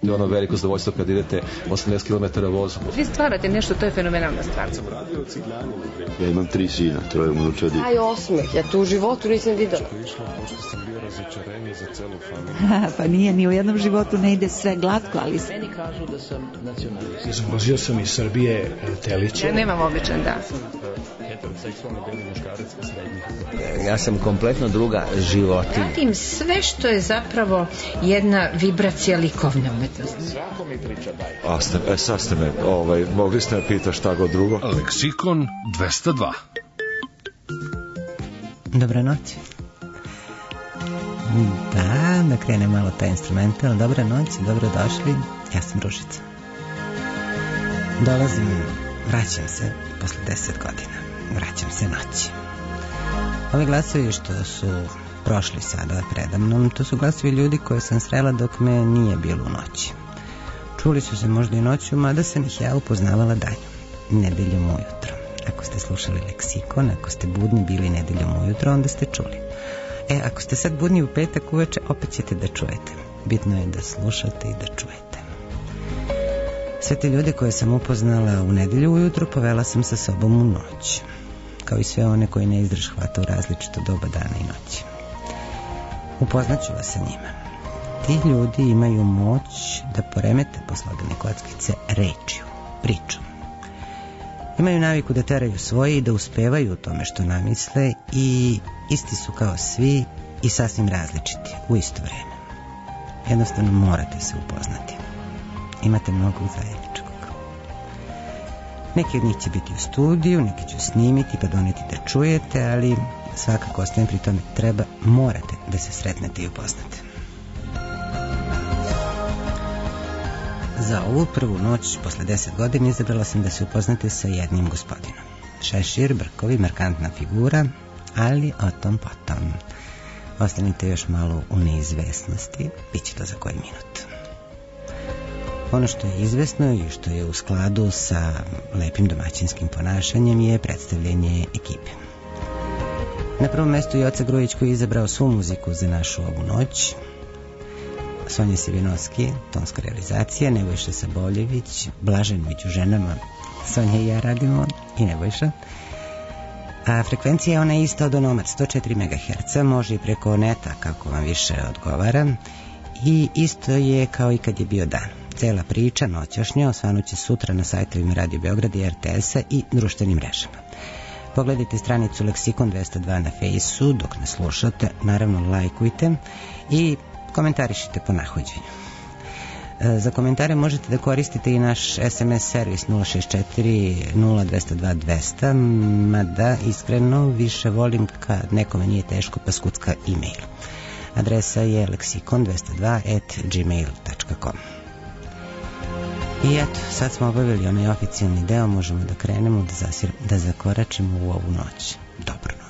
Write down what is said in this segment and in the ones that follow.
To je ono veliko zadovoljstvo kad idete 80 km vozom. Vi stvarate nešto, to je fenomenalna stvar. Ja imam 3 sina, 3 unučadi. Aj osmeh, ja to u životu nisam videla. Pa nije, ni u jednom životu ne ide sve glatko, ali... Meni kažu da sam nacionalist. Izvozio sam iz Srbije teliće. Ja nemam običan dan. Ja sam kompletno druga životinja. Pratim sve što je zapravo jedna vibracija likovne umetnosti. Sad ste me, mogli ste me pitati šta god drugo. Leksikon 202. Dobra noć. Da krene malo taj instrumental. Dobra noć, dobrodošli. Ja sam Ružica. Dolazim, vraćam se posle 10 godina. Vraćam se noći. Ovi glasovi što su prošli sada predamnom, to su glasovi ljudi koje sam srela dok me nije bilo u noći. Čuli su se možda i noću, mada sam ih ja upoznavala danju, nedeljom ujutro. Ako ste slušali leksikon, ako ste budni bili nedeljom ujutro, onda ste čuli. Ako ste sad budni u petak uveče, opet ćete da čujete. Bitno je da slušate i da čujete. Sve te ljude koje sam upoznala u nedelju ujutro povela sam sa sobom u noć, kao i sve one koji ne izdrž hvata u različito doba dana i noći. Upoznaću vas sa njima. Ti ljudi imaju moć da poremete poslagane kockice rečju, pričom. Imaju naviku da teraju svoje i da uspevaju u tome što namisle i isti su kao svi i sasvim različiti u isto vreme. Jednostavno morate se upoznati. Imate mnogo zajedničkog. Neki od njih će biti u studiju, neki ću snimiti pa doneti da čujete, ali svakako ostajem pri tome morate da se sretnete i upoznate. Za ovu prvu noć posle 10 godina izabrala sam da se upoznate sa jednim gospodinom. Šešir, brkovi, markantna figura, ali o tom potom. Ostanite još malo u neizvesnosti, bit će to za koji minut. Ono što je izvesno i što je u skladu sa lepim domaćinskim ponašanjem je predstavljanje ekipe. Na prvom mestu je Joca Grujić koji je izabrao svu muziku za našu ovu noć. Sonja Sivinovski, tonska realizacija, Nebojša Saboljević, Blažen među ženama, Sonja i ja radimo i Nebojša. A frekvencija je ona ista od onomad, 104 MHz, može i preko neta kako vam više odgovara i isto je kao i kad je bio dan. Cela priča noćašnja osvanuće sutra na sajtovima Radio Beograd i RTS-a i društvenim mrežama. Pogledajte stranicu Leksikon 202 na Fejsu dok nas slušate, naravno lajkujte i komentarišite po nahođenju. Za komentare možete da koristite i naš SMS servis 064 0202 200, mada iskreno više volim kad nekome nije teško pa skucka e-mail. Adresa je leksikon202@gmail.com. I eto, sad smo obavili onaj oficijalni deo, možemo da krenemo da zakoračimo u ovu noć. Dobro noć.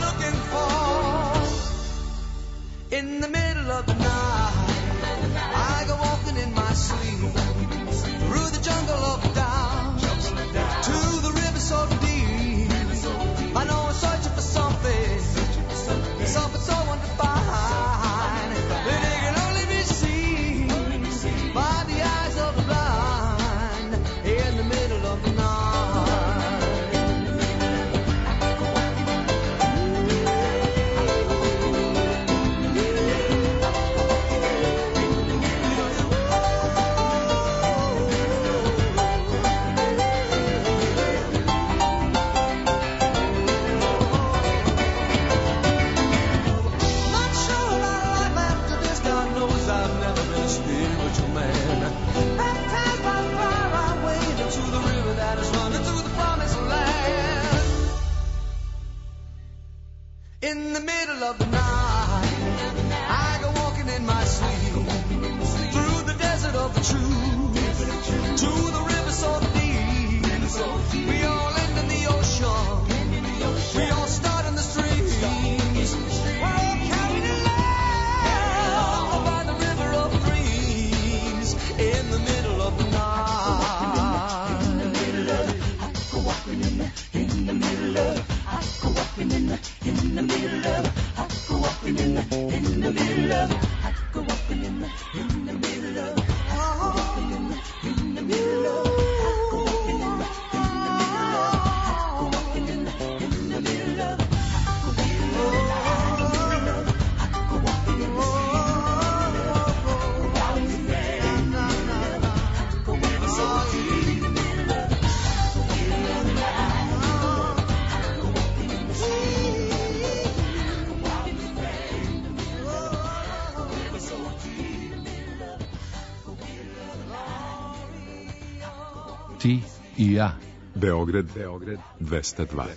In the middle of the night, I sleep through the jungle up and down to the river so deep. I know I'm searching for something so undefined that it can only be seen by the eyes of the blind in the middle of the night. In the middle of the night, I go walking in my sleep through the desert of the truth to the river so deep. We all end in the ocean. We all start in the streams. We're all carried along by the river of dreams. In the middle of the night. In the middle of it, I go walking in the middle of it. I go walking in the middle of it. I go walking in the middle of it. I go walking in the middle of it. I go walking in the middle of it. I go walking in the middle of it. I go walking in the middle of it. I go walking in the middle of it. Ti i ja. Beograd 202.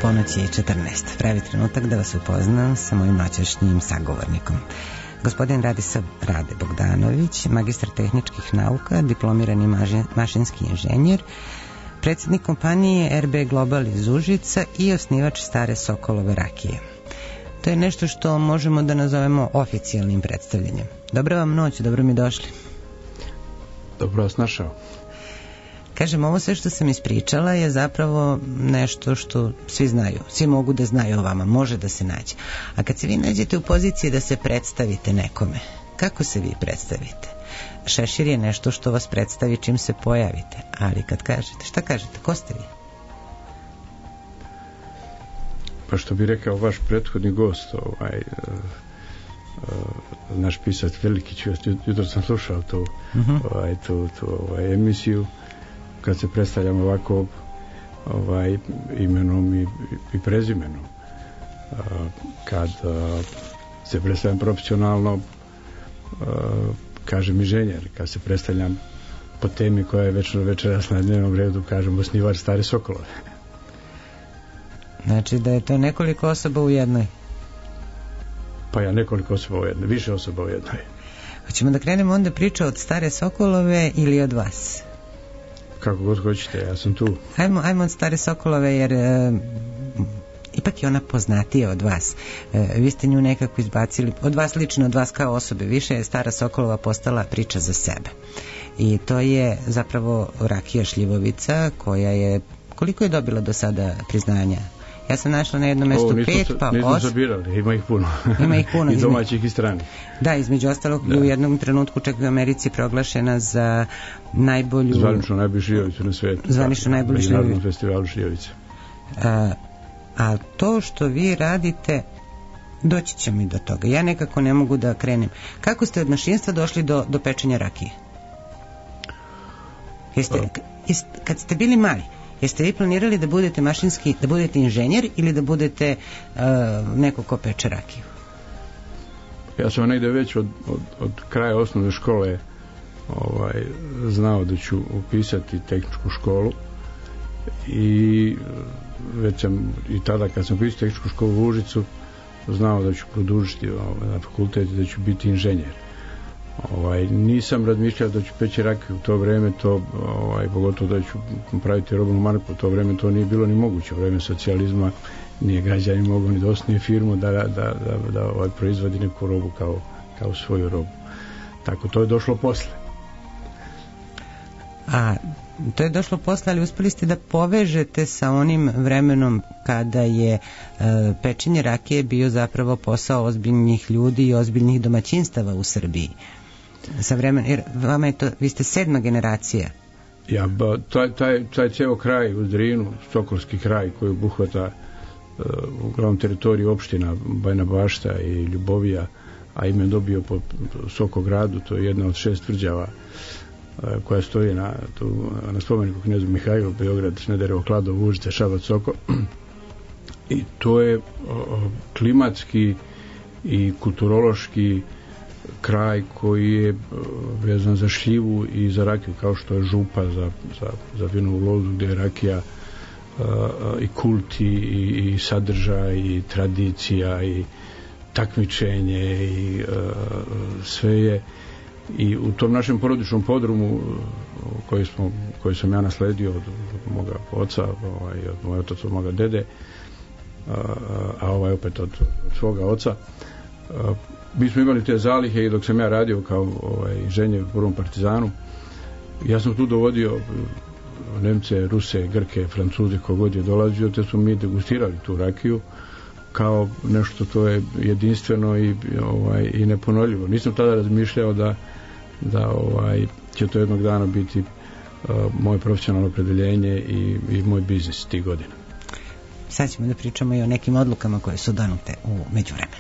ponoći i 14. Pravi trenutak da vas upoznam sa mojim noćašnjim sagovornikom. Gospodin Rade Bogdanović, magistar tehničkih nauka, diplomirani mašinski inženjer, predsjednik kompanije RB Global iz Užica i osnivač Stare Sokolove rakije. To je nešto što možemo da nazovemo oficijalnim predstavljanjem. Dobra vam noć, dobro mi došli. Dobro vas našao. Kažem, ovo sve što sam ispričala je zapravo nešto što svi znaju. Svi mogu da znaju o vama, može da se nađe. A kad se vi nađete u poziciji da se predstavite nekome, kako se vi predstavite? Šešir je nešto što vas predstavi čim se pojavite. Ali kad kažete, šta kažete? Ko ste vi? Pa što bi rekao vaš prethodni gost, naš pisac Velikić, jutro sam slušao tu emisiju, kad se predstavljam ovako imenom i prezimenom. Kad se predstavljam profesionalno, kažem inženjer. Kad se predstavljam po temi koja je večeras na dnevnom redu, kažem osnivač Stare Sokolove. Znači da je to nekoliko osoba u jednoj? Pa ja, nekoliko osoba u jednoj, više osoba u jednoj. Hoćemo da krenemo onda priča od Stare Sokolove ili od vas? Kako god hoćete, ja sam tu. Ajmo od Stare Sokolove, jer ipak je ona poznatija od vas. Vi ste nju nekako izbacili, od vas lično, od vas kao osobe. Više je Stara Sokolova postala priča za sebe. I to je zapravo rakija šljivovica, koja je, koliko je dobila do sada priznanja? Ja sam našla na jednom mjestu 5, pa 8. Nismo zabirali, ima ih puno. Ima ih puno. I domaćih i stranih. Da, između ostalog u jednom trenutku čak u Americi proglašena za najbolju... Zvanično najbolju šljivovicu na svijetu. Zvanično najbolju šljivovicu. Na Međunarodnom festivalu šljivovice. A to što vi radite, doći ćemo i do toga. Ja nekako ne mogu da krenem. Kako ste od mašinstva došli do pečenja rakije? Kad ste bili mali, jeste vi planirali da budete mašinski, da budete inženjer ili da budete neko ko peče rakiju? Ja sam negde već od kraja osnovne škole znao da ću upisati tehničku školu i već sam i tada kad sam upisao tehničku školu u Užicu znao da ću produžiti na fakultet i da ću biti inženjer. Nisam razmišljao da ću peći rakiju u to vreme, pogotovo da ću praviti robnu marku u to vreme, to nije bilo ni moguće. U vreme socijalizma nije građanin mogao ni da osnuje firmu da proizvodi neku robu kao svoju robu. Tako, to je došlo posle. A to je došlo posle, ali uspeli ste da povežete sa onim vremenom kada je pečenje rakije bio zapravo posao ozbiljnih ljudi i ozbiljnih domaćinstava u Srbiji. Sa vremenom, jer vama je to, vi ste 7. generacija. Ja, taj cijel kraj uz Drinu, Sokolski kraj koji obuhvata uglavnom teritoriju opština Bajna Bašta i Ljubovija, a ime dobio po Sokogradu, to je jedna od 6 tvrđava koja stoji na spomeniku knezu Mihajlu, Beograd, Smederevo, Kladovo, Užice, Šabac, Soko. I to je klimatski i kulturološki kraj koji je vezan za šljivu i za rakiju, kao što je Župa za vinovu lozu, gdje je rakija i kult i sadržaj i tradicija i takmičenje i sve je. I u tom našem porodičnom podrumu koji sam ja nasledio od moga oca, od moja otaca, od moga dede, a opet od svoga oca, mi smo imali te zalihe i dok sam ja radio kao inženjer u prvom partizanu, ja sam tu dovodio Nemce, Ruse, Grke, Francuze, kogod je dolazio, te smo mi degustirali tu rakiju kao nešto to je jedinstveno i neponovljivo. Nisam tada razmišljao da će to jednog dana biti moje profesionalno opredeljenje i moj biznis tih godina. Sad ćemo da pričamo i o nekim odlukama koje su donute u međuvremenu.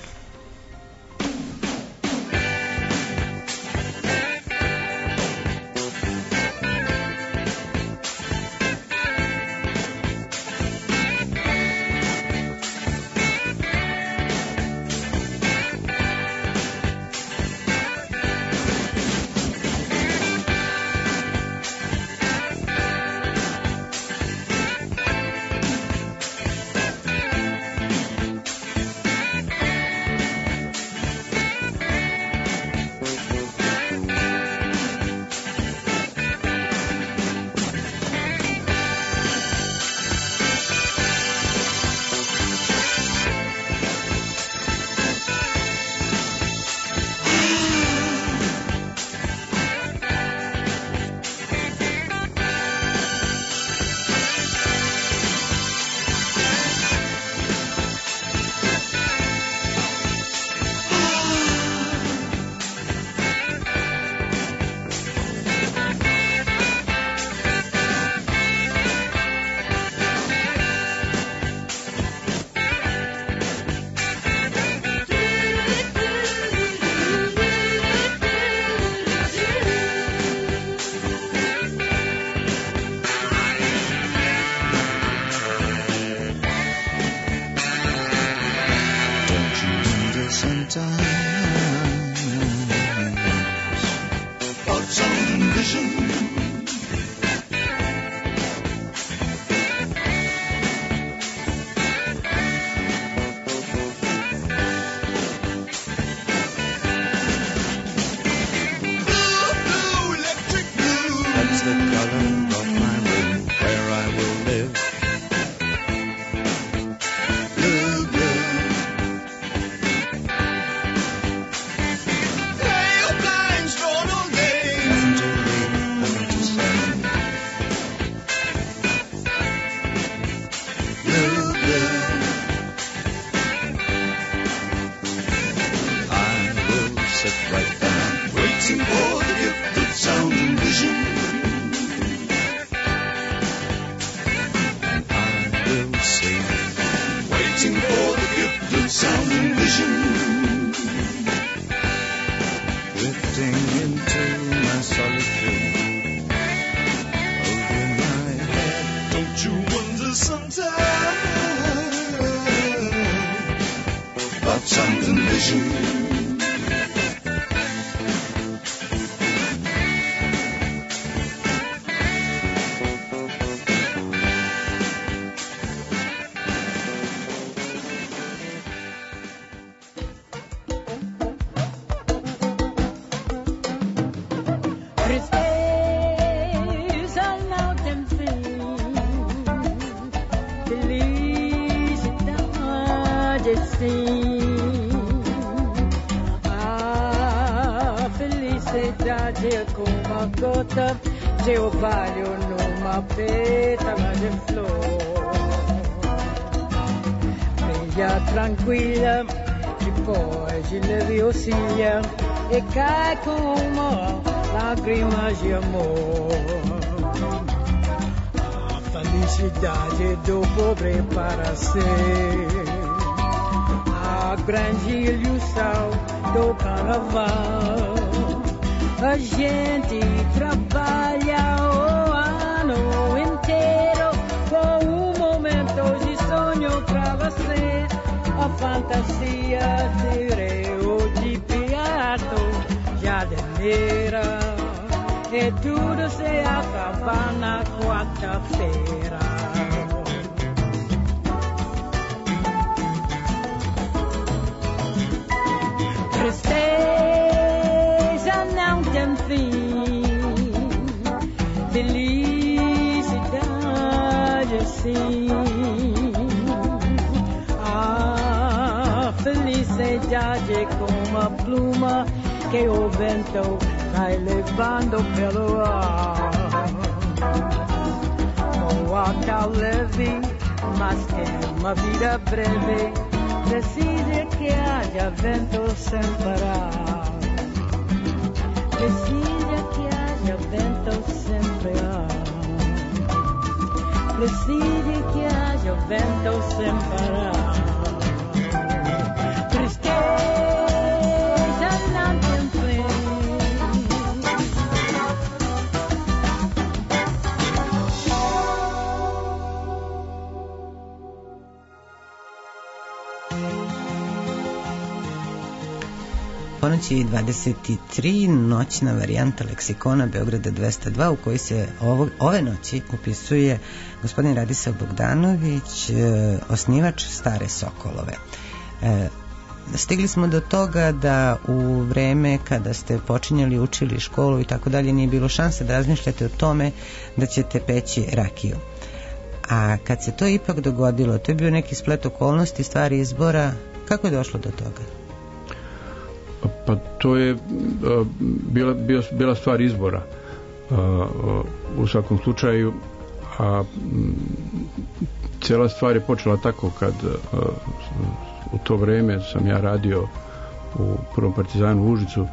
sound and vision, drifting into my solitude. Over my head, don't you wonder sometimes about sound and vision? De orvalho numa pétala de flor, brilha tranquila, depois de leviocilha e cai como lágrimas de amor. A felicidade do pobre para ser a grande ilusão do carnaval. A gente trabalha o ano inteiro com momento de sonho pra você. A fantasia de Rio de Piato, Jardineira, e tudo se acaba na quarta-feira. Não tem fim, felicidade assim. A felicidade como uma pluma que o vento vai levando pelo ar. O ar tá leve, mas é uma vida breve. Precisa que haja vento sem parar. Precisa que haja vento sempre há. Precisa que haja vento sem parar. Tristeza não tem fim. Ponoći 23, noćna varijanta leksikona Beograda 202 u kojoj se ove noći upisuje gospodin Radislav Bogdanović, osnivač Stare Sokolove. Stigli smo do toga da u vreme kada ste počinjali, učili školu i tako dalje nije bilo šanse da razmišljate o tome da ćete peći rakiju. A kad se to ipak dogodilo, to je bio neki splet okolnosti, stvari izbora, kako je došlo do toga? Pa to je bila stvar izbora u svakom slučaju, a cijela stvar je počela tako kad u to vrijeme sam ja radio u Prvom partizanu u Užicu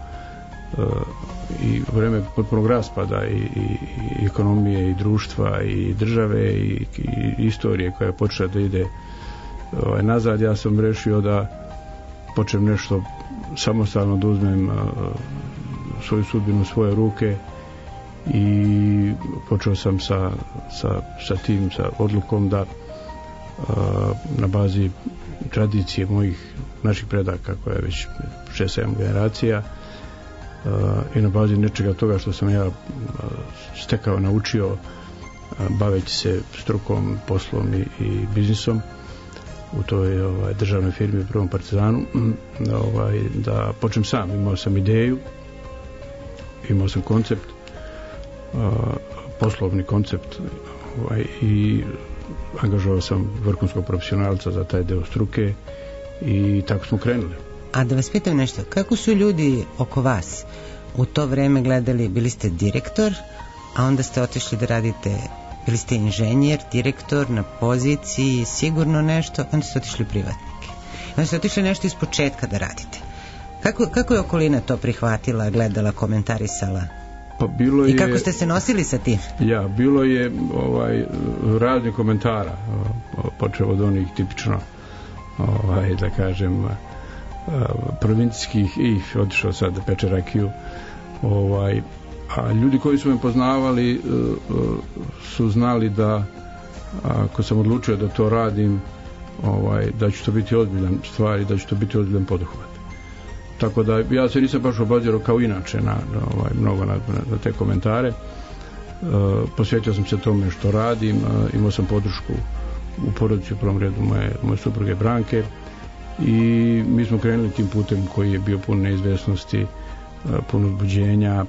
i u vrijeme potpunog raspada i ekonomije i društva i države i istorije koja je počela da ide nazad. Ja sam rešio da počnem nešto samostalno, da uzmem svoju sudbinu u svoje ruke i počeo sam sa tim, sa odlukom da na bazi tradicije naših predaka koja je već 6-7 generacija i na bazi nečega toga što sam ja stekao, naučio baveći se strukom, poslom i biznisom u toj državnoj firmi u Prvom partizanu, da počnem sam. Imao sam ideju, imao sam koncept, poslovni koncept i angažovao sam vrhunskog profesionalca za taj deo struke i tako smo krenuli. A da vas pitam nešto, kako su ljudi oko vas u to vreme gledali? Bili ste direktor, a onda ste otišli da radite, bili ste inženjer, direktor na poziciji, sigurno nešto, onda ste otišli privatnike. Onda ste otišli nešto iz početka da radite. Kako je okolina to prihvatila, gledala, komentarisala? Pa bilo je, i kako ste se nosili sa tim? Ja, bilo je raznih komentara, počeo od onih tipično da kažem, provincijskih i otišao sad da peče rakiju. A ljudi koji su me poznavali su znali da ako sam odlučio da to radim, da će to biti ozbiljan stvar i da će to biti ozbiljan poduhvat. Tako da ja se nisam baš obazirao kao inače mnogo na te komentare. Posvetio sam se tome što radim, imao sam podršku u porodici, u prvom redu moje supruge Branke, i mi smo krenuli tim putem koji je bio pun neizvesnosti, pun uzbuđenja,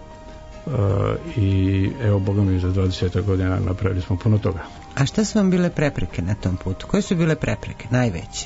i evo, Boga mi, za 20 godina napravili smo puno toga. A šta su vam bile prepreke na tom putu? Koje su bile prepreke, najveće?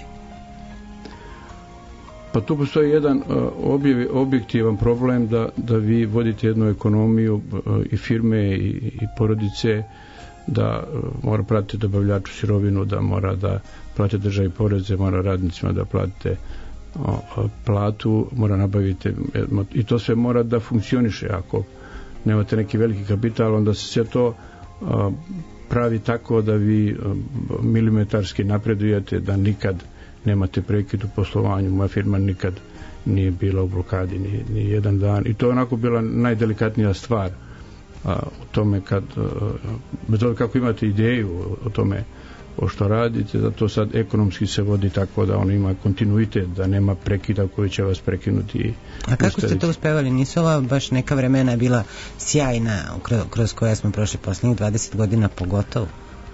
Pa tu postoji jedan objektivan problem da vi vodite jednu ekonomiju i firme i porodice, da mora platiti dobavljaču sirovinu, da mora da platite državi poreze, mora radnicima da platite platu, mora nabaviti, i to sve mora da funkcioniše. Ako nemate neki veliki kapital, onda se sve to pravi tako da vi milimetarski napredujete, da nikad nemate prekid u poslovanju. Moja firma nikad nije bila u blokadi ni jedan dan, i to je onako bila najdelikatnija stvar u tome, kad bez obzira kako imate ideju o tome o što radite, da to sad ekonomski se vodi tako da on ima kontinuitet, da nema prekida koji će vas prekinuti. A kako ste to uspevali? Nisu ova baš neka vremena bila sjajna kroz koja smo prošli posljednjih 20 godina pogotovo?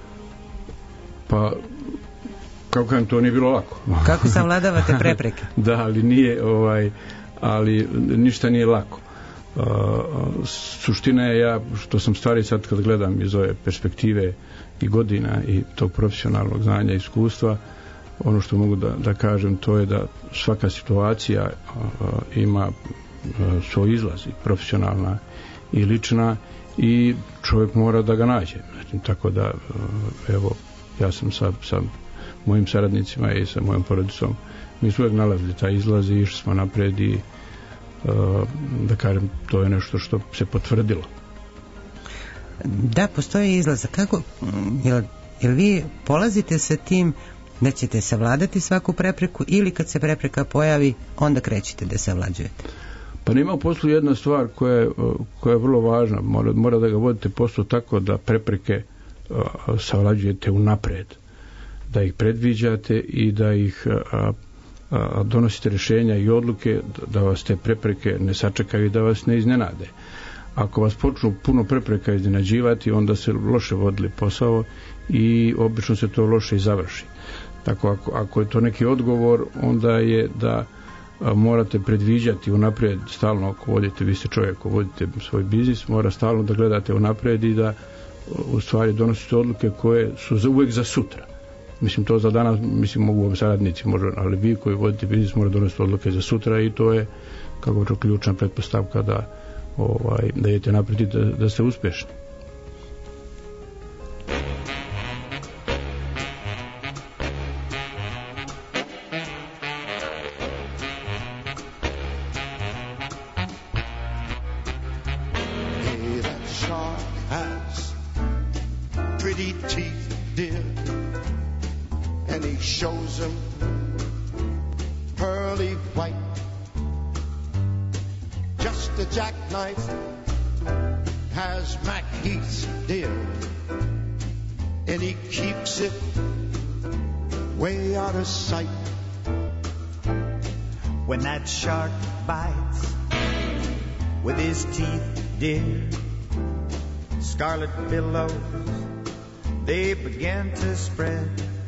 Pa kako kažem, to nije bilo lako. Kako savladavate prepreke? Da, ali nije, ali ništa nije lako. Suština je, ja što sam stari sad kad gledam iz ove perspektive i godina i tog profesionalnog znanja i iskustva, ono što mogu da kažem, to je da svaka situacija ima svoj izlaz, i profesionalna i lična, i čovjek mora da ga nađe. Tako da, evo, ja sam sa mojim saradnicima i sa mojom porodicom, mi smo uvijek nalazili taj izlaz i išli smo napred, i da kažem, to je nešto što se potvrdilo. Da, postoji izlaz. Kako, jel vi polazite sa tim da ćete savladati svaku prepreku, ili kad se prepreka pojavi onda krećete da savlađujete? Pa nema u poslu jedna stvar koja je vrlo važna. Mora da ga vodite poslu tako da prepreke savlađujete unapred, da ih predviđate i da ih donosite rješenja i odluke, da vas te prepreke ne sačekaju i da vas ne iznenade. Ako vas počnu puno prepreka iznenađivati, onda se loše vodili posao i obično se to loše i završi. Tako ako je to neki odgovor, onda je da morate predviđati unaprijed, stalno ako vodite, vi ste čovjek, ako vodite svoj biznis, mora stalno da gledate unaprijed i da u stvari donosite odluke koje su uvijek za sutra. Mislim, to za danas, mislim, mogu saradnici, ali vi koji vodite biznis mora donositi odluke za sutra, i to je, kako je ključna pretpostavka da idete naprijed i da ste uspješni. When that shark bites with his teeth, dear, scarlet billows, they begin to spread.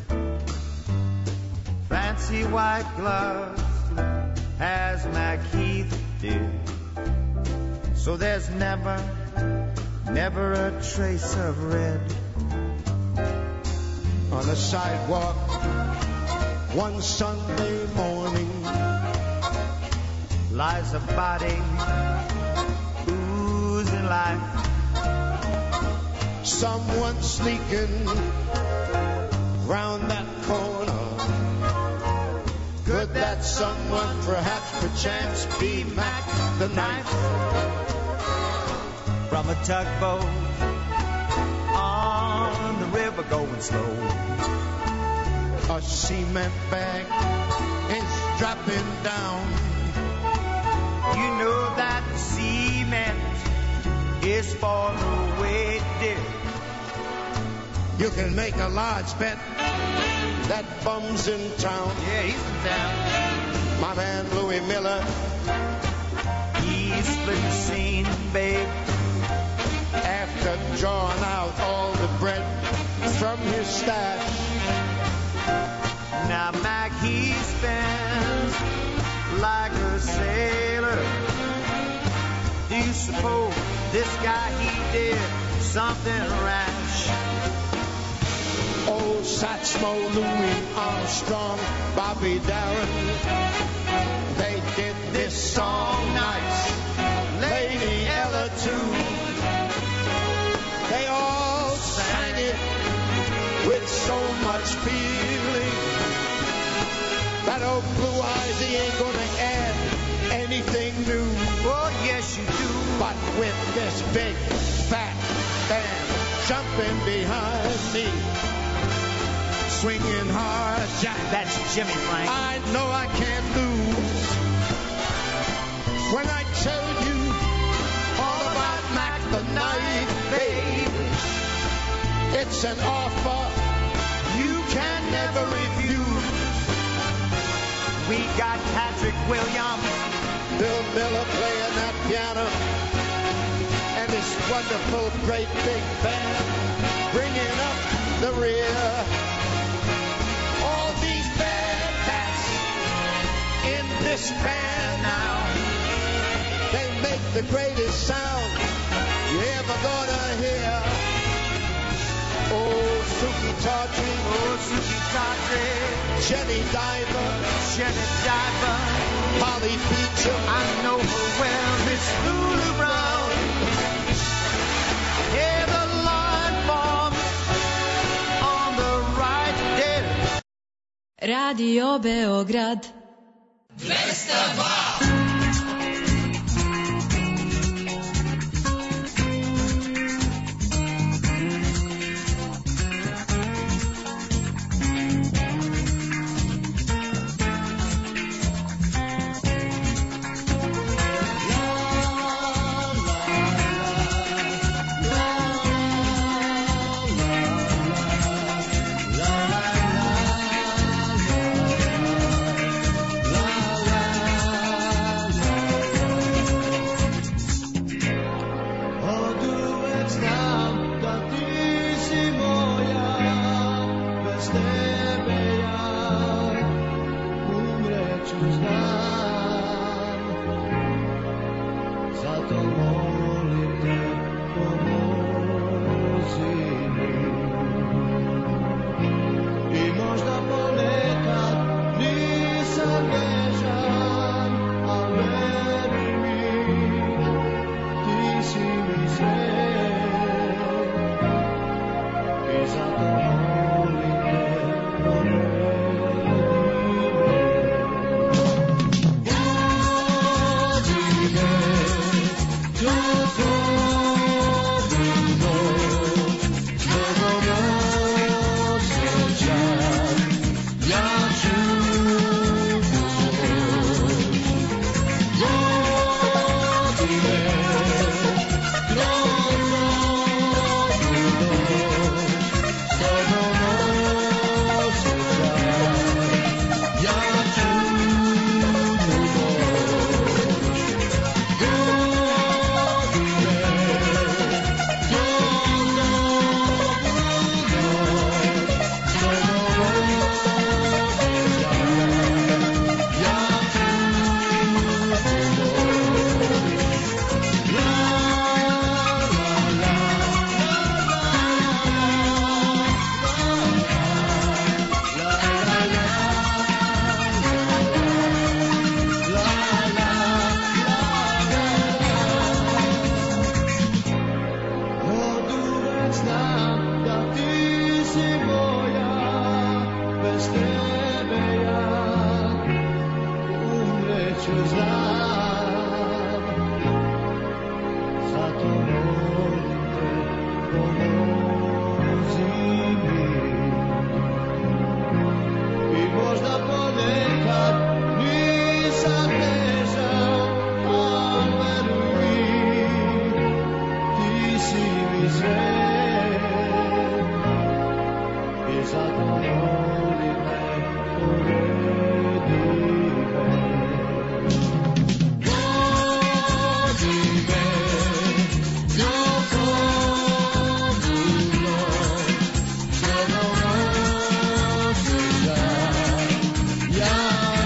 Fancy white gloves has Macheath, dear, so there's never a trace of red. On the sidewalk one Sunday morning lies a body oozing life. Someone sneaking round that corner. Could that someone perhaps perchance be Mac the Knife? From a tugboat on the river going slow, a cement bag is dropping down. You know that the cement is far away, dear. You can make a large bet that bum's in town. Yeah, he's in town. My man Louis Miller, he's split the scene, babe. After drawing out all the bread from his stash. Now Mac, he spends like a sailor. Do you suppose this guy, he did something rash? Old Satchmo, Louis Armstrong, Bobby Darin, they did this song nice. Lady Ella too. They all sang it with so much feeling that old Blue Eyes, he ain't gonna add anything new. Oh, yes, you do. But with this big, fat band jumping behind me, swinging hard, Jack. That's Jimmy Frank. I know I can't lose when I tell you all about Mac the Knife, babe. It's an offer you can never refuse. We got Patrick Williams, Bill Miller playing that piano, and this wonderful, great big band bringing up the rear. All these bad cats in this band now, they make the greatest sound you ever gonna hear. Oh, Suki Tawdry, oh, Suki Tawdry, Jenny Diver, Polly Beecham, I know her well, Miss Lulu Brown. Yeah, the line forms on the right there. Radio Beograd 202. sam težak, al veruj, ti si mi sve i zato voli me, povedi me. Vodi me, dok ovu noć, crnom osjeća, ja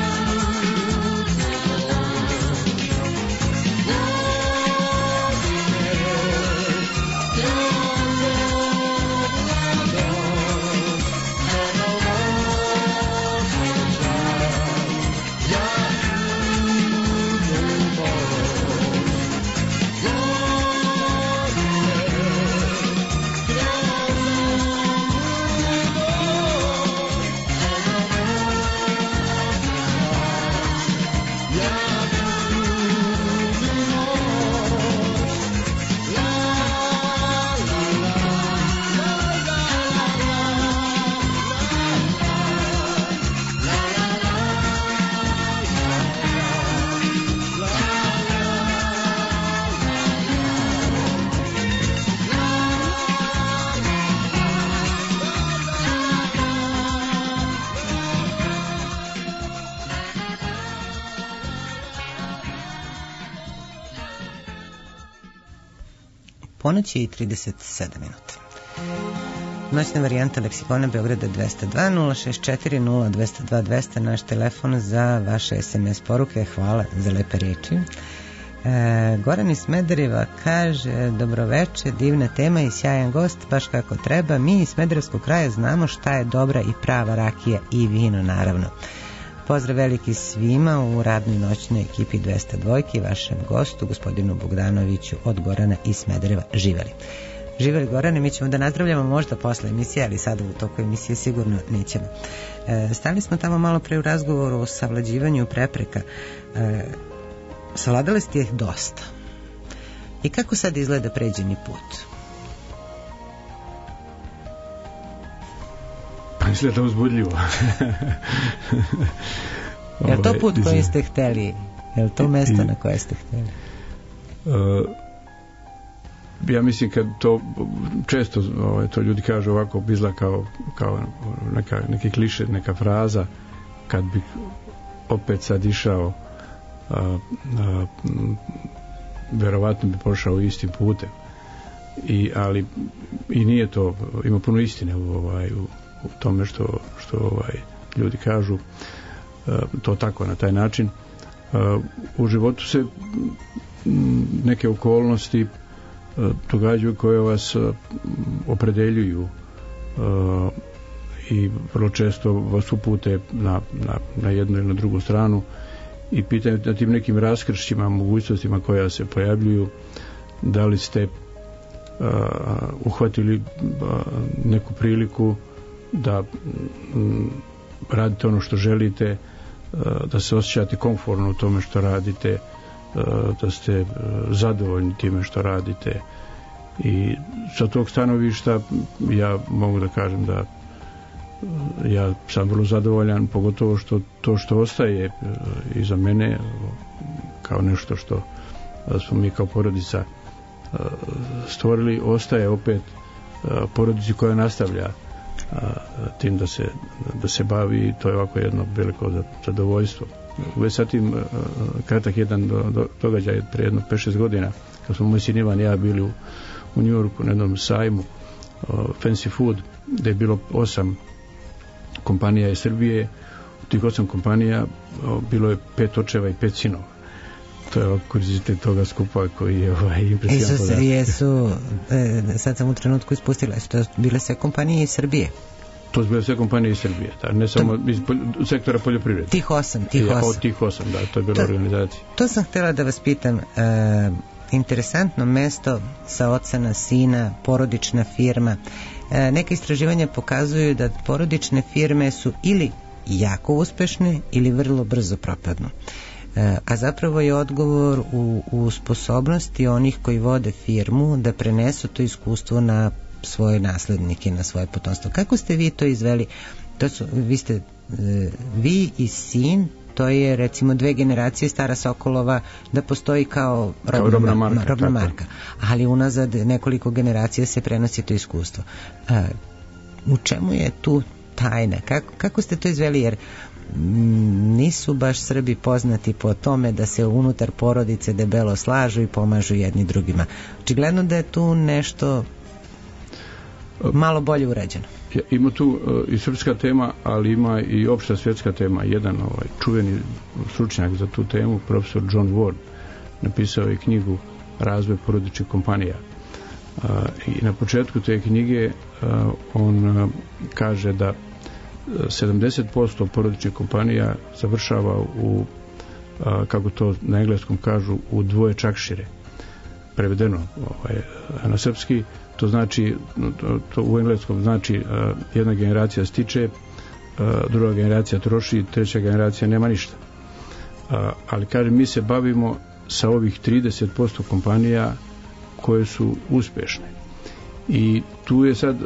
Ponoć je i 37 minuta. Noćna varijanta Leksikona Beograda 202 064 0202 200, naš telefon za vaše SMS poruke. Hvala za lepe riječi. Goran iz Smedereva kaže: dobroveče, divna tema i sjajan gost, baš kako treba. Mi iz Smederevskog kraja znamo šta je dobra i prava rakija i vino, naravno. Pozdrav veliki svima u radnoj noćnoj ekipi 202 i vašem gostu, gospodinu Bogdanoviću od Gorana iz Smedereva. Živeli. Živeli, Gorane, mi ćemo da nazdravljamo možda posle emisije, ali sada u toku emisije sigurno nećemo. Stali smo tamo malo pre u razgovoru o savlađivanju prepreka. Savladali ste ih dosta. I kako sad izgleda pređeni put? Izgleda uzbudljivo. Je li to put koji ste hteli? Je li to mesto na koje ste hteli? Ja mislim kad to često to ljudi kažu ovako bizla kao neki kliše, neka fraza, kad bi opet sad išao verovatno bi pošao istim putem. Ali i nije to, ima puno istine u tome što ljudi kažu to tako na taj način. U životu se neke okolnosti događaju koje vas opredeljuju i vrlo često vas upute na jednu ili na drugu stranu i pitaju na tim nekim raskršćima, mogućnostima koja se pojavljuju, da li ste uhvatili neku priliku da radite ono što želite, da se osjećate komfortno u tome što radite, da ste zadovoljni time što radite. I sa tog stanovišta ja mogu da kažem da ja sam vrlo zadovoljan, pogotovo što to što ostaje iza mene kao nešto što smo mi kao porodica stvorili, ostaje opet porodici koja nastavlja tim da se bavi. To je ovako jedno veliko zadovoljstvo. Već sa tim kratak jedan događaj prije jedno 5-6 godina, kad smo moj sin Ivan i ja bili u New Yorku na jednom sajmu Fancy Food, gdje je bilo 8 kompanija iz Srbije. U tih 8 kompanija bilo je 5 očeva i 5 sinova. To je kuriozitet toga skupa koji je impresivan podatak. Jesu, sad sam u trenutku ispustila, što bile sve kompanije iz Srbije. To su bile sve kompanije iz Srbije, ne samo iz sektora poljoprivrede. Tih 8. Od tih 8, da, to je bila organizacija. To sam htjela da vas pitam. Interesantno mesto sa oca na sina, porodična firma. Neke istraživanja pokazuju da porodične firme su ili jako uspešne ili vrlo brzo propadnu. A zapravo je odgovor u sposobnosti onih koji vode firmu da prenesu to iskustvo na svoje naslednike, na svoje potomstvo. Kako ste vi to izveli? Vi i sin, postoji recimo 2 generacije stara Sokolova, da postoji kao robna marka. Ali unazad nekoliko generacija se prenosi to iskustvo. U čemu je tu tajna? Kako ste to izveli? Jer nisu baš Srbi poznati po tome da se unutar porodice debelo slažu i pomažu jedni drugima. Očigledno da je tu nešto malo bolje urađeno. Ima tu i srpska tema, ali ima i opšta svjetska tema. Jedan čuveni stručnjak za tu temu, profesor John Ward, napisao je knjigu Razvoj porodičnih kompanija. I na početku te knjige on kaže da 70% porodičnih kompanija završava u, kako to na engleskom kažu, u dvoje čakšire. Prevedeno na srpski, to znači, to u engleskom znači jedna generacija stiče, druga generacija troši, treća generacija nema ništa. Ali kažem, mi se bavimo sa ovih 30% kompanija koje su uspješne. I tu je sad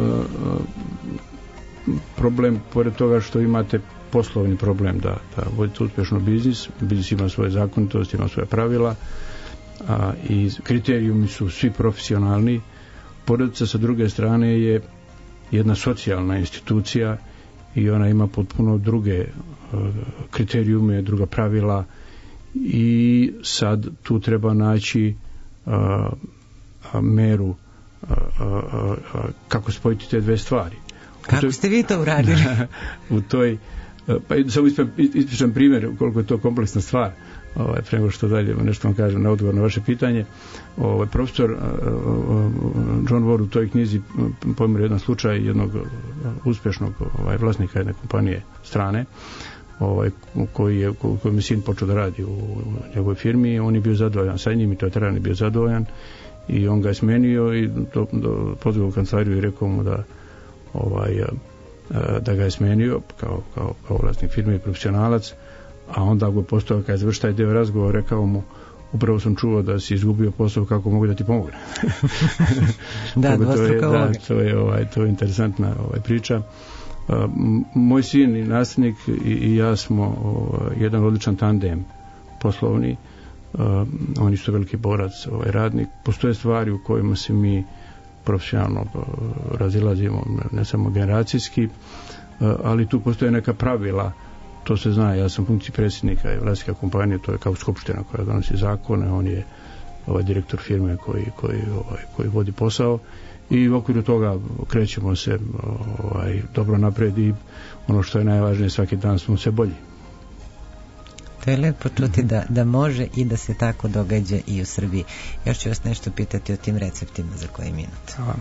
problem, pored toga što imate poslovni problem da vodite uspješno biznis ima svoje zakonitosti, ima svoje pravila, i kriterijumi su svi profesionalni. Porodica sa druge strane je jedna socijalna institucija i ona ima potpuno druge kriterijume, druga pravila, i sad tu treba naći meru kako spojiti te dve stvari. Kako ste vi to uradili? U toj, pa samo ispričam primjer koliko je to kompleksna stvar, pre nego što dalje nešto vam kažem na odgovor na vaše pitanje. Profesor John Ward u toj knjizi pomirio jedan slučaj jednog uspješnog vlasnika jedne kompanije strane, koji mi sin počeo da radi u njegovoj firmi. On je bio zadovoljan sa njim i to je teran je bio zadovoljan, i on ga je smenio i pozvao u kancelariju i rekao mu da ga je smenio kao vlasnik firme i profesionalac. A onda go postao, kada je završio taj deo razgovora, rekao mu: upravo sam čuo da si izgubio posao, kako mogu da ti pomogne. To je interesantna interesantna Moj sin i nasljednik i ja smo jedan odličan tandem poslovni. On je isto veliki borac, radnik. Postoje stvari u kojima se mi profesionalno razilazimo, ne samo generacijski, ali tu postoje neka pravila. To se zna, ja sam funkciji predsjednika i vlasnika kompanije, to je kao skupština koja donosi zakone, on je direktor firme koji vodi posao, i u okviru toga krećemo se dobro napred, i ono što je najvažnije, svaki dan smo sve bolji. To je lepo čuti da može i da se tako događa i u Srbiji. Još ću vas nešto pitati o tim receptima za koji minut. Hvala.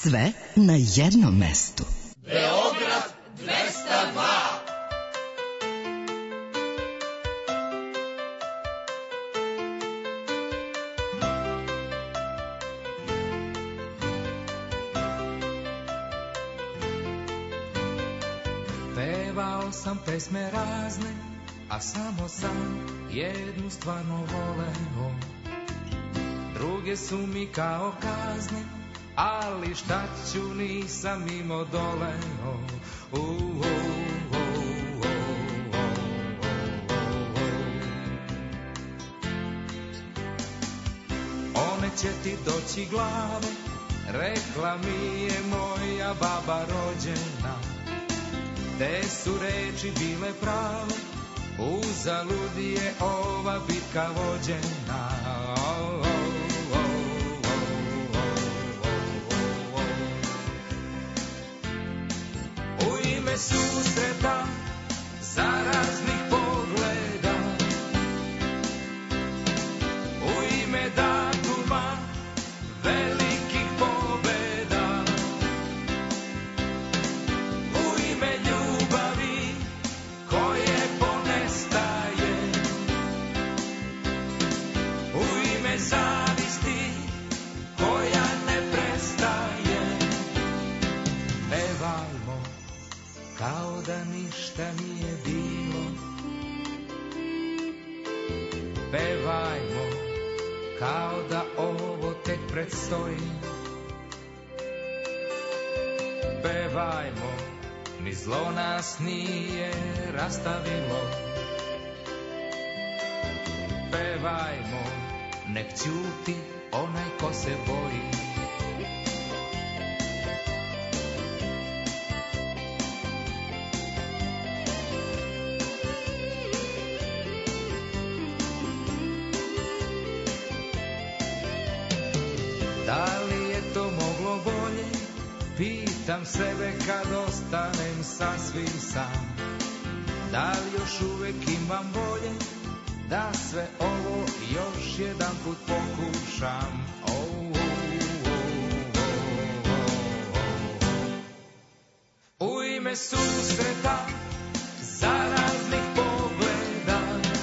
Sve na jednom mestu. Beograd 202. Pevao sam pesme razne, a samo sam jednu stvarno voleo. Druge su mi kao kazne, ali šta ću, nisam imao doleo. One će ti doći glave, rekla mi je moja baba rođena. Te su reči bile prave, uzalud je ova bitka vođena. U ime susreta za raznih pogleda, u ime datuma velikih pobeda, u ime ljubavi koje ponestaje, u ime zavisti koja ne prestaje. Pevajmo kao da ništa nije bilo, pevajmo kao da ovo tek predstoji, pevajmo, ni zlo nas nije rastavilo, pevajmo, nek ćuti onaj ko se boji. Da li je to moglo bolje? Pitam sebe kad ostanem sasvim sam. Da li još uvek imam volje da sve ovo još jedan put pokušam? U ime susreta za raznih pogleda,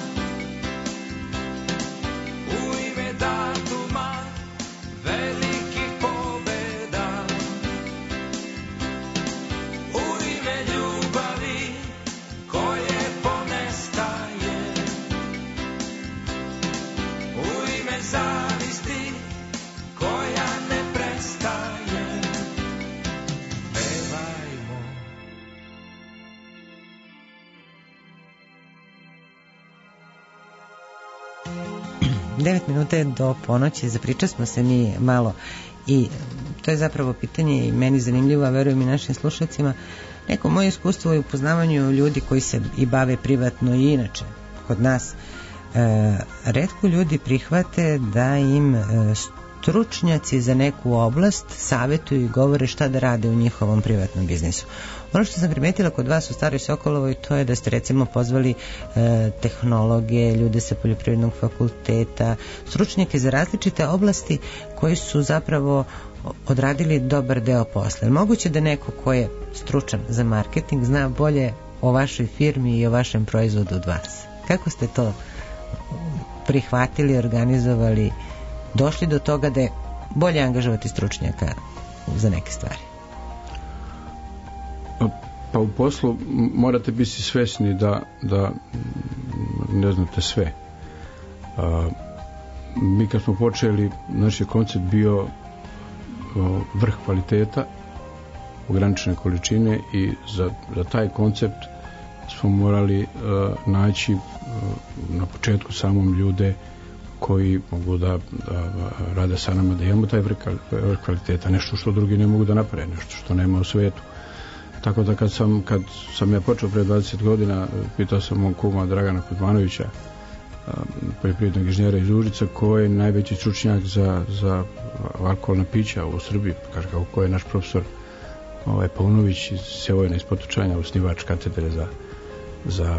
u ime datuma velikih pobeda, u ime ljubavi koje ponestaje, u ime zavisti koja ne prestaje. Pevajmo. 9 minuta je do ponoći, zapričali smo se mi malo i to je zapravo pitanje i meni zanimljivo, a verujem i našim slušacima. Neko moje iskustvo u upoznavanju ljudi koji se i bave privatno i inače kod nas, retko ljudi prihvate da im stručnjaci za neku oblast savjetuju i govore šta da rade u njihovom privatnom biznisu. Ono što sam primetila kod vas u Staroj Sokolovoj, to je da ste recimo pozvali tehnologe, ljude sa poljoprivrednog fakulteta, stručnjake za različite oblasti koji su zapravo odradili dobar deo posla. Moguće da neko ko je stručan za marketing zna bolje o vašoj firmi i o vašem proizvodu od vas. Kako ste to prihvatili, organizovali, došli do toga da je bolje angažovati stručnjaka za neke stvari? Pa u poslu morate biti svesni da ne znate sve. Mi kad smo počeli, naš je koncept bio vrh kvaliteta, ograničene količine i za taj koncept smo morali naći na početku samom ljude koji mogu da rade sa nama, da imamo taj vrh kvaliteta, nešto što drugi ne mogu da naprave, nešto što nema u svetu. Tako da kad sam ja počeo pre 20 godina, pitao sam mog kuma Dragana Kuzmanovića, poljoprivrednog inženjera iz Užica, ko je najveći stručnjak za alkoholna pića u Srbiji, ko je naš profesor Paunović iz Sevojna iz Potočanja, osnivač katedre za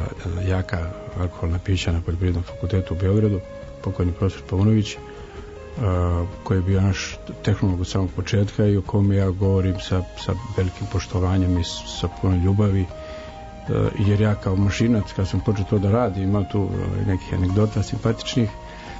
jaka alkoholna pića na poljoprivrednom fakultetu u Beogradu, pokojni profesor Paunović. koji je bio naš tehnolog od samog početka i o kome ja govorim sa velikim poštovanjem i sa puno ljubavi, jer ja kao mašinac kad sam počeo to da radim, imam tu nekih anegdota simpatičnih,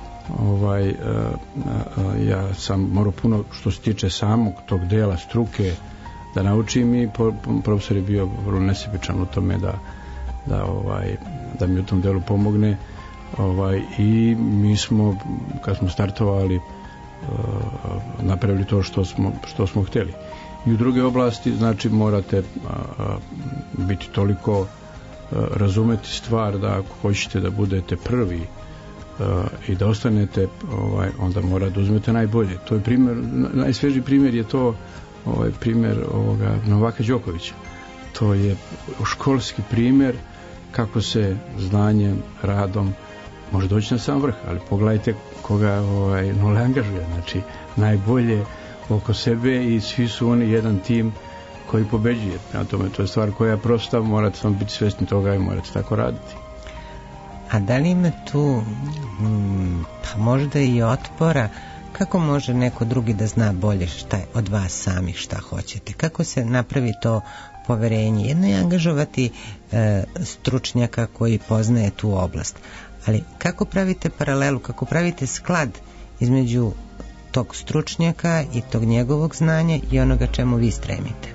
ja sam morao puno što se tiče samog tog dela struke da naučim i profesor je bio vrlo nesebičan u tome da mi u tom delu pomogne, i mi smo kad smo startovali napravili to što smo htjeli. I u druge oblasti, znači, morate biti toliko razumeti stvar da ako hoćete da budete prvi i da ostanete, onda mora da uzmete najbolje. To je primjer, najsvežiji primjer je to primjer Novaka Đokovića. To je školski primjer kako se znanjem, radom može doći na sam vrh, ali pogledajte koga Nole angažuje, znači najbolje oko sebe i svi su oni jedan tim koji pobeđuje. Prema tome, to je stvar koja je prosta, morate samo biti svjesni toga i morate tako raditi. A da li ima tu pa možda i otpora, kako može neko drugi da zna bolje šta od vas samih šta hoćete? Kako se napravi to poverenje? Jedno je angažovati stručnjaka koji poznaje tu oblast, ali kako pravite paralelu, kako pravite sklad između tog stručnjaka i tog njegovog znanja i onoga čemu vi stremite?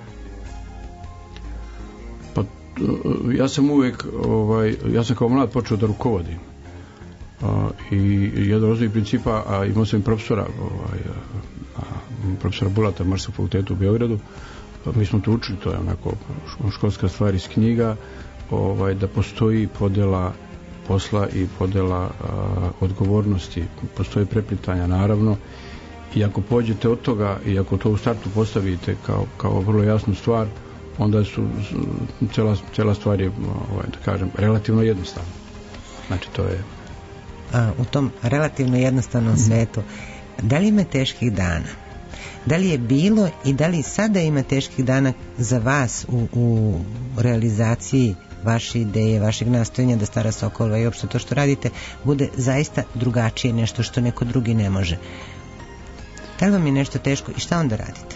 Pa ja sam uvijek ja sam kao mlad počeo da rukovodim i jedan od osnovnih principa, a imao sam i profesora Bulata Marsa fakultetu u Beogradu, mi smo to učili, to je onako školska stvar iz knjiga, da postoji podjela posla i podjela odgovornosti, postoje preplitanja naravno, i ako pođete od toga i ako to u startu postavite kao vrlo jasnu stvar, onda su cijela stvar je, da kažem, relativno jednostavna. Znači to je u tom relativno jednostavnom svetu, da li ima teških dana? Da li je bilo i da li sada ima teških dana za vas u realizaciji vaše ideje, vašeg nastojanja da Stara Sokolova i uopšte to što radite bude zaista drugačije, nešto što neko drugi ne može? Da li vam je nešto teško i šta onda radite?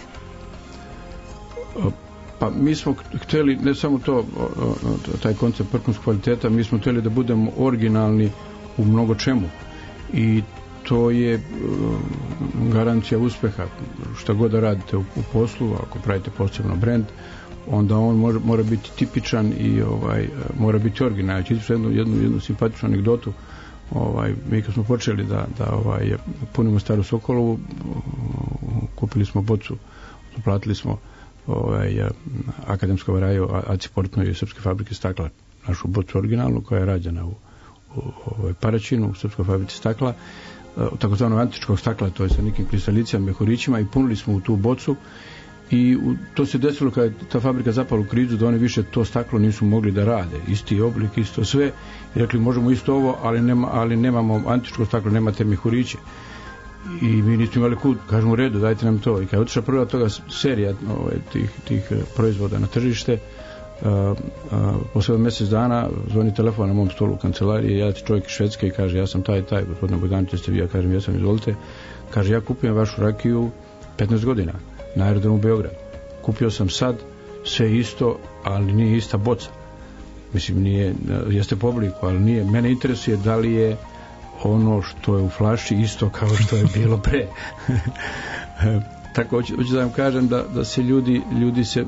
Pa mi smo htjeli, ne samo to, taj koncept vrhunskog kvaliteta, mi smo htjeli da budemo originalni u mnogo čemu i to je garancija uspjeha. Šta god da radite u poslu, ako pravite posebno brend, onda on mora biti tipičan i mora biti original. Ću jednu simpatičnu anegdotu. Mi kad smo počeli da punimo Staru Sokolovu, kupili smo bocu, platili smo Akademsko varaju AC Portnoj Srpske fabrike stakla, našu bocu originalnu koja je rađena u Paraćinu, u Srpskoj fabrici stakla, takozvanog antičkog stakla, to je sa nekim kristalicama, mehurićima, i punili smo u tu bocu i to se desilo kada je ta fabrika zapala u krizu da oni više to staklo nisu mogli da rade, isti oblik, isto sve, i rekli možemo isto ovo, ali nemamo antičko staklo, nemate mehuriće, i mi nismo imali kud, kažemo u redu, dajte nam to. I kada je otišla prva toga serija tih proizvoda na tržište, posle mjesec dana zvoni telefon na mom stolu u kancelariji, ja ti čovjek iz Švedske i kaže ja sam taj, gospodine Bogdanović, jeste vi? Ja kažem ja sam, izvolite. Kaže ja kupujem vašu rakiju 15 godina na aerodromu Beograd. Kupio sam sad sve isto, ali nije ista boca. Mislim, nije, jeste po obliku, ali nije. Mene interesuje da li je ono što je u flaši isto kao što je bilo pre. Tako hoću da vam kažem da se ljudi se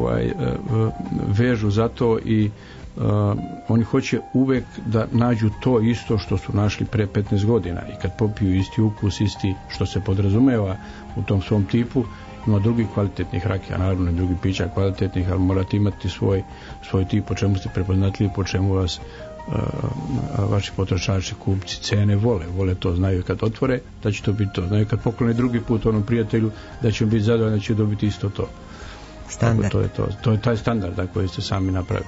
vežu za to i oni hoće uvek da nađu to isto što su našli pre 15 godina, i kad popiju isti ukus, isti što se podrazumeva u tom svom tipu. Ima drugih kvalitetnih rakija, naravno i drugih pića kvalitetnih, ali morate imati svoj tip, po čemu ste prepoznatljivi, po čemu vas vaši potrošači, kupci, cene vole to, znaju kad otvore da će to biti to, znaju kad poklone drugi put onom prijatelju da će biti zadovoljni, da će dobiti isto to. Standard. To je taj standard koji ste sami napravili.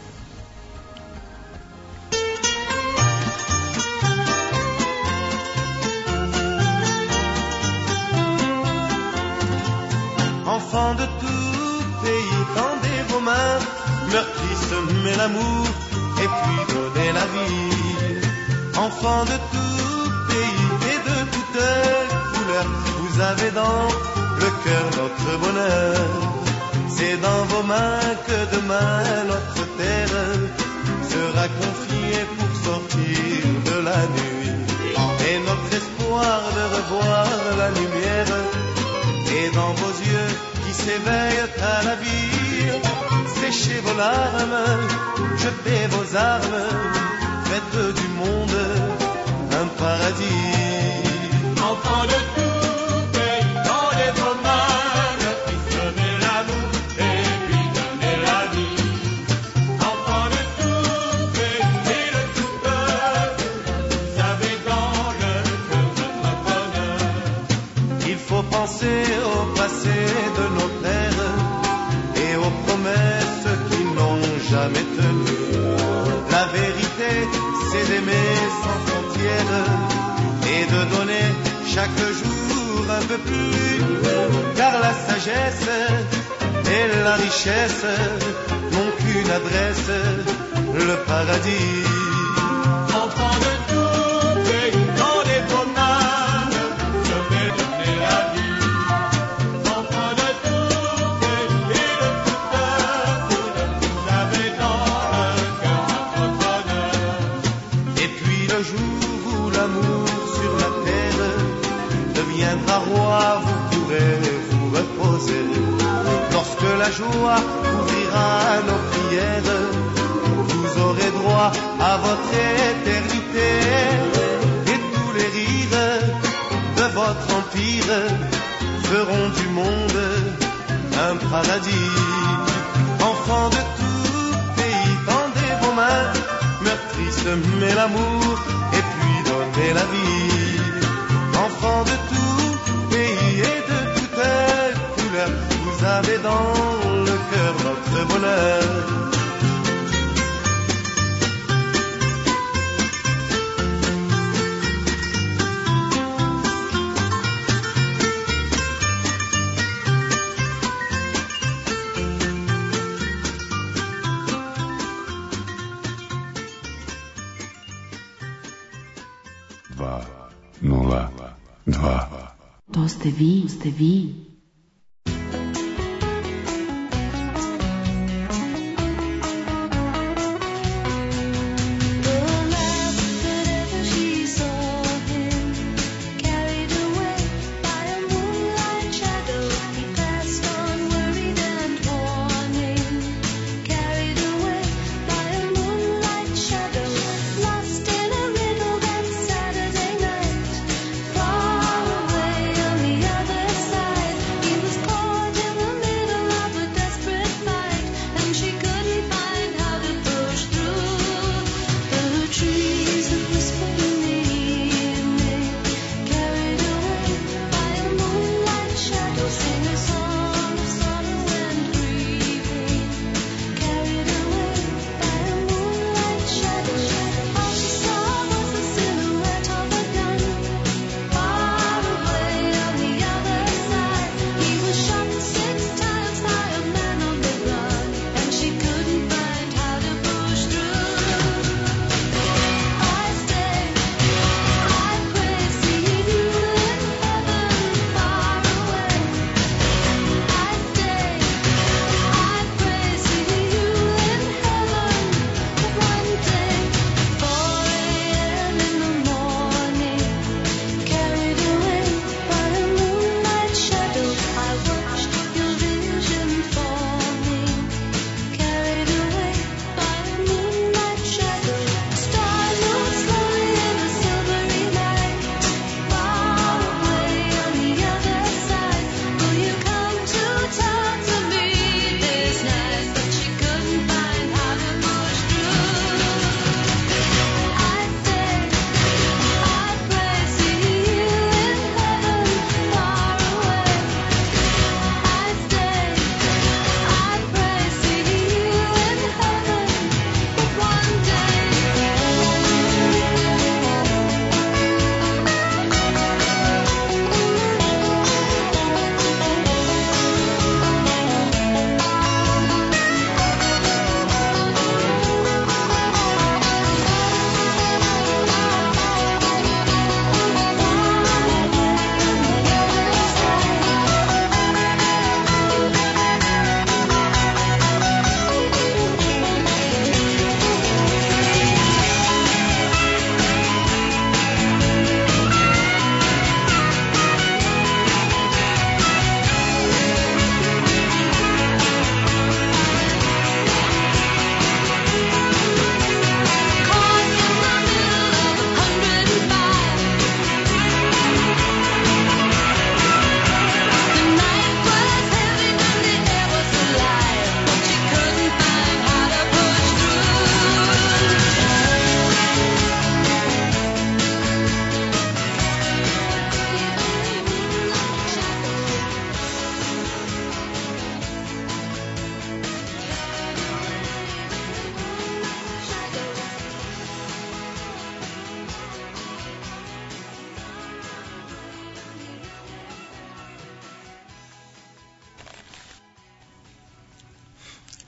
Enfant de tout pays, tendez vos mains, meurtrissez mais l'amour et puis donnez la vie. Enfant de tout pays et de toute couleurs. Vous avez dans le cœur notre bonheur. C'est dans vos mains que demain notre terre sera confiée pour sortir de la nuit. Et notre espoir de revoir la lumière est dans vos yeux qui s'éveillent à la vie. Séchez vos larmes, jetez vos armes, faites du monde un paradis. Enfants de tout pays, tendez vos mains, semez l'amour et puis donnez la vie. Enfants de tout pays et de tout peuple, vous avez dans le cœur notre bonheur. Il faut penser au passé de nos pères et aux promesses qui n'ont jamais tenu. La vérité, c'est d'aimer sans frontières et de donner chaque jour un peu plus, car la sagesse et la richesse n'ont qu'une adresse, le paradis. Enfants de tout pays, tendez vos mains, semez, donnez la vie. Enfants de tout pays et de tout peuple, vous avez dans le cœur notre bonheur. Et puis le jour où l'amour sur la terre deviendra roi, vous pourrez vous reposer. Lorsque la joie ouvrira nos prières, vous aurez droit à votre éternité. Et tous les rires de votre empire feront du monde un paradis. Enfants de tout pays, tendez vos mains, meurtris, semez l'amour et puis donnez la vie. Enfants de tout pays et de toute couleur, vous avez dans le cœur notre bonheur. To ste vi. Far away on the other side.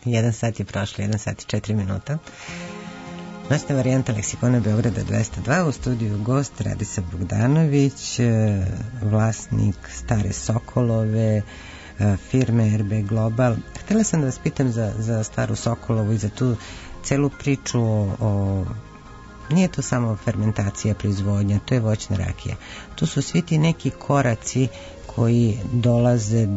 1 sat je prošlo, 1 sat i 4 minuta. Noćna varijanta Leksikona Beograda 202, u studiju gost Radica Bogdanović, vlasnik Stare Sokolove, firme RB Global. Htjela sam da vas pitam za Staru Sokolovu i za tu celu priču o nije to samo fermentacija, proizvodnja, to je voćna rakija. To su svi ti neki koraci koji dolaze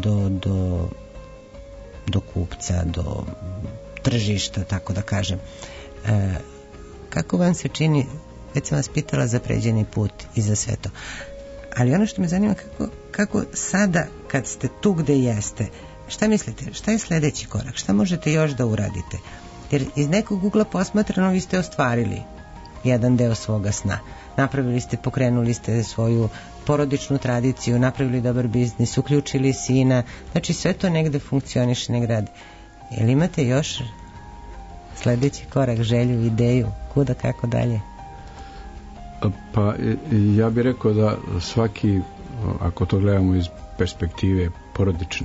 do kupca, do tržišta, tako da kažem. Kako vam se čini, već sam vas pitala za pređeni put i za sve to, ali ono što me zanima, kako sada kad ste tu gde jeste, šta mislite, šta je sledeći korak, šta možete još da uradite, jer iz nekog ugla posmatrano vi ste ostvarili jedan deo svoga sna, napravili ste, pokrenuli ste svoju porodičnu tradiciju, napravili dobar biznis, uključili sina, znači sve to negde funkcioniše, negde radi. Jel imate još sledeći korak, želju, ideju, kuda, kako dalje? Pa ja bih rekao da svaki, ako to gledamo iz perspektive porodične,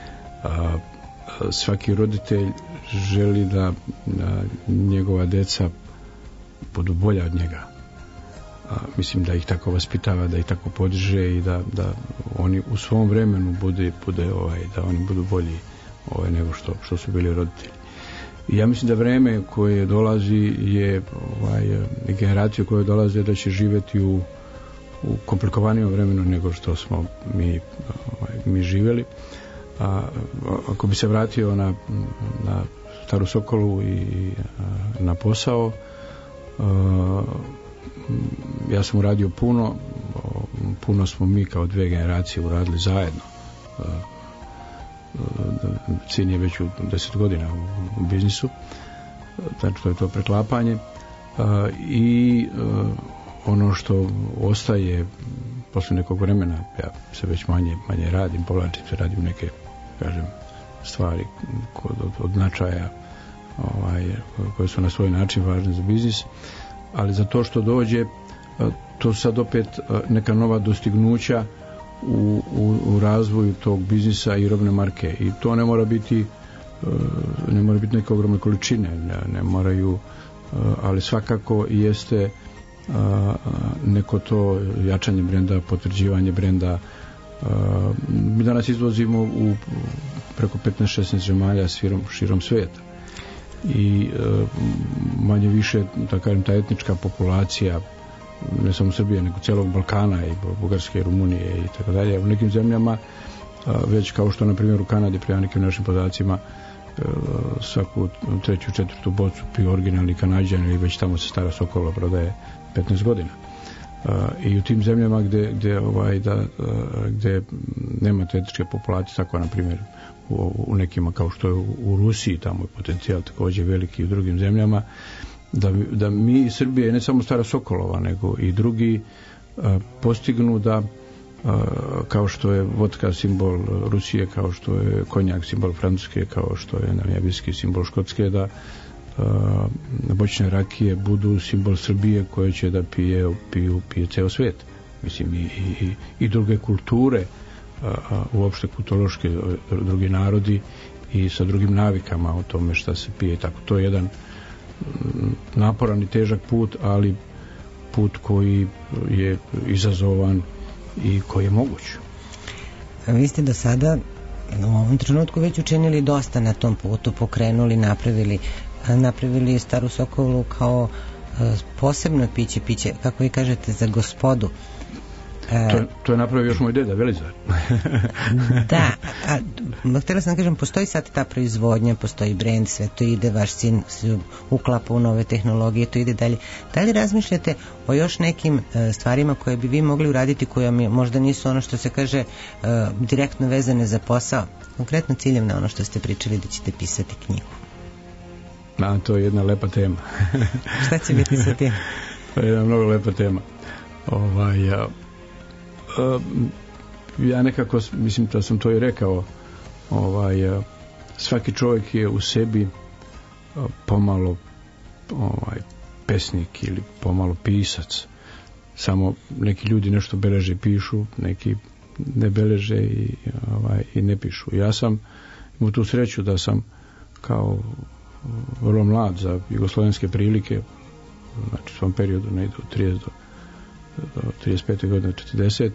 svaki roditelj želi da njegova deca budu bolja od njega. Mislim da ih tako vaspitava, da ih tako podiže i da oni u svom vremenu da oni budu bolji nego što su bili roditelji. I ja mislim da vreme koje dolazi je generacija koje dolaze da će živjeti u komplikovanijom vremenu nego što smo mi živjeli. Ako bi se vratio na Staru Sokolu i na posao, ja sam uradio puno smo mi kao dve generacije uradili zajedno. Sin je već u 10 godina u biznisu, znači to je to preklapanje, i ono što ostaje posle nekog vremena, ja se već manje radim, povlačim se, radim neke, kažem, stvari od značaja koje su na svoj način važne za biznis, ali za to što dođe, to sad opet neka nova dostignuća u razvoju tog biznisa i robne marke, i to ne mora biti neke ogromne količine, ne moraju, ali svakako jeste neko to jačanje brenda, potvrđivanje brenda. Mi danas izvozimo u preko 15-16 zemalja širom svijeta i manje više, da kažem, ta etnička populacija ne samo Srbije, nego celog Balkana i Bugarske, Rumunije i tako dalje. U nekim zemljama, već kao što na primjer u Kanadi, prema nekim našim podacima, svaku treću, četvrtu bocu piju originalni Kanađan i već tamo se Stara Sokola prodaje 15 godina. I u tim zemljama gde nema te etničke populacije, tako na primjer u nekima kao što je u Rusiji, tamo je potencijal također veliki, u drugim zemljama, da mi iz Srbije, ne samo Stara Sokolova, nego i drugi postignu da, kao što je vodka simbol Rusije, kao što je konjak simbol Francuske, kao što je namibijski simbol Škotske, da voćne rakije budu simbol Srbije koje će da pije ceo svijet. Mislim, i druge kulture, uopšte kulturološke, drugi narodi i sa drugim navikama o tome šta se pije. Tako, to je jedan naporan i težak put, ali put koji je izazovan i koji je moguć. Vi ste do sada u ovom trenutku već učinili dosta na tom putu, pokrenuli, napravili Staru Sokolu kao posebno piće, kako vi kažete, za gospodu. To je napravio još moj deda, Velizar. Da, htjela sam da kažem, postoji sad ta proizvodnja, postoji brand, sve to ide, vaš sin se uklapa u nove tehnologije, to ide dalje. Da li razmišljate o još nekim stvarima koje bi vi mogli uraditi, koje možda nisu ono što se kaže direktno vezane za posao, konkretno ciljem na ono što ste pričali da ćete pisati knjigu? To je jedna lepa tema. Šta će biti sa tim? To je jedna mnogo lepa tema. Ja nekako mislim da sam to i rekao, svaki čovjek je u sebi pomalo pesnik ili pomalo pisac, samo neki ljudi nešto beleže i pišu, neki ne beleže i ne pišu. Ja sam imao tu sreću da sam kao vrlo mlad za jugoslovenske prilike, znači u svom periodu ne ide od 30 do 35. godine, 40,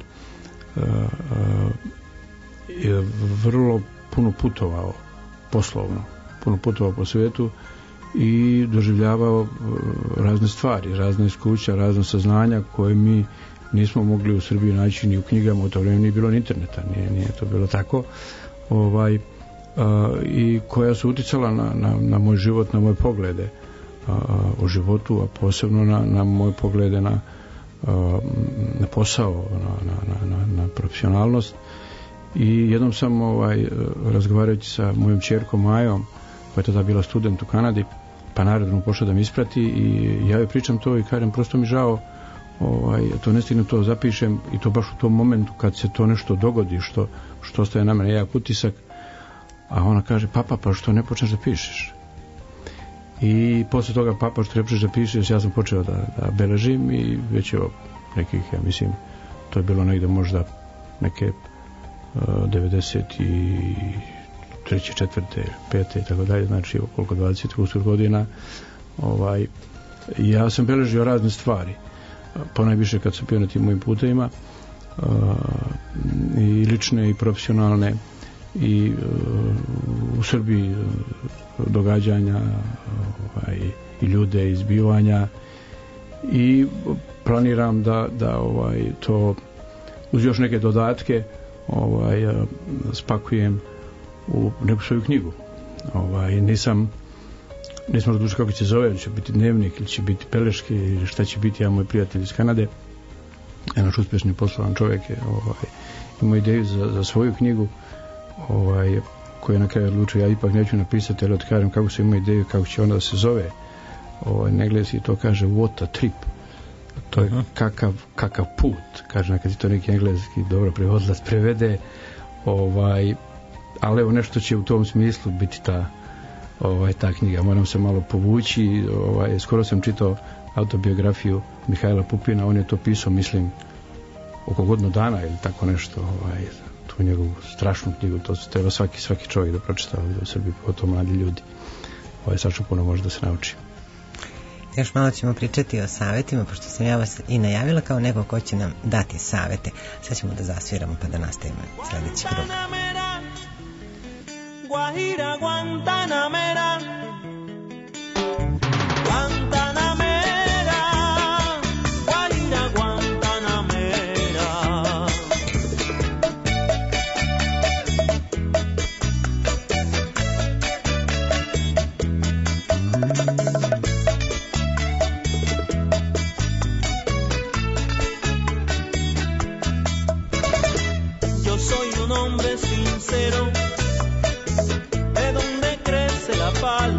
je vrlo puno putovao poslovno, puno putovao po svijetu i doživljavao razne stvari, razne iskuća, razne saznanja koje mi nismo mogli u Srbiji naći ni u knjigama, u to vrijeme nije bilo ni interneta, nije to bilo tako, i koja su uticala na moj život, na moje poglede o životu, a posebno na moje poglede na posao, na profesionalnost. I jednom sam razgovarajući sa mojom ćerkom Majom, koja je tada bila student u Kanadi, pa naredno pošla da mi isprati i ja joj pričam to i kažem, prosto mi žao, to ne stignem, to zapišem i to baš u tom momentu kad se to nešto dogodi što ostaje na mene jak utisak, a ona kaže, papa, pa što ne počneš da pišeš? I posle toga, papa, što ne počneš da pišeš, ja sam počeo da beležim i već je nekih, ja mislim, to je bilo negde možda neke 93. 4. 5. i tako dalje, znači koliko 20 godina, ja sam beležio razne stvari, ponajviše kad sam bio na tim mojim putevima, i lične i profesionalne, i u Srbiji događanja, i ljude, izbivanja, i planiram da to uz još neke dodatke spakujem u neku svoju knjigu. Nisam odlučio kako će zove, će biti dnevnik ili će biti beleške ili šta će biti. Ja, moj prijatelj iz Kanade, naš uspješni poslovan čovjek, imao ideju za svoju knjigu, koju je na kraju odlučio, ja ipak neću napisati, ali otkažem kako se ima ideju, kako će ona da se zove. Na engleski to kaže what a trip, to je kakav put, kaže, nekad to neki engleski dobro prevodilac prevede, ali evo nešto će u tom smislu biti ta knjiga. Moram se malo povući, skoro sam čitao autobiografiju Mihajla Pupina, on je to pisao, mislim, oko godinu dana ili tako nešto, tu njegovu strašnu knjigu, to treba svaki čovjek da pročita ovdje u Srbiji, pogotovo mladi ljudi. Sačno puno može da se nauči. Još malo ćemo pričati o savjetima, pošto sam ja vas i najavila kao neko ko će nam dati savjete. Sad ćemo da zasviramo pa da nastavimo sljedeći krug. Guajira Guantanamera, Guantanamera, Guajira Guantanamera. Yo soy un hombre sincero, de donde crece la palma.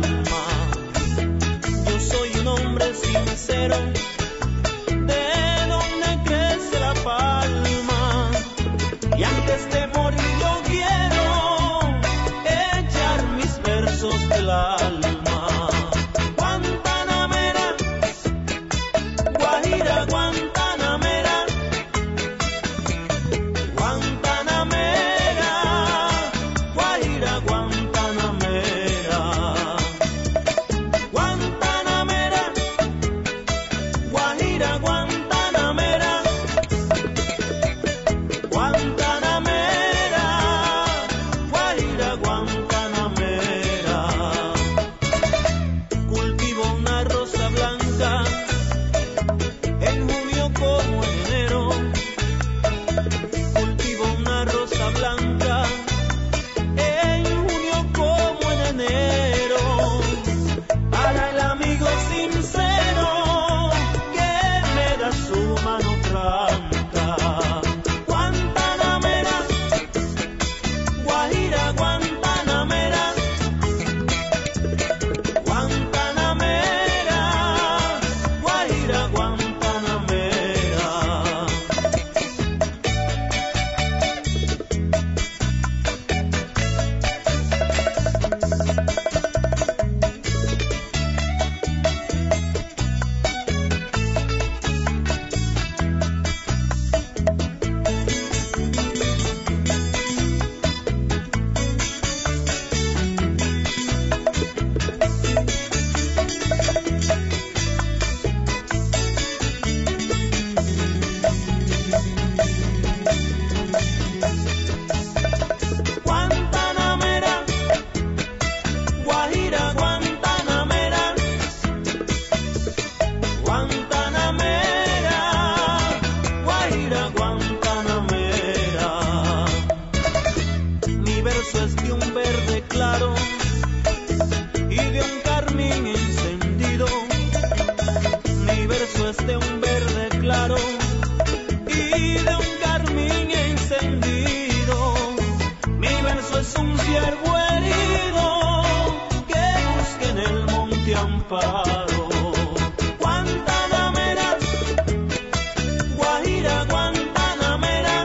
verso es de un verde claro y de un carmín encendido. Mi verso es de un verde claro y de un carmín encendido. Mi verso es un ciervo herido que busca en el monte amparo. Guantanamera, Guajira, Guantanamera,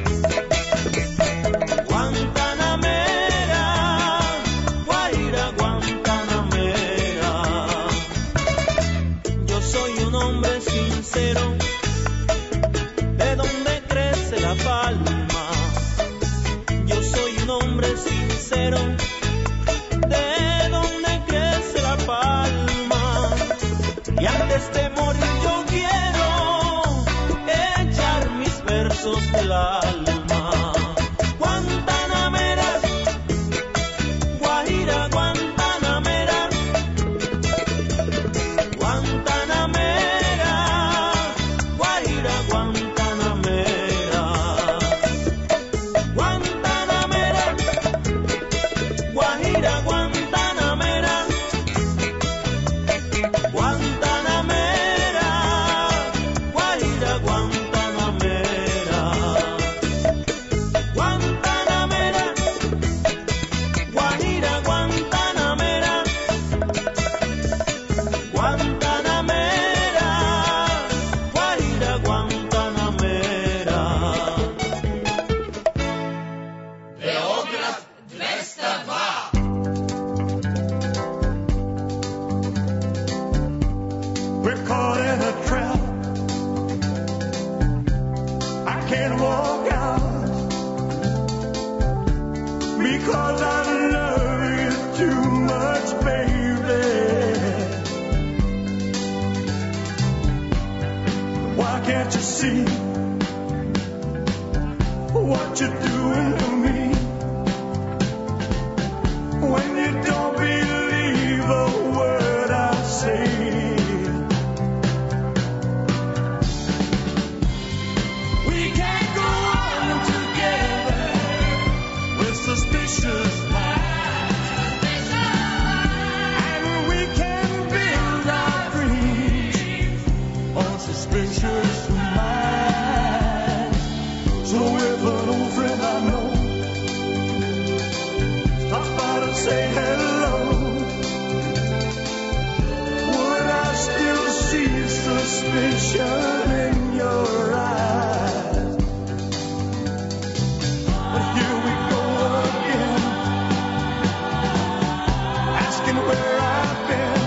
Guantanamera, Guajira, Guantanamera. Yo soy un hombre sincero, de donde crece la palma. Yo soy un hombre sincero, de donde crece la palma. Y antes de morir yo quiero echar mis versos del alma. Guantanamera, Guajira, Guantanamera, Guantanamera, Guajira, Guantanamera, Guantanamera, Guajira, Guantanamera, Guantanamera, Guajira, Guantanamera, Guantanamera, Guajira, Guantanamera, Guantanamera, Guajira, Guantanamera. Beograd 202. We're caught in a trap. I can't walk out because I love you too much, baby. Why can't you see what you're doing to me? When you don't believe a word I say. We can't go on together with suspicious minds, and we can build our dreams on suspicious minds. So if an old friend I know stops by to say hello, would I still see suspicion in your eyes? But here we go again, asking where I've been.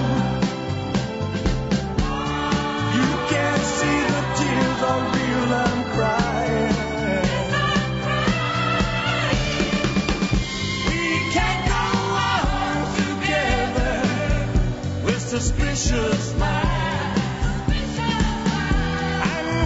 You can't see the tears are real, I'm crying. We can't go on together with suspicious minds, and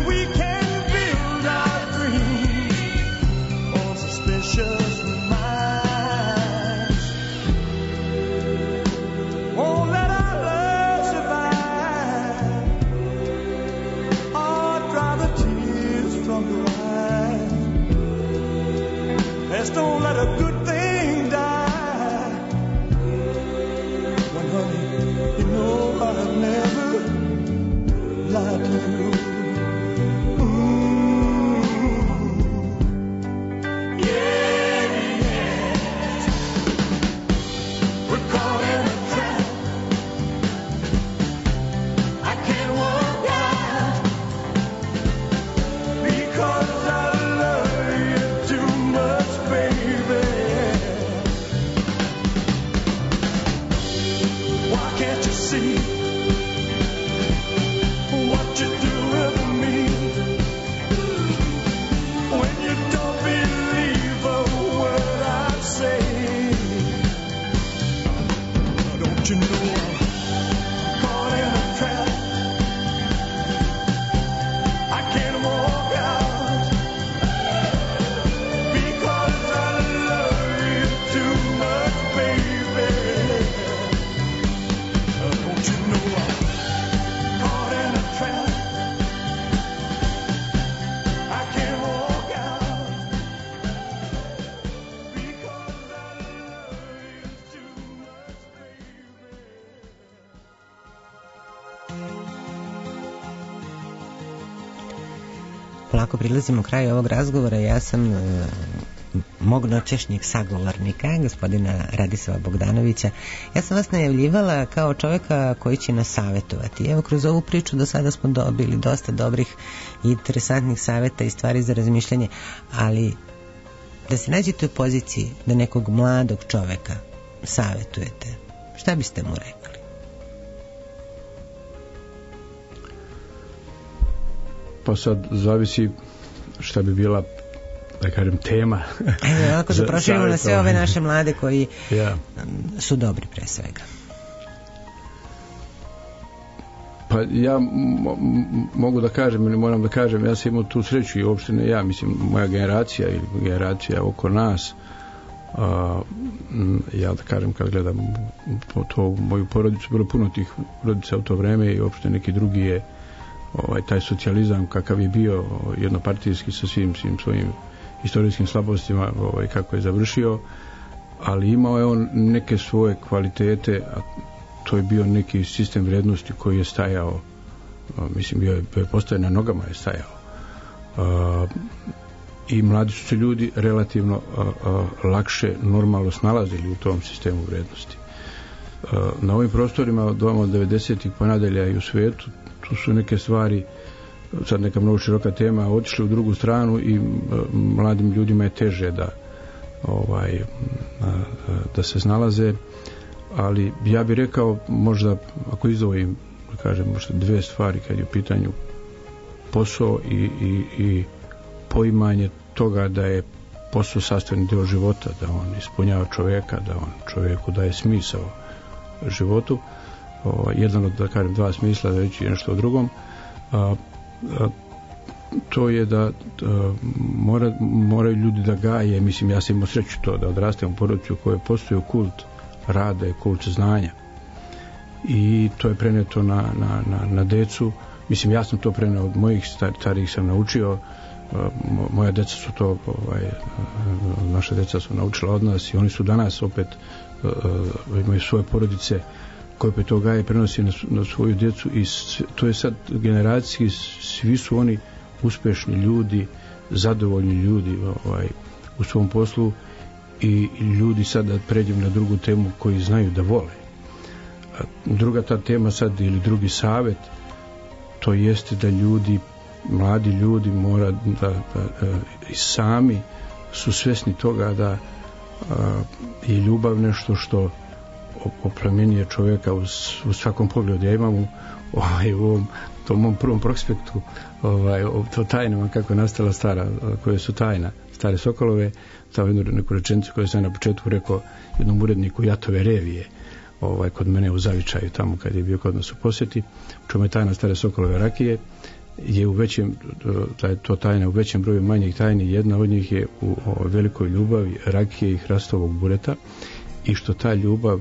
polako prilazimo kraju ovog razgovora. Ja sam mog noćešnjeg sagovornika, gospodina Radislava Bogdanovića. Ja sam vas najavljivala kao čovjeka koji će nas savjetovati. Evo, kroz ovu priču do sada smo dobili dosta dobrih i interesantnih savjeta i stvari za razmišljanje, ali da se nađete u poziciji da nekog mladog čovjeka savjetujete, šta biste mu rekli? Pa sad zavisi šta bi bila, da kažem, tema. Evo, ako se proširimo na sve ove naše mlade koji su dobri pre svega. Pa ja mogu da kažem ili moram da kažem, ja sam imao tu sreću i uopšte ne ja, mislim, moja generacija ili generacija oko nas, ja da kažem, kad gledam to moju porodicu, bilo puno tih porodica u to vreme i uopšte neki drugi je taj socijalizam kakav je bio jednopartijski sa svim svojim istorijskim slabostima, kako je završio, ali imao je on neke svoje kvalitete, a to je bio neki sistem vrijednosti koji je stajao, mislim, bio je postoje na nogama, je stajao. I mladi su se ljudi relativno lakše, normalno snalazili u tom sistemu vrijednosti. Na ovim prostorima od 90-ih pa nadalje i u svijetu, tu su neke stvari, sad neka mnogo široka tema, otišli u drugu stranu i mladim ljudima je teže da se snalaze, ali ja bih rekao, možda ako izdvojim, da kažem, možda dve stvari kad je u pitanju posao i poimanje toga da je posao sastavni dio života, da on ispunjava čovjeka, da on čovjeku daje smisao životu. Jedan od, da kažem, dva smisla, da reći nešto o drugom, to je da moraju ljudi da gaje, mislim, ja sam imao sreću to da odrastem u porodici u kojoj postoji kult rada i kult znanja i to je preneto na decu. Mislim, ja sam to preneo od mojih starijih, sam naučio, moja deca su to naša deca su naučila od nas i oni su danas opet imaju svoje porodice koje opet to gaje, prenosi na svoju djecu i to je sad generacijski, svi su oni uspešni ljudi, zadovoljni ljudi u svom poslu i ljudi, sad da pređem na drugu temu, koji znaju da vole. Druga ta tema sad, ili drugi savjet, to jeste da ljudi, mladi ljudi mora da i sami su svjesni toga da je ljubav nešto što oplemenjuje čovjeka u svakom pogledu. Ja imam u tom mom prvom prospektu to tajnama kako je nastala stara, koje su tajna, stare Sokolove, tamo jednu neku rečenicu koju sam na početku rekao jednom uredniku Jatove revije, kod mene u Zavičaju, tamo kad je bio kod nas u posjeti, čemu je tajna stare Sokolove rakije, je u većem, to tajna u većem broju manjih tajni, jedna od njih je u velikoj ljubavi rakije i hrastovog bureta, i što ta ljubav,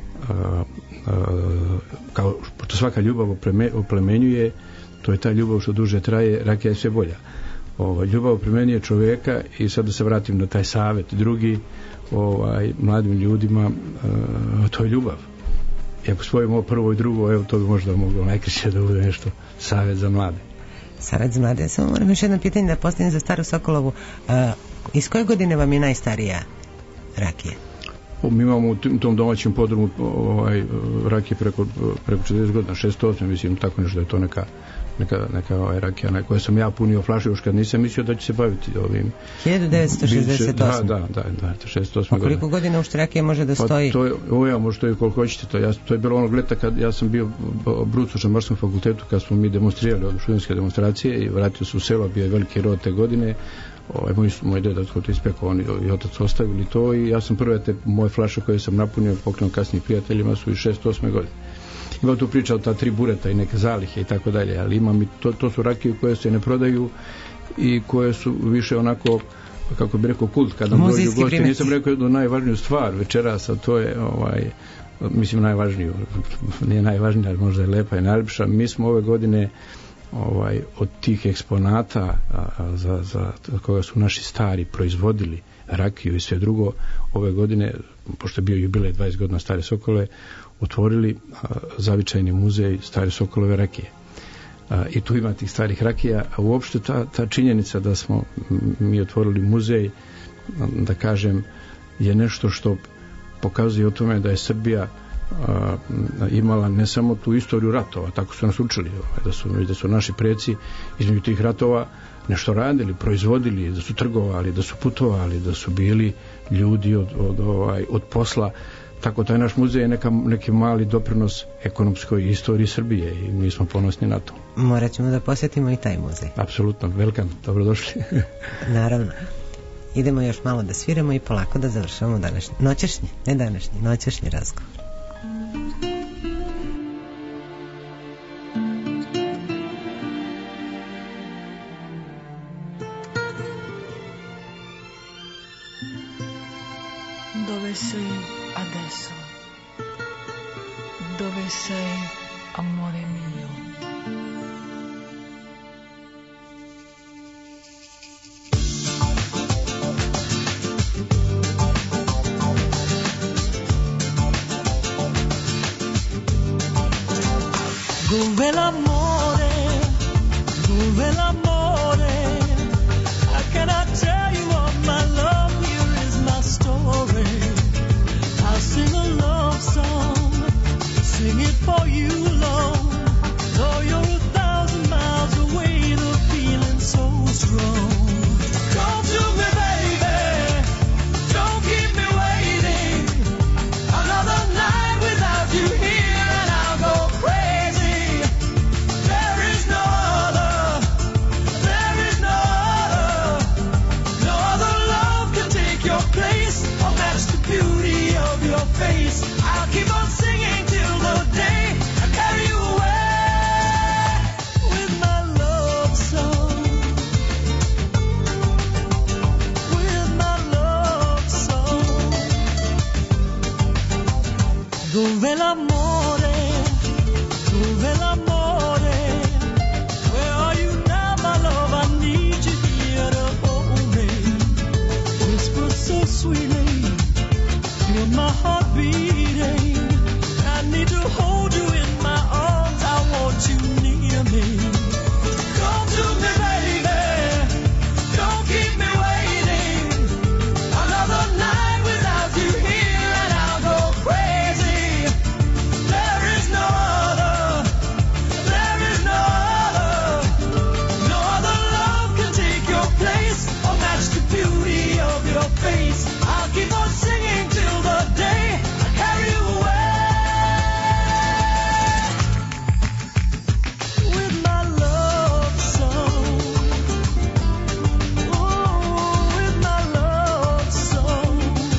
kao što svaka ljubav oplemenjuje, to je ta ljubav što duže traje, rakija je sve bolja. Ljubav oplemenjuje čovjeka. I sad da se vratim na taj savjet drugi, mladim ljudima, to je ljubav. I ako spojimo prvo i drugo, evo, to bi možda moglo najkraće da bude nešto savjet za mlade. Savjet za mlade. Samo moram još jedno pitanje da postavim za staru Sokolovu. Iz koje godine vam je najstarija rakija? Mi imamo u tom domaćem podrumu rakije preko 40 godina, 608, mislim, tako nešto da je to neka rakija koja sam ja punio flašu još kad nisam mislio da će se baviti ovim. 1968. Da, 608 godina. Koliko godina ušte rakija može da stoji? Pa može stoji koliko hoćete. To je bilo onog leta kad ja sam bio bruc u Šumarskom fakultetu, kad smo mi demonstrirali od studentske demonstracije i vratio se u selo, bio je veliki rod te godine. Moj deda to ispekao, on i otac ostavili to i ja sam prve te moje flaše koje sam napunio pokrenuo kasnijim prijateljima su i 608. godine. Ima tu priča o ta 3 bureta i neke zalihe i tako dalje, ali imam i to su rakije koje se ne prodaju i koje su više onako, kako bi rekao, kult. Kada nam dođu gosti, nisam rekao jednu najvažniju stvar večeras, a to je mislim najvažniju, nije najvažnija, ali možda je lepa i najljepša. Mi smo ove godine od tih eksponata za koga su naši stari proizvodili rakiju i sve drugo, ove godine, pošto je bio jubilej 20 godina stare Sokole, otvorili Zavičajni muzej stare Sokolove rakije. I tu ima tih starih rakija, a uopšte ta činjenica da smo mi otvorili muzej, da kažem, je nešto što pokazuje o tome da je Srbija imala ne samo tu istoriju ratova, tako su nas učili, da su naši preci između tih ratova nešto radili, proizvodili, da su trgovali, da su putovali, da su bili ljudi od posla. Tako taj naš muzej je neki mali doprinos ekonomskoj istoriji Srbije i mi smo ponosni na to. Morat ćemo da posjetimo i taj muzej. Apsolutno, welcome, dobrodošli. Naravno. Idemo još malo da sviramo i polako da završamo noćašnji razgovor. Dove sei adesso? Dove sei, amore mio? Dove l'amore? Dove l'amore? How can I tell you all my love? Here is my story. I'll sing a love song, sing it for you, Lord. Though you're 1,000 miles away, the feeling's so strong. Come to me, baby, don't keep me waiting. Another night without you here and I'll go crazy. There is no other, there is no other. No other love can take your place or match the beauty of your face. I'll keep on singing till the day I carry you away with my love song. With my love song. Dove l'amore? Dove l'amore? Where are you now, my love? I need you here to hold me. Whisper so sweetly, feel my heart beating. I need to hold you in my arms. I want you near me. Come to me, baby. Don't keep me waiting. Another night without you here and I'll go crazy. There is no other. There is no other. No other love can take your place or match the beauty of your face. I'll keep on singing till the day I carry you away with my love song. Oh, with my love song.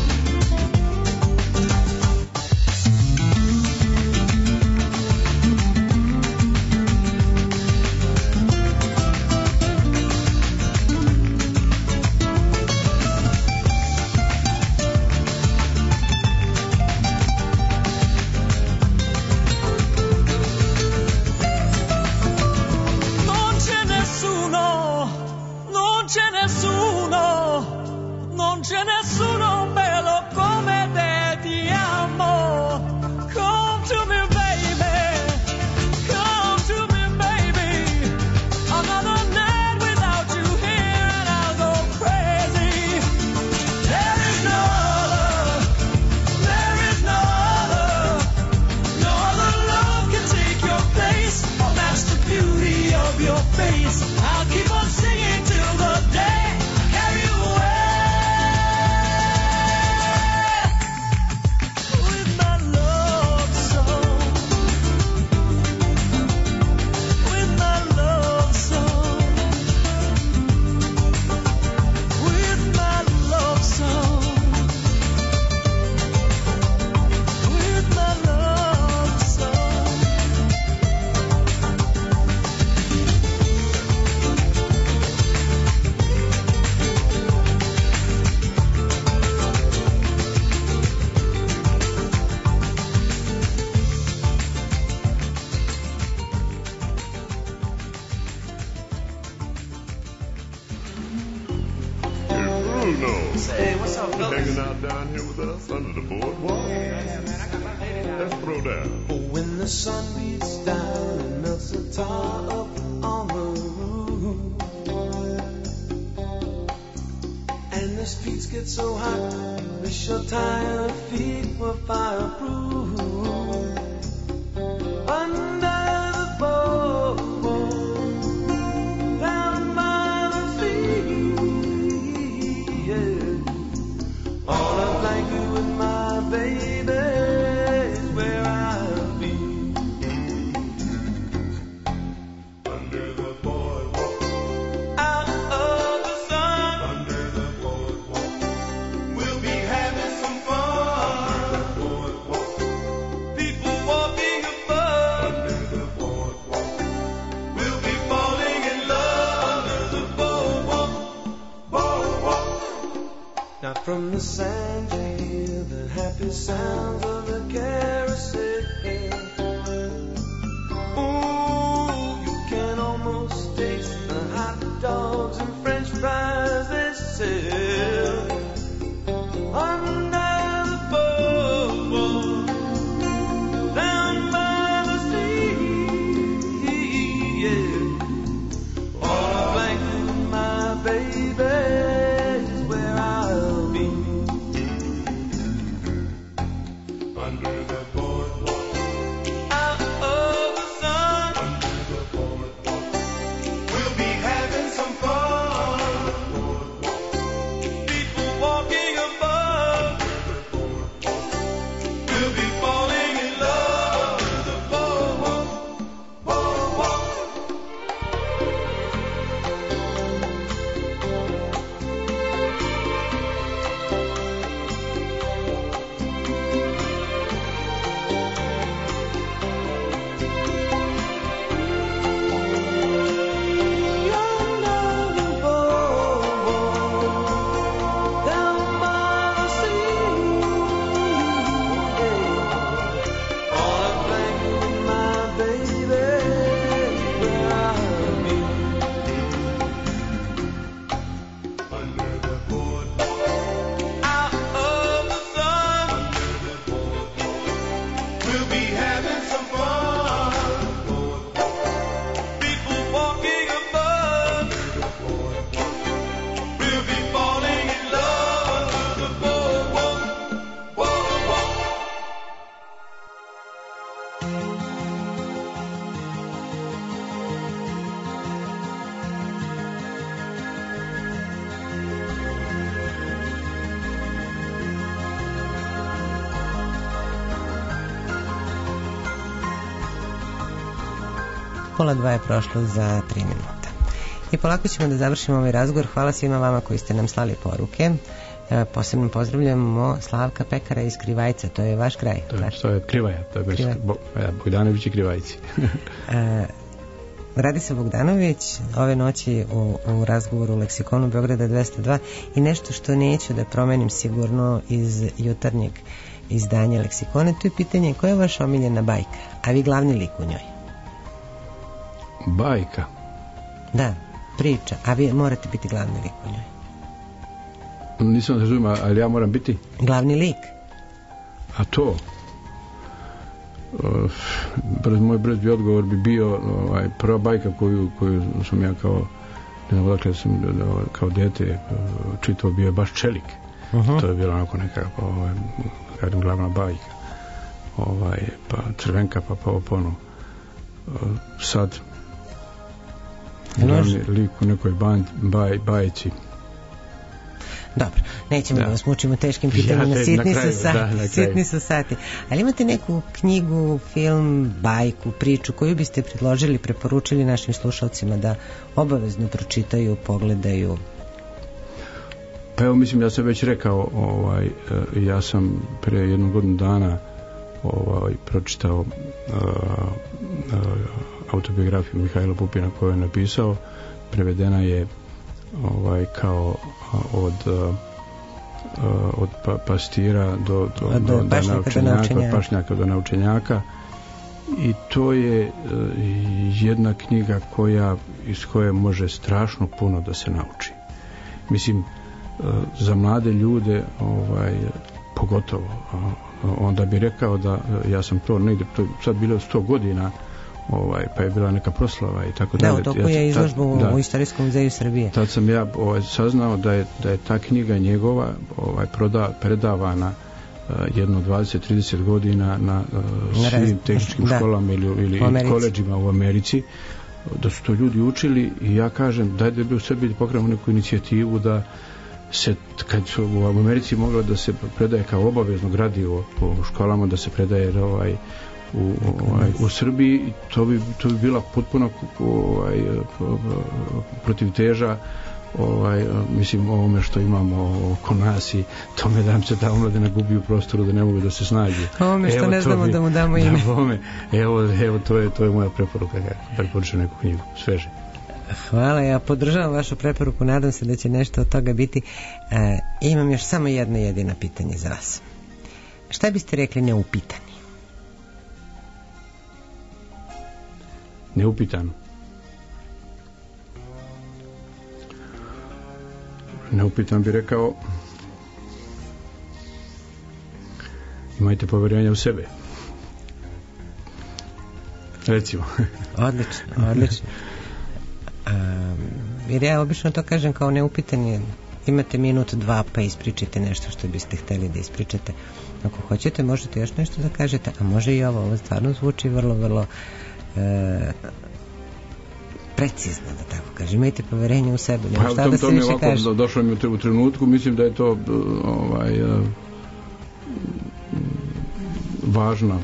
Non c'è nessuno, non c'è nessuno, non c'è nessuno bello come te, ti amo. Come to me, baby, come to me, baby. Another night without you here and I'll go crazy. There is no other, there is no other. No other love can take your place or match the beauty of your face. I'll keep on singing till the day I carry you away with my love song. With my love song. With my love song. With my love song. Bruno. Hey, what's up, fellas? Hanging out down here with us under the boardwalk. Let's throw down. When the sun beats down and melts the tar up streets get so hot, wish your tired feet were fireproof. Under the boardwalk, down by the sea, yeah. On a blanket with my baby is where I'll be. Under the boardwalk, out of the sun. Under the boardwalk, we'll be having some fun. Under the boardwalk, people walking above. Under the boardwalk, we'll be falling in love. Under the boardwalk, boardwalk. Now from the sand you hear the happy sounds of the carousel. Ooh, you can almost taste the hot dogs and French fries they sell. Under the boardwalk, down by the sea, yeah. On a blanket with my baby is where I'll be. Under the boardwalk, out of the sun. Under the boardwalk, we'll be having some fun. Under the boardwalk, people walking above. Under the boardwalk, we'll be falling in love. Under the boardwalk, boardwalk. We'll be having some fun. People walking above. We'll be falling in love. Under the boardwalk, boardwalk. Pola 2 je prošlo za 3 minuta. I polako ćemo da završimo ovaj razgovor. Hvala svima vama koji ste nam slali poruke. Posebno pozdravljamo Slavka Pekara iz Krivajca, to je vaš kraj. To je Krivaja, to je Bogdanović i Krivajci. Radislav Bogdanović ove noći u razgovoru u Leksikonu Beograda 202 i nešto što neću da promenim sigurno iz jutarnjeg izdanja Leksikona, to je pitanje koja je vaša omiljena bajka, a vi glavni lik u njoj. Bajka? Da, priča, a vi morate biti glavni lik u njoj. Nisam razumio, ali ja moram biti glavni lik. A to moj brzi odgovor bi bio prva bajka koju sam ja kao ne znam odakle sam kao dete čitao, bio je baš Čelik. To je bilo onako neka kažem glavna bajka, pa Crvenka, pa Pono. Sad glavni lik u nekoj bajci. Dobro, nećemo da vas mučimo teškim pitanjima, sitni su sati. Ali imate neku knjigu, film, bajku, priču koju biste predložili, preporučili našim slušalcima da obavezno pročitaju, pogledaju? Pa evo, mislim, ja sam već rekao, ja sam pre 1 godinu dana pročitao autobiografiju Mihajla Pupina koju je napisao. Prevedena je kao od pastira do naučenjaka, od pašnjaka do naučenjaka, i to je jedna knjiga iz koje može strašno puno da se nauči. Mislim, za mlade ljude pogotovo. Onda bi rekao da ja sam to negdje, sad bilo 100 godina pa je bila neka proslava i tako dalje. Da, u toku je izložba u Istorijskom muzeju Srbije. Tad sam ja saznao da je ta knjiga njegova predavana jedno 20-30 godina na svim tehničkim školama ili koleđima u Americi, da su to ljudi učili, i ja kažem daj da bi u Srbiji pokrenemo neku inicijativu da se, kad su u Americi mogla da se predaje kao obavezno gradivo po školama, da se predaje u Srbiji, to bi bila potpuno protivteža mislim ovome što imamo oko nas, i tome da nam se ta omladina gubi u prostoru, da ne mogu da se snađe. Ovome što ne znamo da mu damo ime. Evo to je moja preporuka, preporučujem neku knjigu, sveže. Hvala, ja podržavam vašu preporuku, nadam se da će nešto od toga biti. Imam još samo jedno jedino pitanje za vas. Šta biste rekli neupitani? Neupitano? Neupitan bi rekao imajte poverenja u sebe, recimo. Odlično. Jer ja obično to kažem kao neupitani, imate minut, dva, pa ispričite nešto što biste hteli da ispričate. Ako hoćete možete još nešto da kažete, a može i ovo stvarno zvuči vrlo, vrlo precizno, da tako kažem. Imajte poverenje u sebe. Šta da se više kaže? Došlo mi u trenutku, mislim da je to važno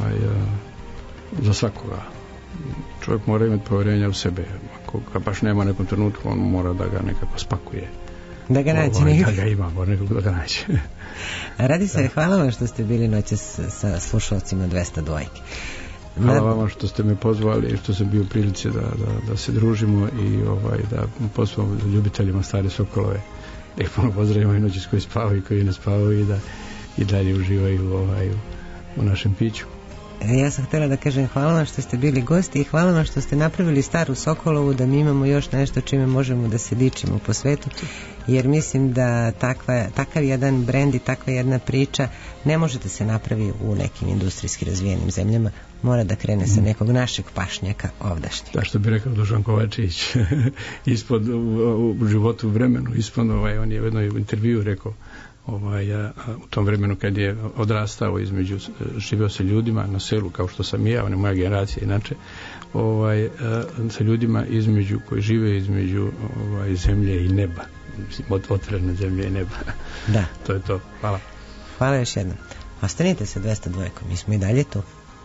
za svakoga. Čovjek mora imati poverenja u sebe. Ako ga baš nema nekom trenutku, on mora da ga nekako spakuje. Da ga nađe. Da ga ima, mora nekako da ga nađe. Radi se, hvala vam što ste bili noćas sa slušalcima 202. Hvala vama što ste me pozvali i što sam bio u prilici da se družimo i da pozvamo ljubiteljima stare sokolove, da ih pozdravimo i noći koji spavaju i koji ne spavaju, i da i dalje uživaju u našem piću. Ja sam htjela da kažem hvala vam što ste bili gosti i hvala vam što ste napravili staru Sokolovu, da mi imamo još nešto čime možemo da se dičimo po svetu, jer mislim da takav jedan brend i takva jedna priča ne može da se napravi u nekim industrijski razvijenim zemljama, mora da krene sa nekog našeg pašnjaka ovdašnjeg. Da, što bi rekao Dušan Kovačević ispod u životu u vremenu, ispod on je u jednom intervju rekao u tom vremenu kad je odrastao živio sa ljudima na selu kao što sam i ja, on je moja generacija inače, sa ljudima koji žive između zemlje i neba, otvorene zemlje i neba. Da. To je to. Hvala. Hvala još jednom. Ostanite sa 202, mi smo i dalje tu.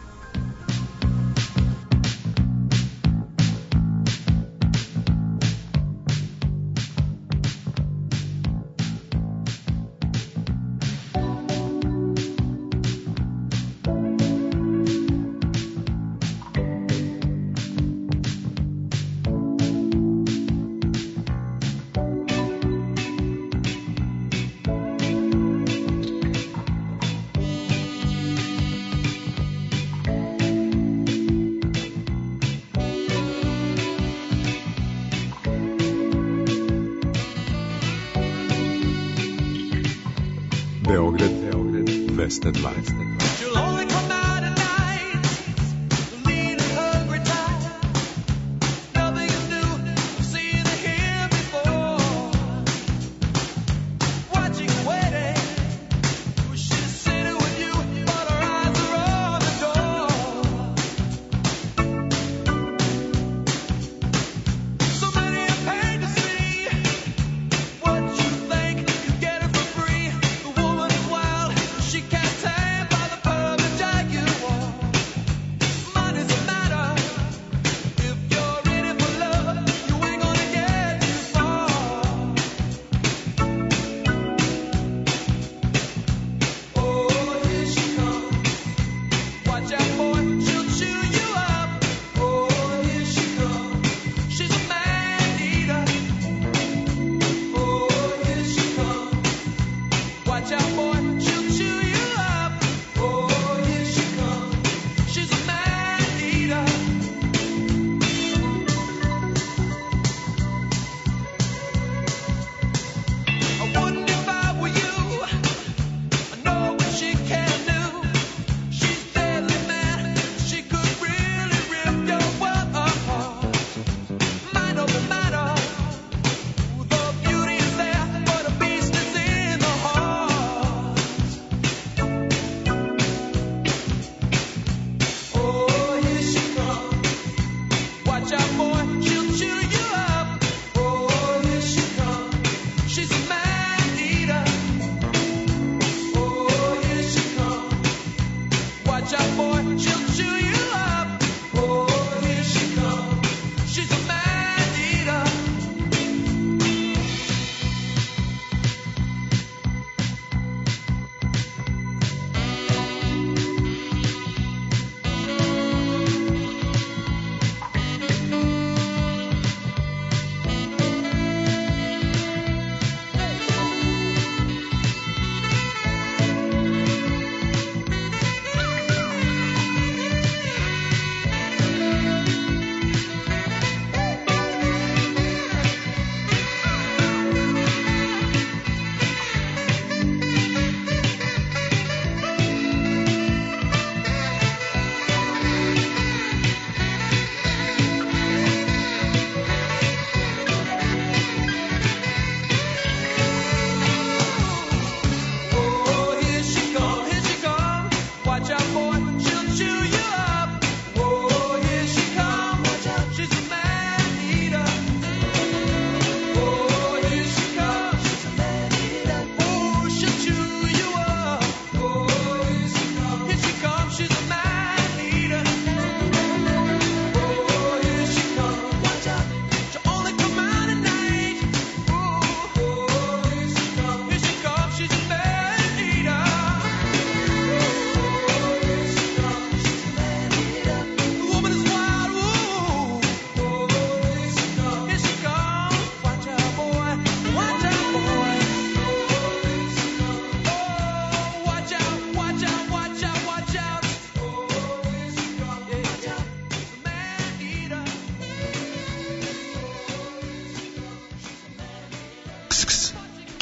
Beograd 220. She can't tame by the pervert.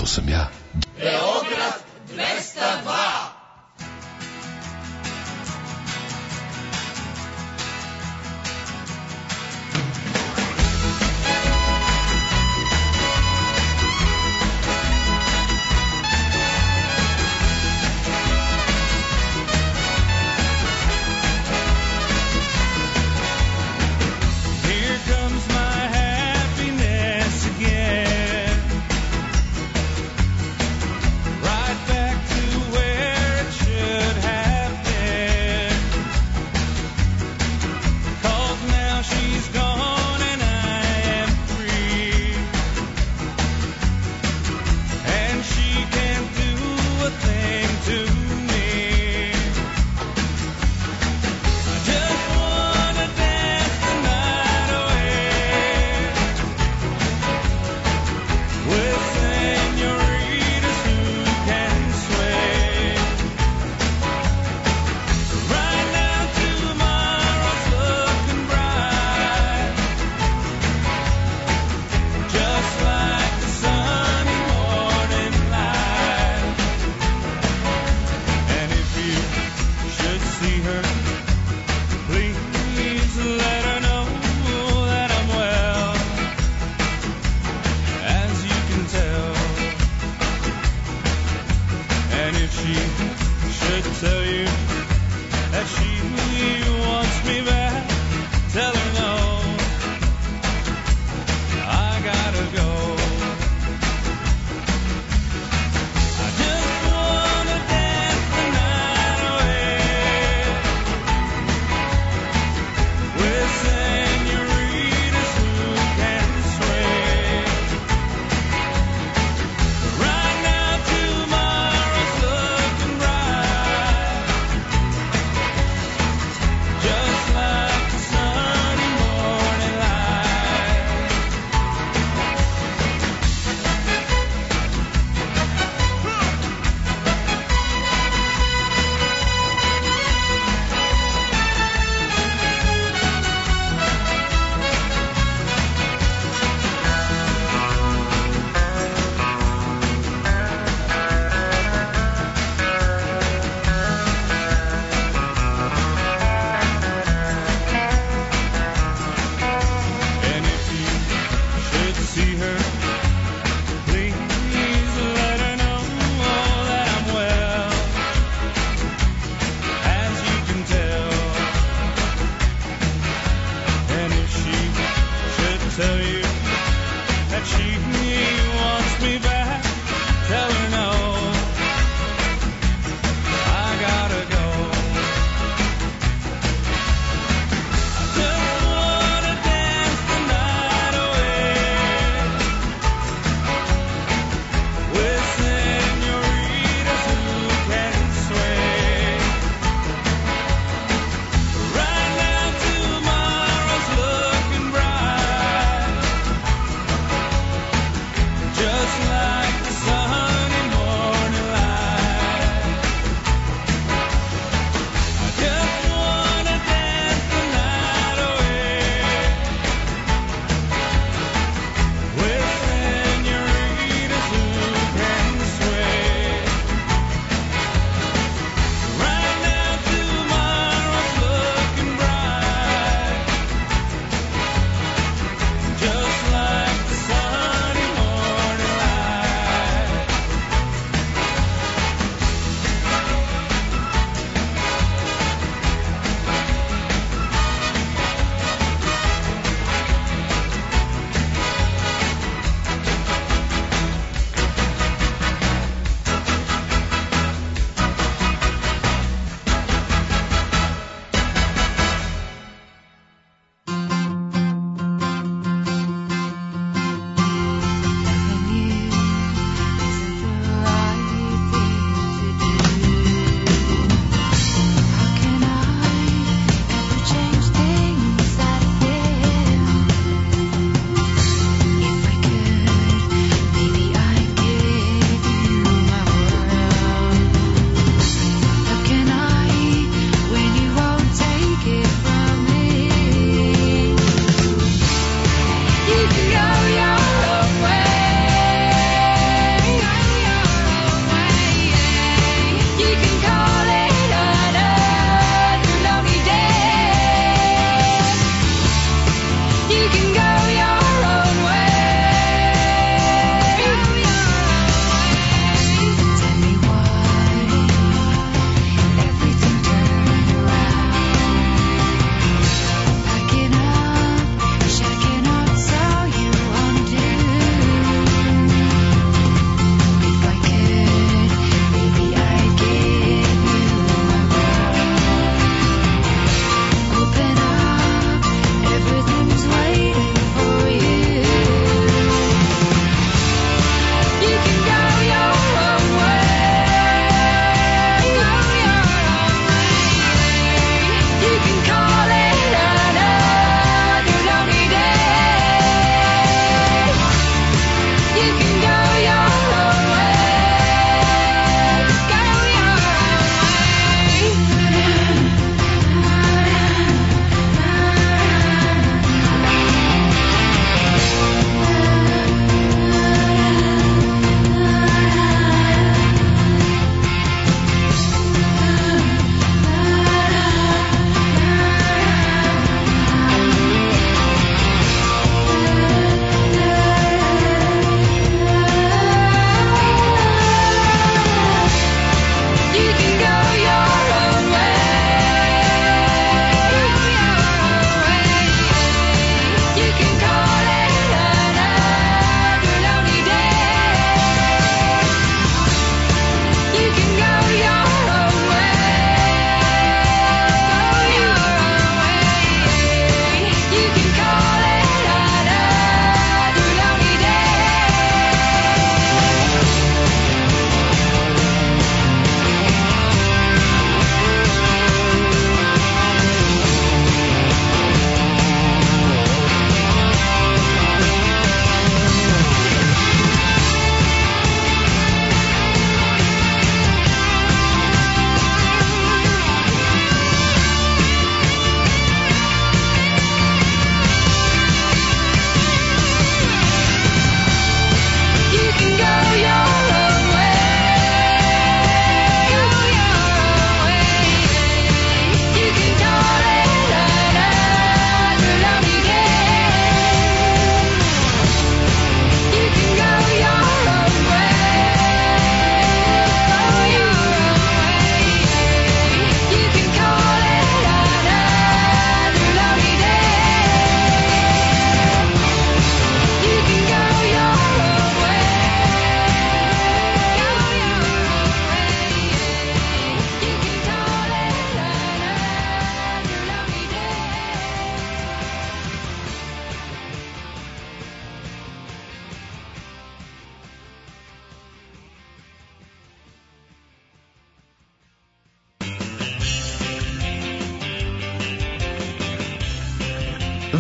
sam ja. Beograd 202.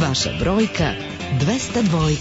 Vaša brojka 202.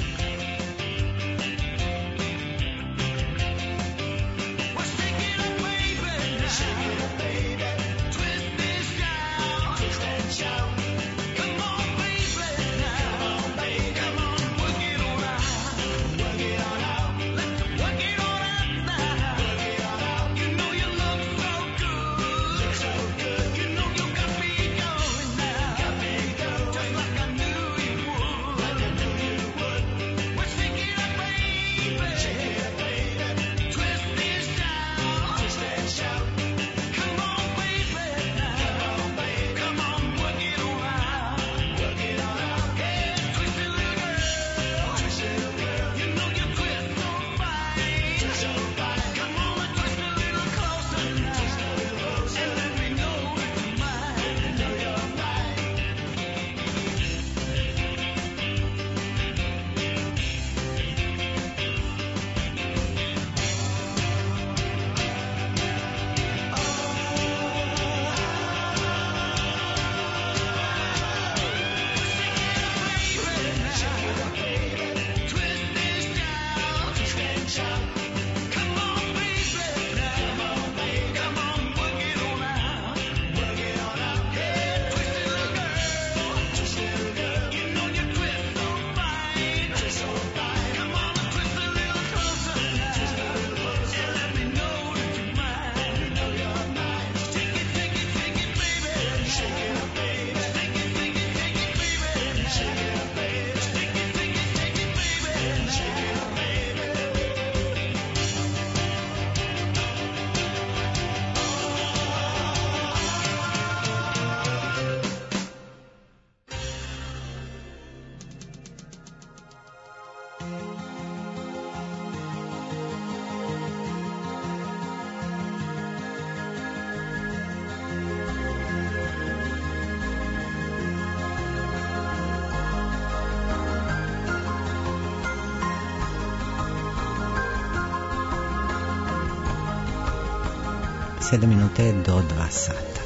Sedam minute do 2 sata.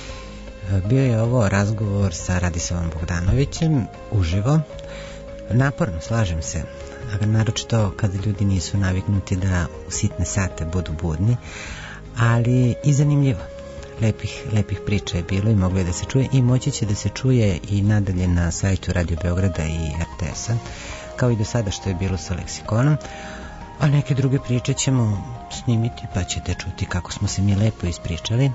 Bio je ovo razgovor sa Radislavom Bogdanovićem uživo. Naporno, slažem se, naročito kada ljudi nisu naviknuti da u sitne sate budu budni, ali i zanimljivo. Lepih priča je bilo i moglo je da se čuje i moći će da se čuje i nadalje na sajtu Radio Beograda i RTS-a, kao i do sada što je bilo sa leksikonom. A neke druge priče ćemo snimiti pa ćete čuti kako smo se mi lepo ispričali,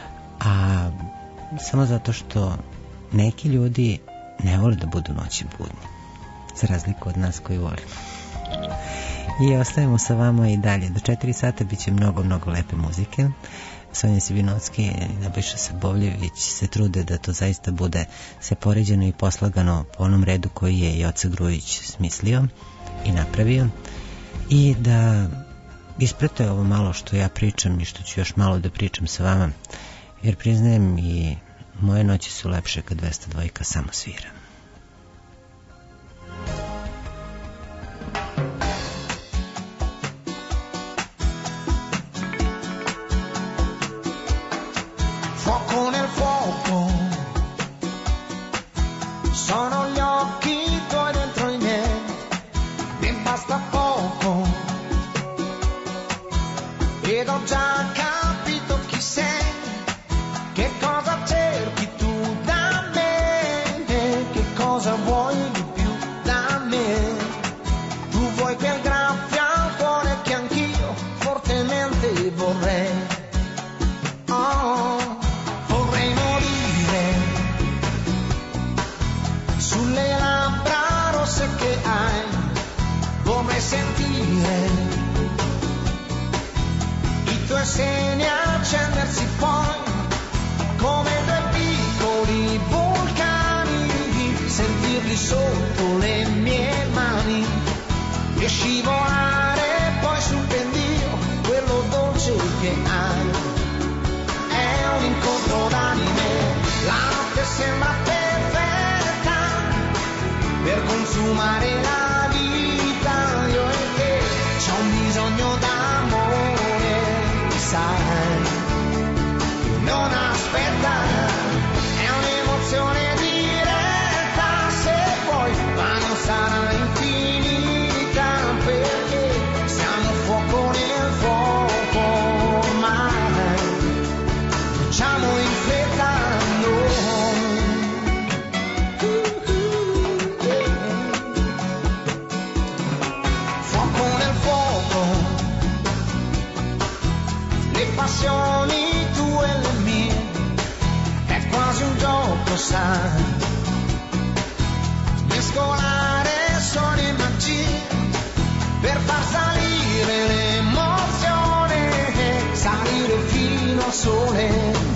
a samo zato što neki ljudi ne vole da budu noći budni, za razliku od nas koji volimo. I ostajemo sa vama i dalje. Do 4 sata bit će mnogo lepe muzike. Sonja Sibinovski i Nebojša Sabovljević se trude da to zaista bude sve poređeno i poslagano po onom redu koji je Joca Grujić smislio i napravio, i da isprate ovo malo što ja pričam i što ću još malo da pričam sa vama, jer priznajem i moje noći su lepše kad 202 samo svira. Fuoco nel fuoco, sono gli occhi tuoi dentro i miei, mi basta poco, ed ho già capito chi sei, che cosa cerchi tu da me, che cosa vuoi di più da me. Tu vuoi quel graffio al cuore che anch'io fortemente vorrei. Oh, vorrei morire sulle labbra rosse che hai, vorrei sentire i tuoi seni accendersi poi come due piccoli vulcani, sentirli sotto le mie mani e scivolare poi sul pendio, quello dolce che hai. È un incontro d'anime, la notte sembra perfetta per consumare la vita, io e te, c'ho un bisogno d'amore, sai, non aspetta, è un'emozione diretta, se sai, mescolare suoni e magie per far salire l'emozione, salire fino al sole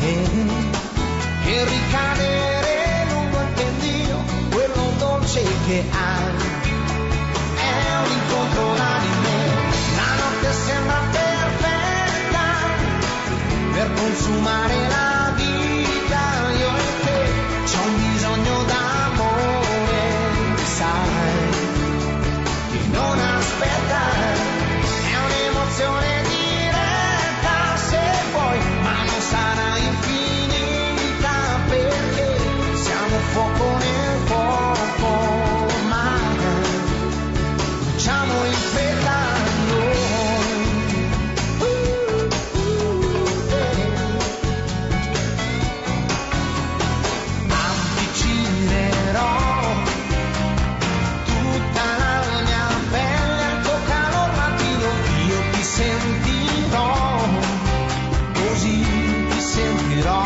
e ricadere lungo il pendio, quello dolce che hai. È un incontro unanime, la notte sembra perfetta per consumare la vita, io e te, c'ho un bisogno d'amore, sai, che non aspetta, è un'emozione diretta, se vuoi, ma non sarà infinita, perché siamo fuoco nel fuoco, ma facciamo in fretta noi. Avvicinerò tutta la mia pelle al tuo calor mattino, io ti sentirò, così ti sentirò.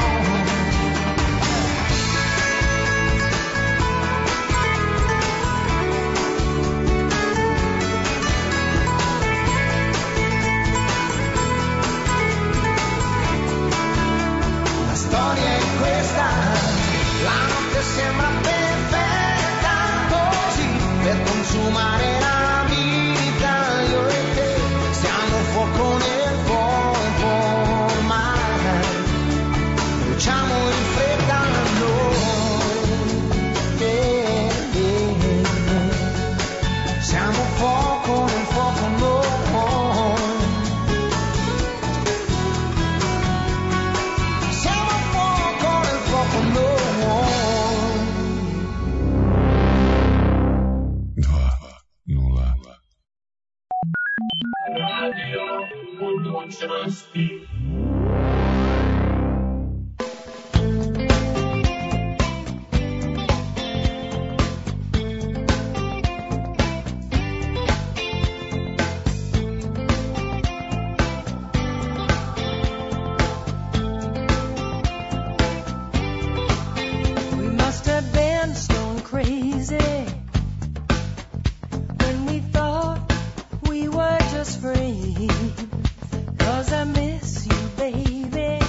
La storia è questa, la notte sembra perfetta, così per consumare la vita, io e te, siamo fuoco nel fuoco, ma bruciamo in fretta noi, siamo fuoco nel fuoco noi. Siamo fuoco nel fuoco noi. 2-0. Radio budućnosti. We must have been stone crazy when we thought we were just free. 'Cause I miss you, baby,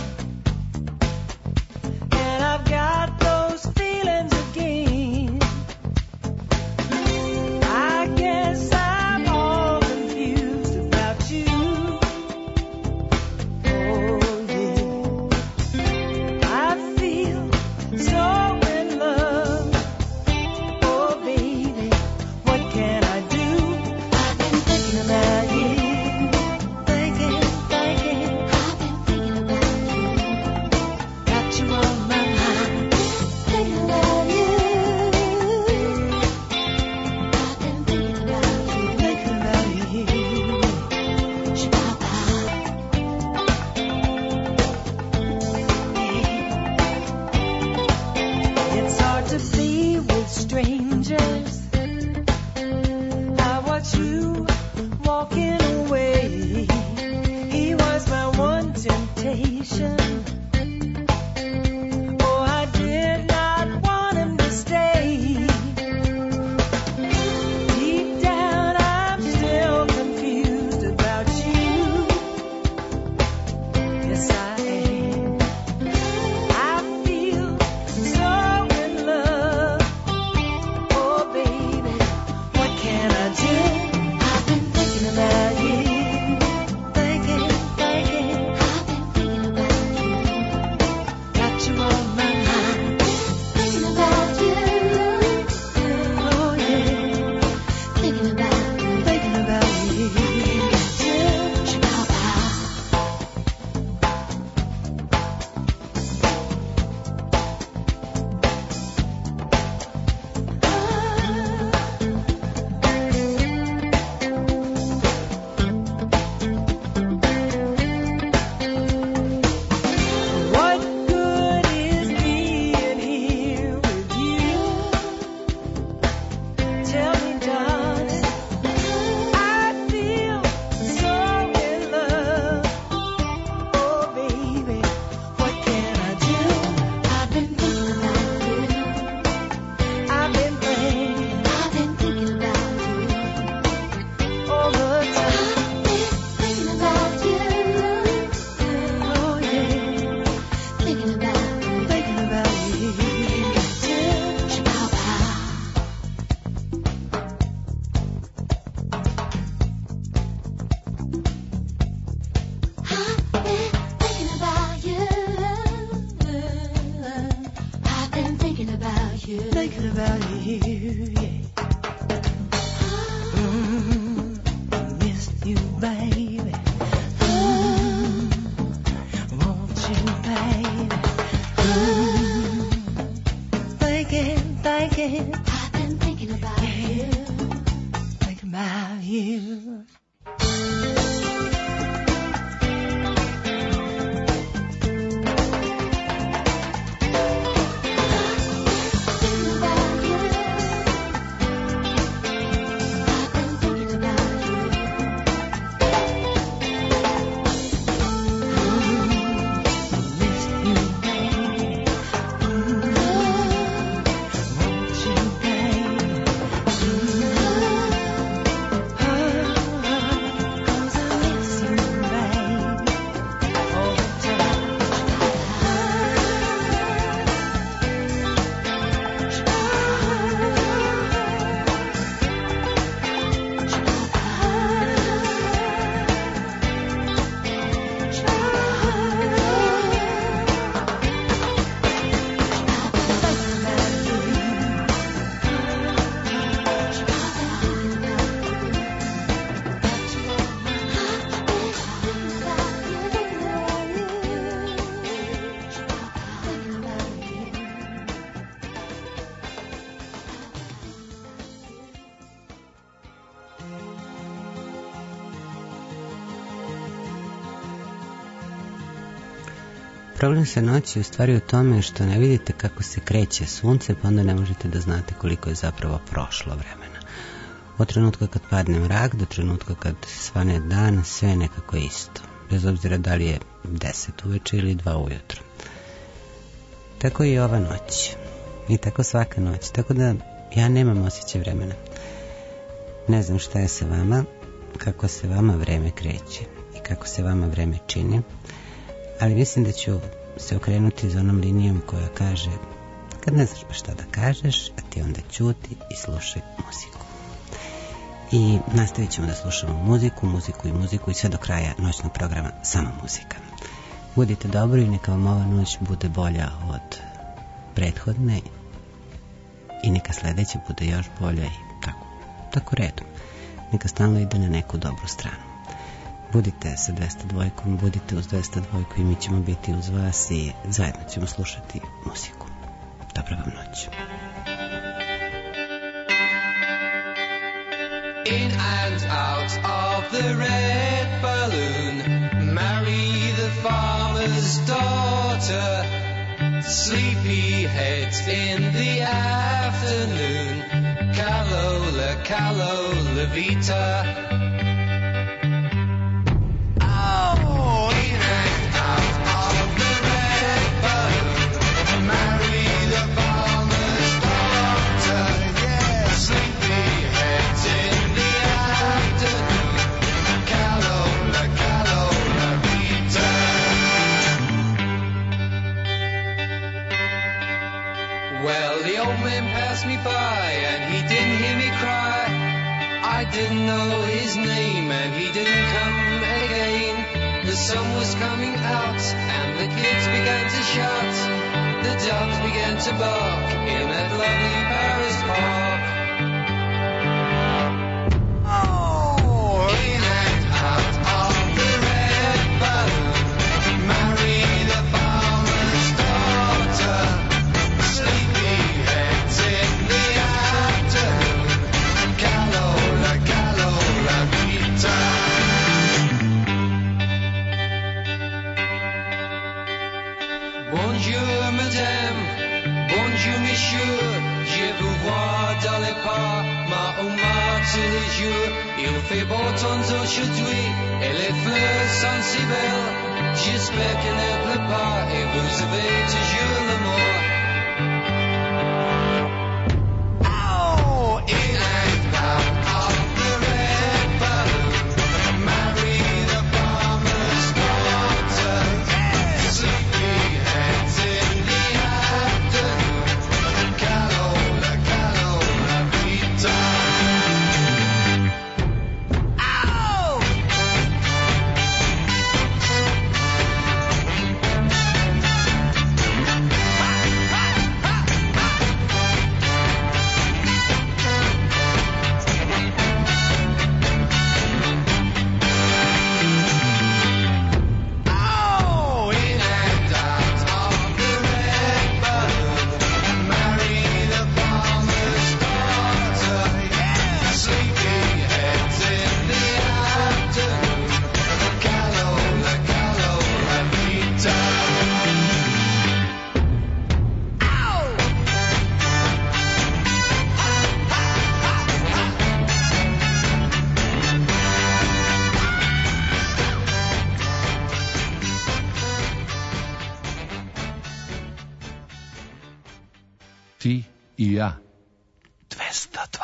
and I've got those feelings again. I guess I'm all confused about you. Oh yeah, I feel so in love. Oh baby, what can I do? I've been thinking about you. Thinking, I've been thinking about you. Got you on my mind. Thinking about you. I've been thinking about you. Thinking about you. It's hard to be with strangers. I watch you walking away. He was my one temptation. Oh, I did not want him to stay. Deep down, I'm still confused about you. Yes, I am. I feel so in love. Oh, baby, what can I do? I've been thinking about you. Thinking, I've been thinking about you. thinking about you, yeah. Miss you, baby. Want you, baby. Thinking. I've been thinking about you. Thinking about you. Problem sa noći je u stvari u tome što ne vidite kako se kreće sunce, pa onda ne možete da znate koliko je zapravo prošlo vremena. Od trenutka kad padne mrak do trenutka kad svane dan, sve je nekako isto. Bez obzira da li je 10 uveče ili 2 ujutro. Tako i ova noć. I tako svaka noć. Tako da ja nemam osjećaj vremena. Ne znam šta je sa vama, kako se vama vreme kreće i kako se vama vreme čini. Ali mislim da ću se okrenuti za onom linijom koja kaže kad ne znaš pa šta da kažeš, a ti onda ćuti i slušaj muziku. I nastavit ćemo da slušamo muziku i sve do kraja noćnog programa samo muzika. Budite dobri i neka vam ova noć bude bolja od prethodne i neka sledeća bude još bolja i tako redom. Neka stalno ide na neku dobru stranu. Budite sa 202, budite uz 202 i mi ćemo biti uz vas i zajedno ćemo slušati muziku. Dobra vam noć. In and out of the red balloon, marry the farmer's daughter. Sleepy heads in the afternoon, Calola Vita. Me by and he didn't hear me cry. I didn't know his name and he didn't come again. The sun was coming out and the kids began to shout. The dogs began to bark in that lovely Paris park. Oh, in and out of the red balloon, marry the farmer's daughter. Sleepy heads in the afternoon, Calola Vita. Bonjour madame, bonjour monsieur, je vous vois dans les pas, ma Omar tous les jours. Il fait beau temps aujourd'hui et les fleurs sont si belles. J'espère qu'elle ne pleut pas et vous avez toujours l'amour. Ti i ja. 202.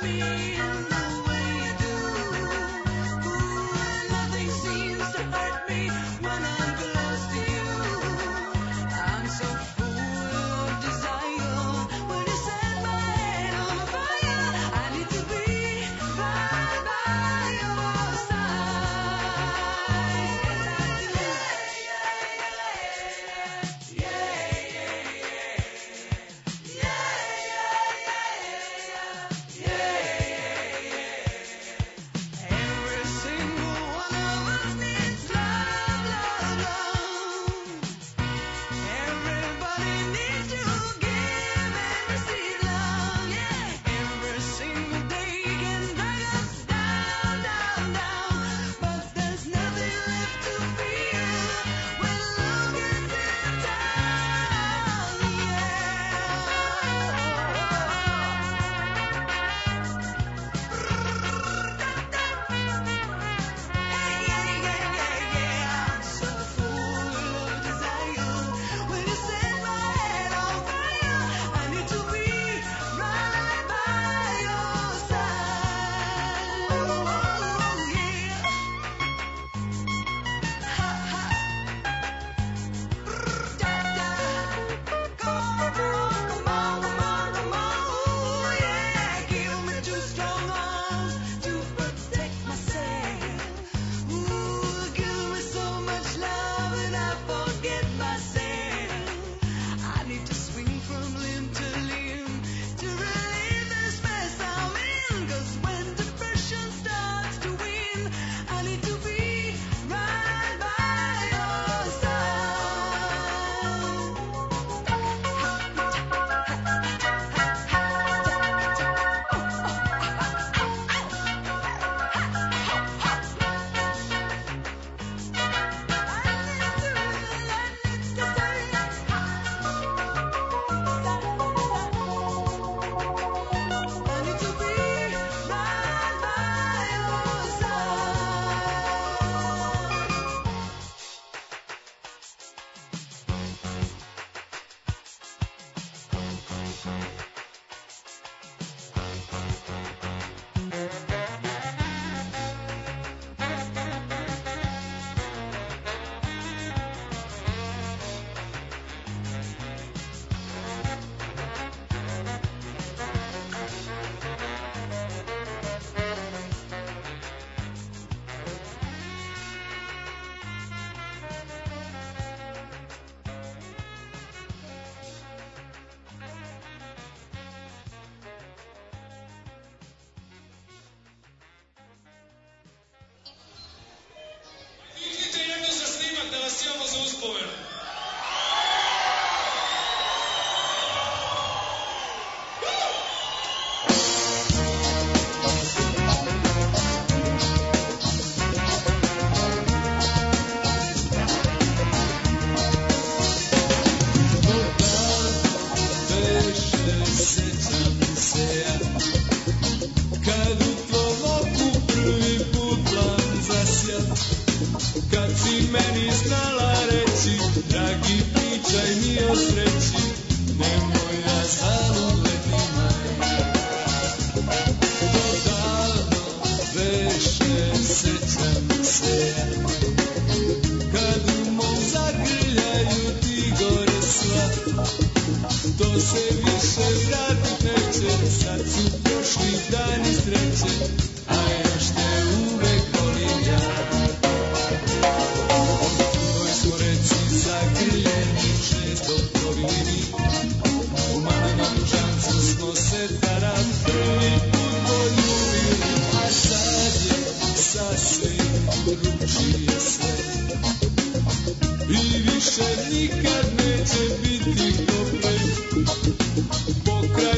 Više nikad neće biti ko pre. Pokraj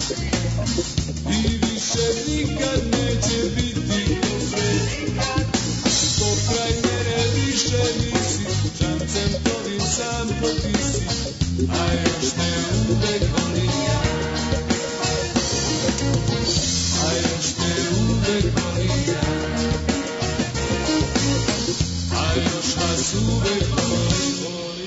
I više nikad neće biti posvet. Pokraj mene više nisi, čancem tvojim sam potisi, a još te uvek volim ja. A još te uvek volim ja. A još vas uvek volim.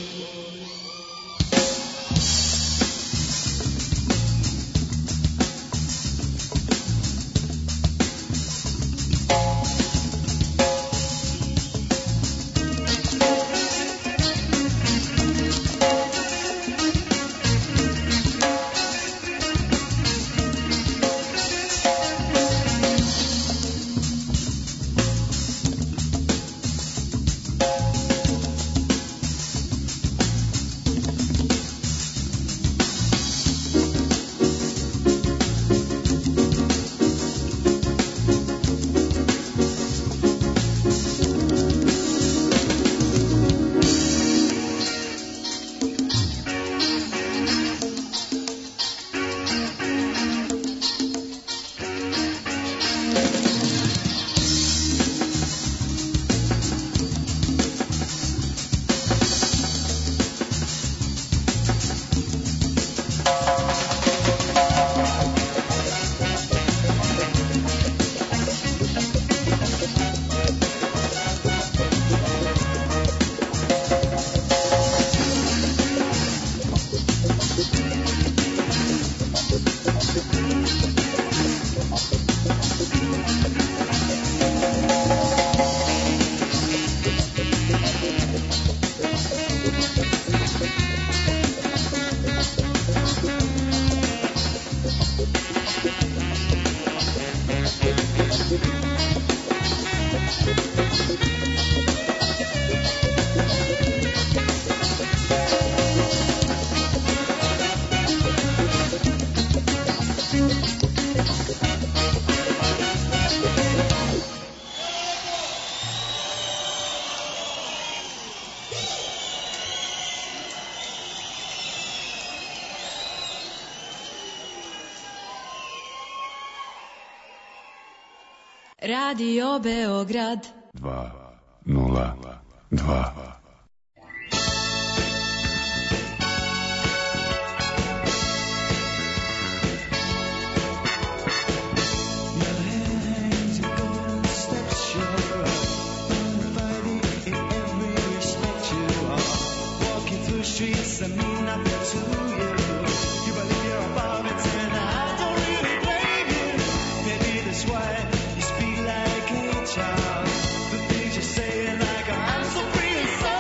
Radio Beograd 202. Streets that mean nothing to you. You believe you're above it, and I don't really blame you. Maybe that's why you speak like a child. The things you say, like I'm so free and so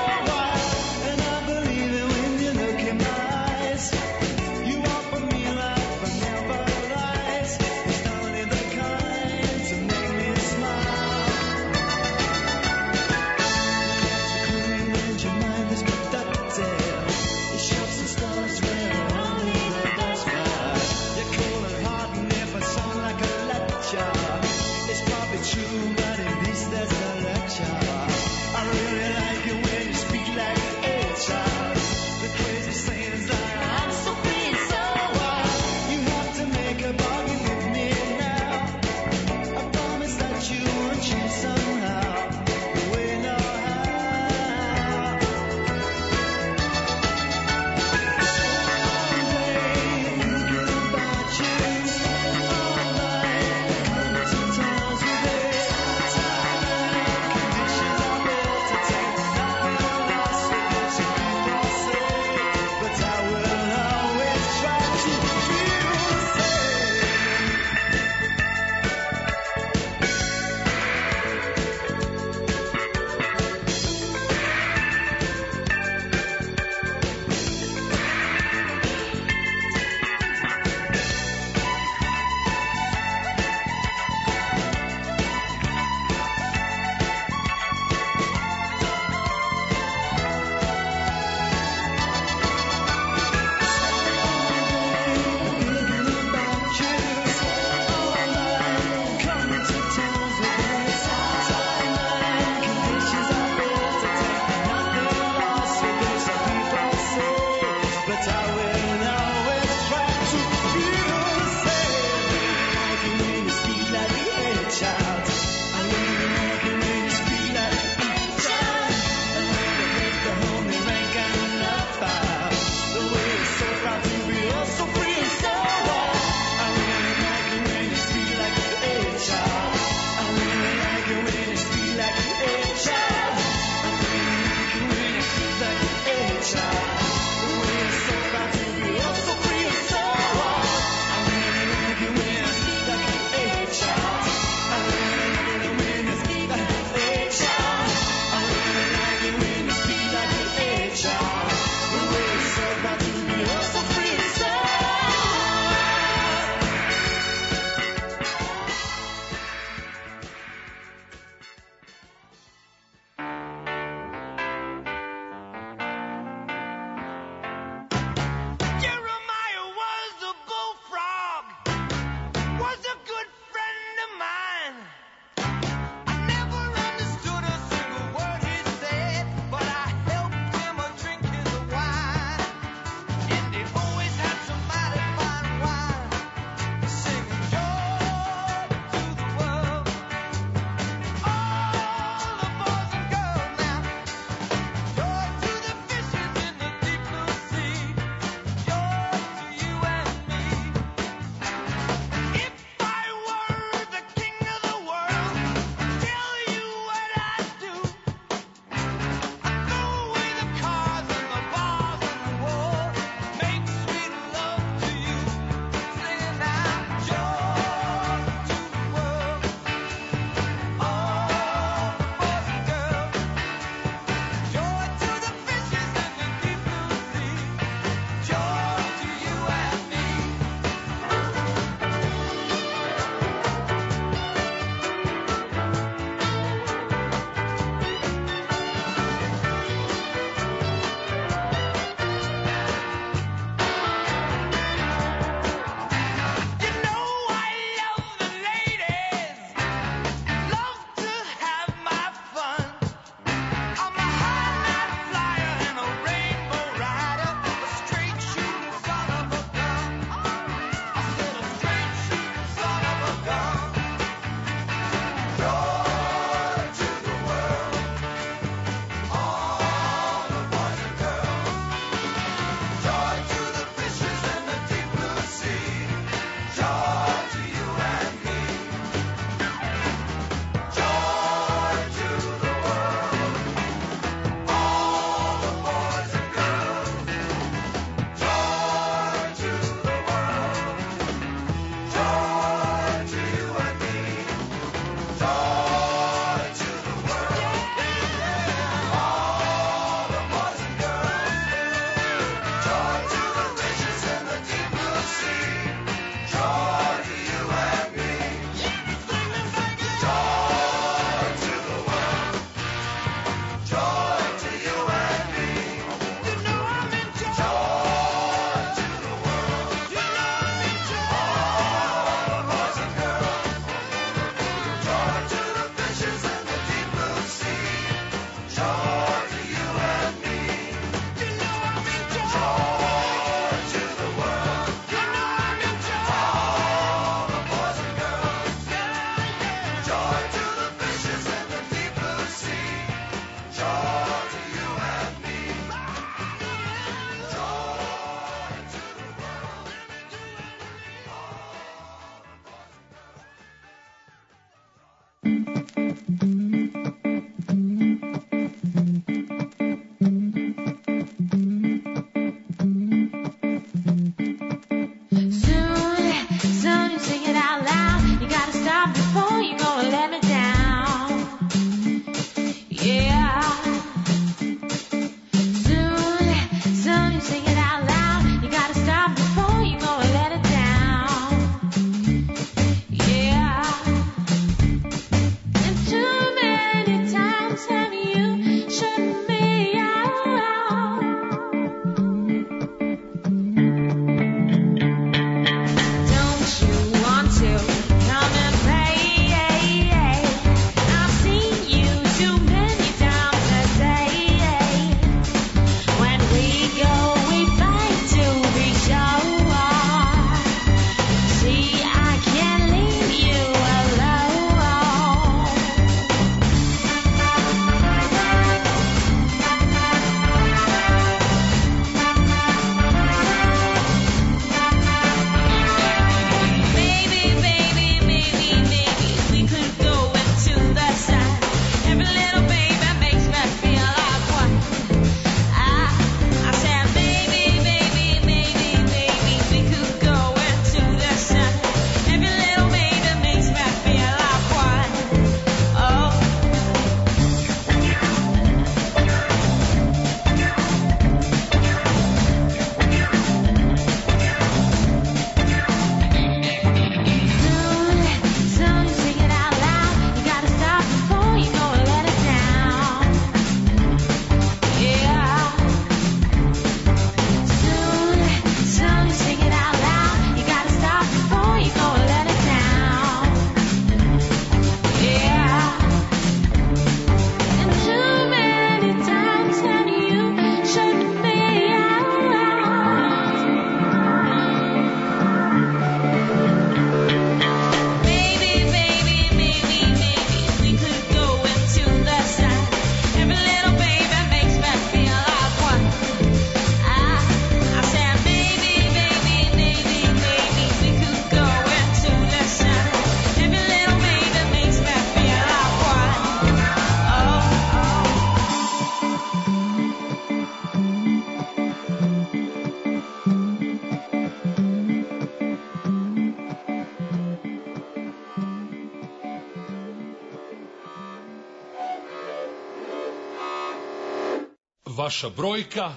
Vaša brojka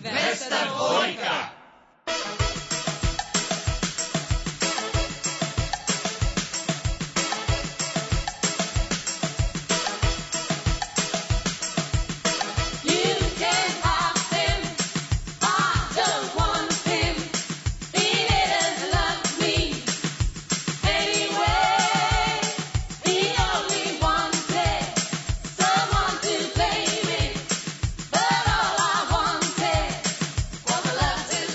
202. Love to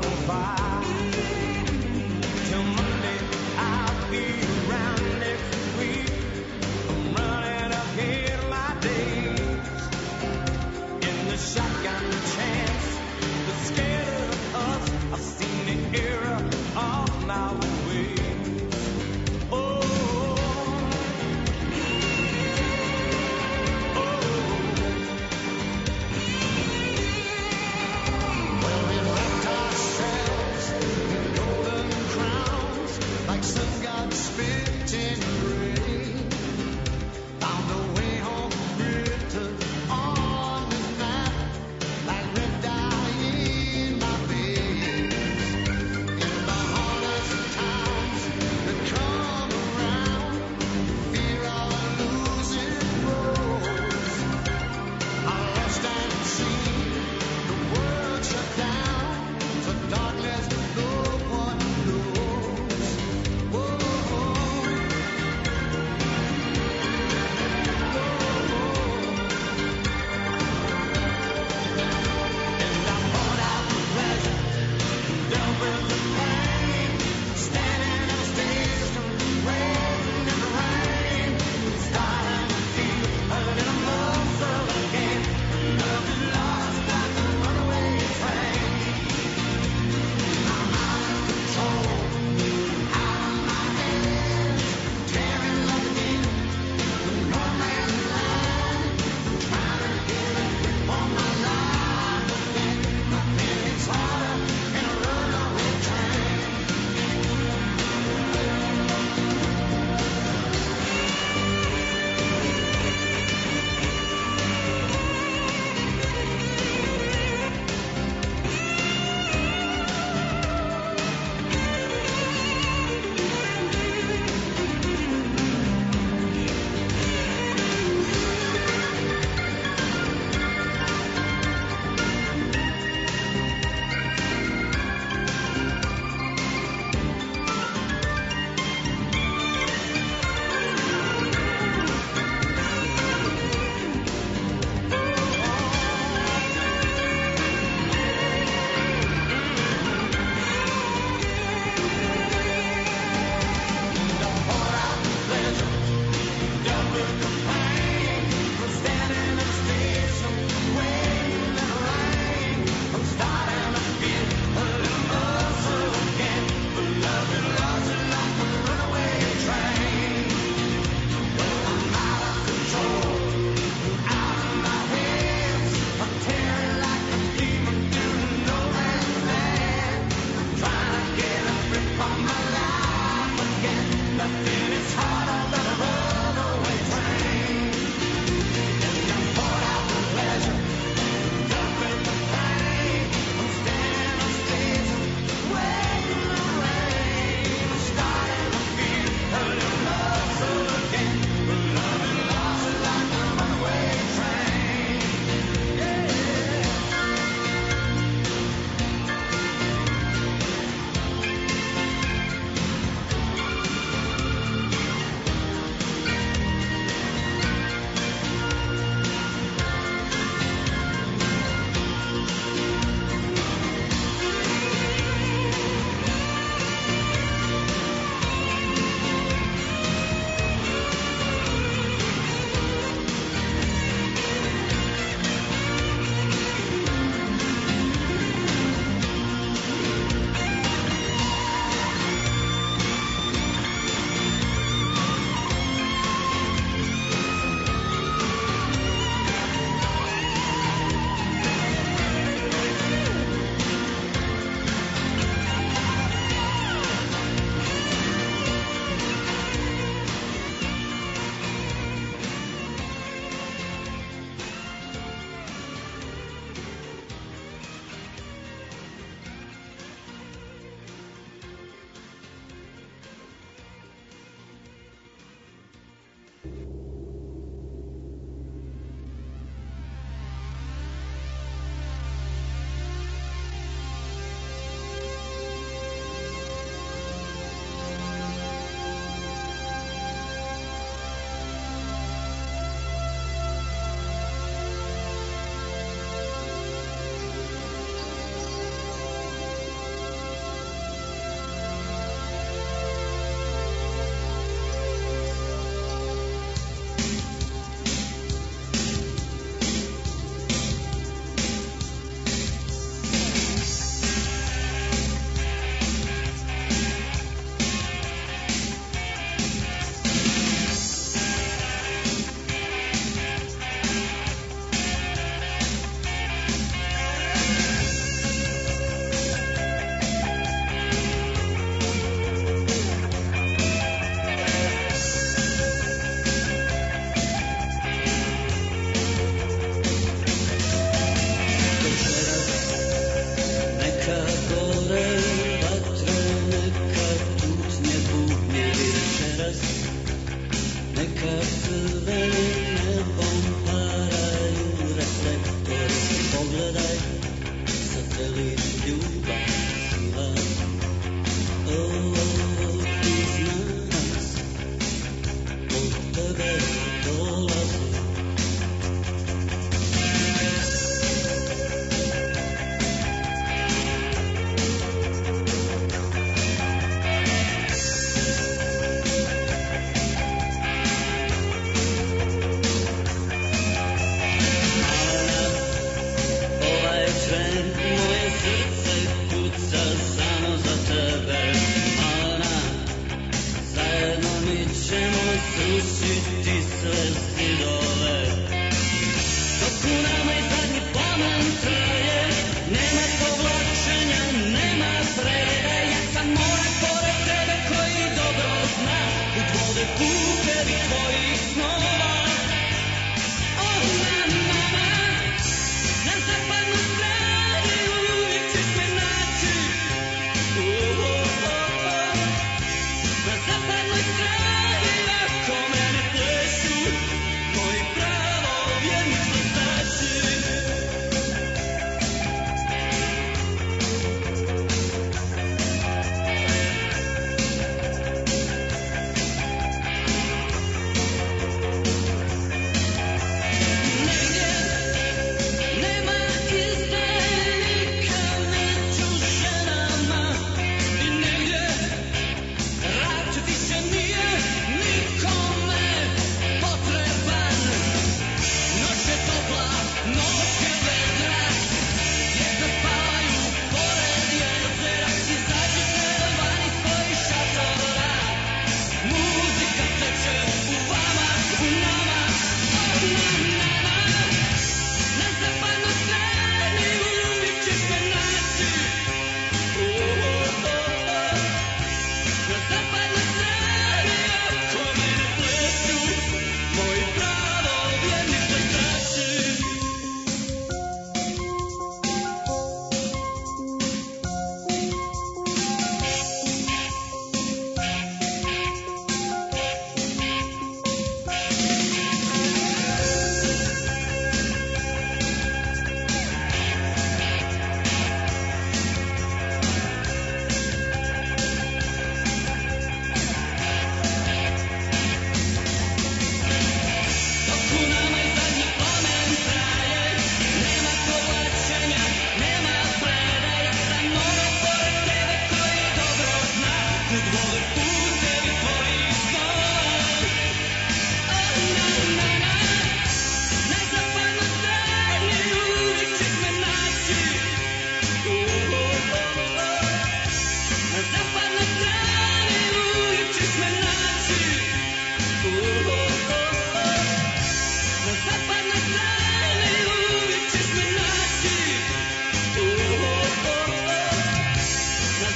fire. Till Monday, I'll be around next week. I'm running ahead of my days. In the shotgun chance, the scared of us, I've seen the era of my ways. Oh. Well, we wrapped ourselves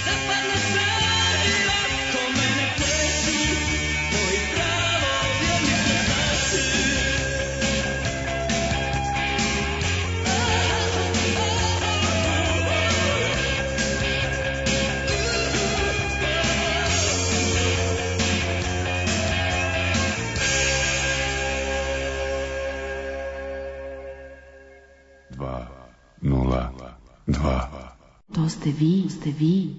To ste vi.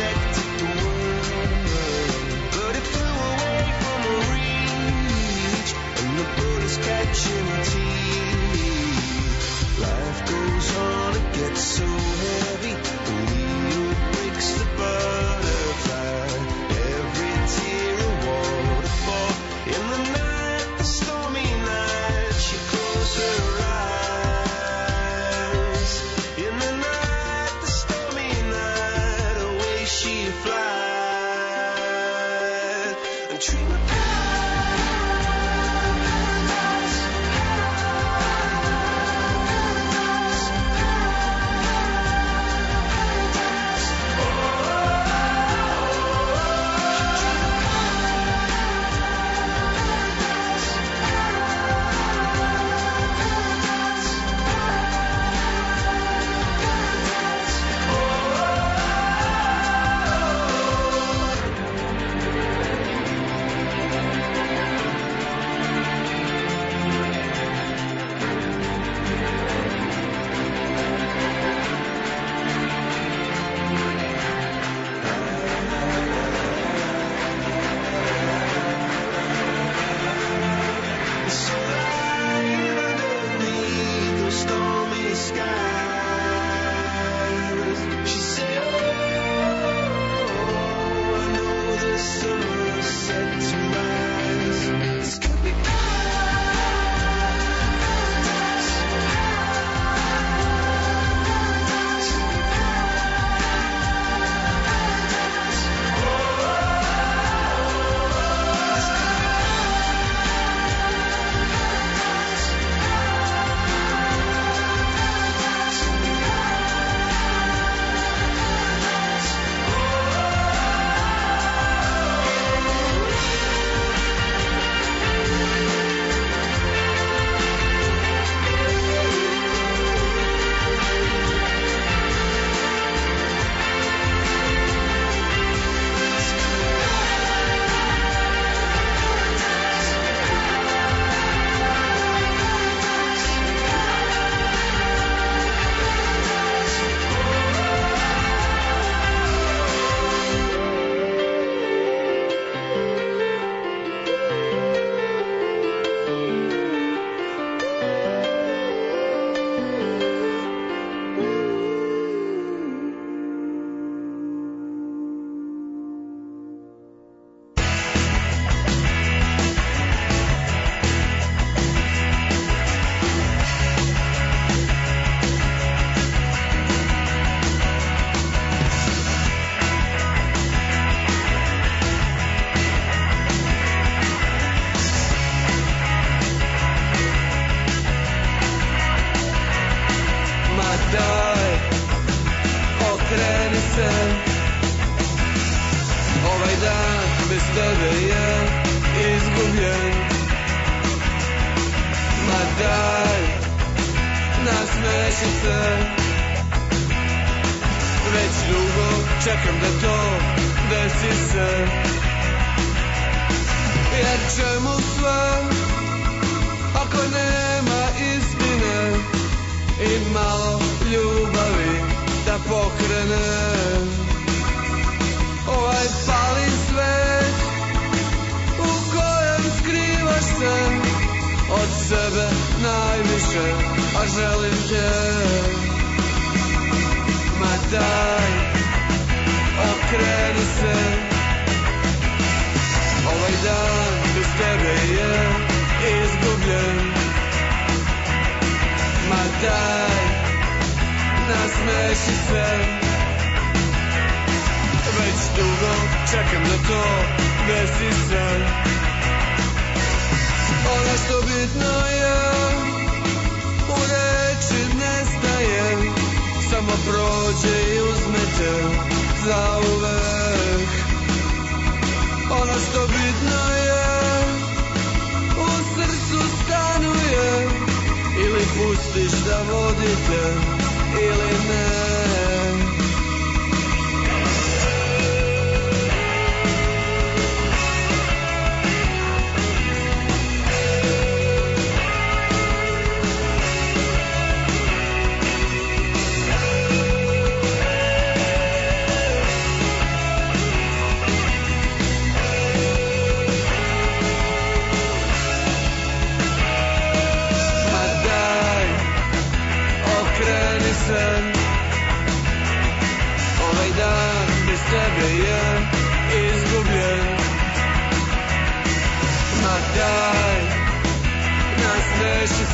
protected the world, but it flew away from her reach, and the bullets catching her teeth. Life goes on, it gets so heavy, the wheel breaks the butterfly. Every tear a waterfall. In the night, the stormy night, she closed her eyes. In the night, the stormy night, away she flies. And dream of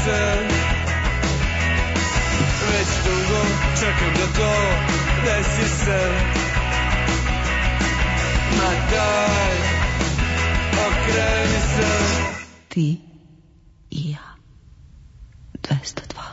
se. Već dugo čekam da to desi se. Ma daj, okreni se. Ti i ja. 202.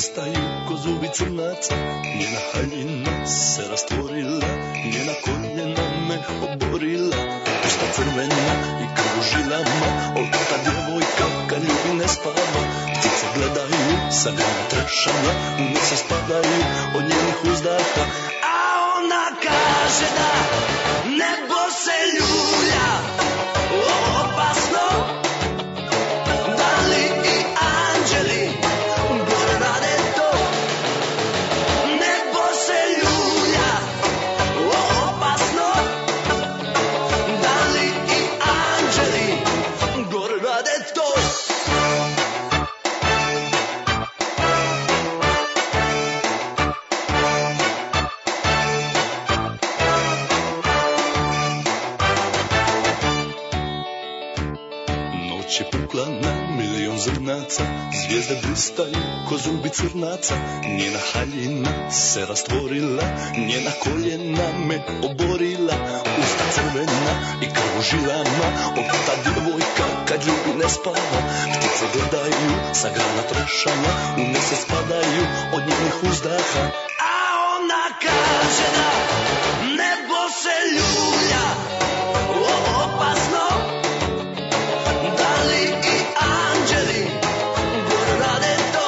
blistaju ko zubi crnaca, njena haljina se rastvorila, njena koljena me oborila, usta crvena i krv u žilama, ta djevojka kad ljubi ne spava, ptice gledaju sa grana trešanja, u nje se spadaju od njenih uzdaha, a ona kaže da nebo se ljulja, opasno, da li i anđeli gore rade to, nebo se ljulja, opasno, da li i anđeli gore rade to. Noć je pukla na milion zrnaca, zvijezde blistaju ko zubi crnaca, njena haljina se rastvorila, njena koljena me oborila, usta crvena i krv u žilama, ta djevojka kad ljubi ne spava, ptice gledaju sa grana trešanja, u nje se spadaju od njenih uzdaha, a ona kaže da nebo se ljulja, opasno, da li i anđeli gore rade to,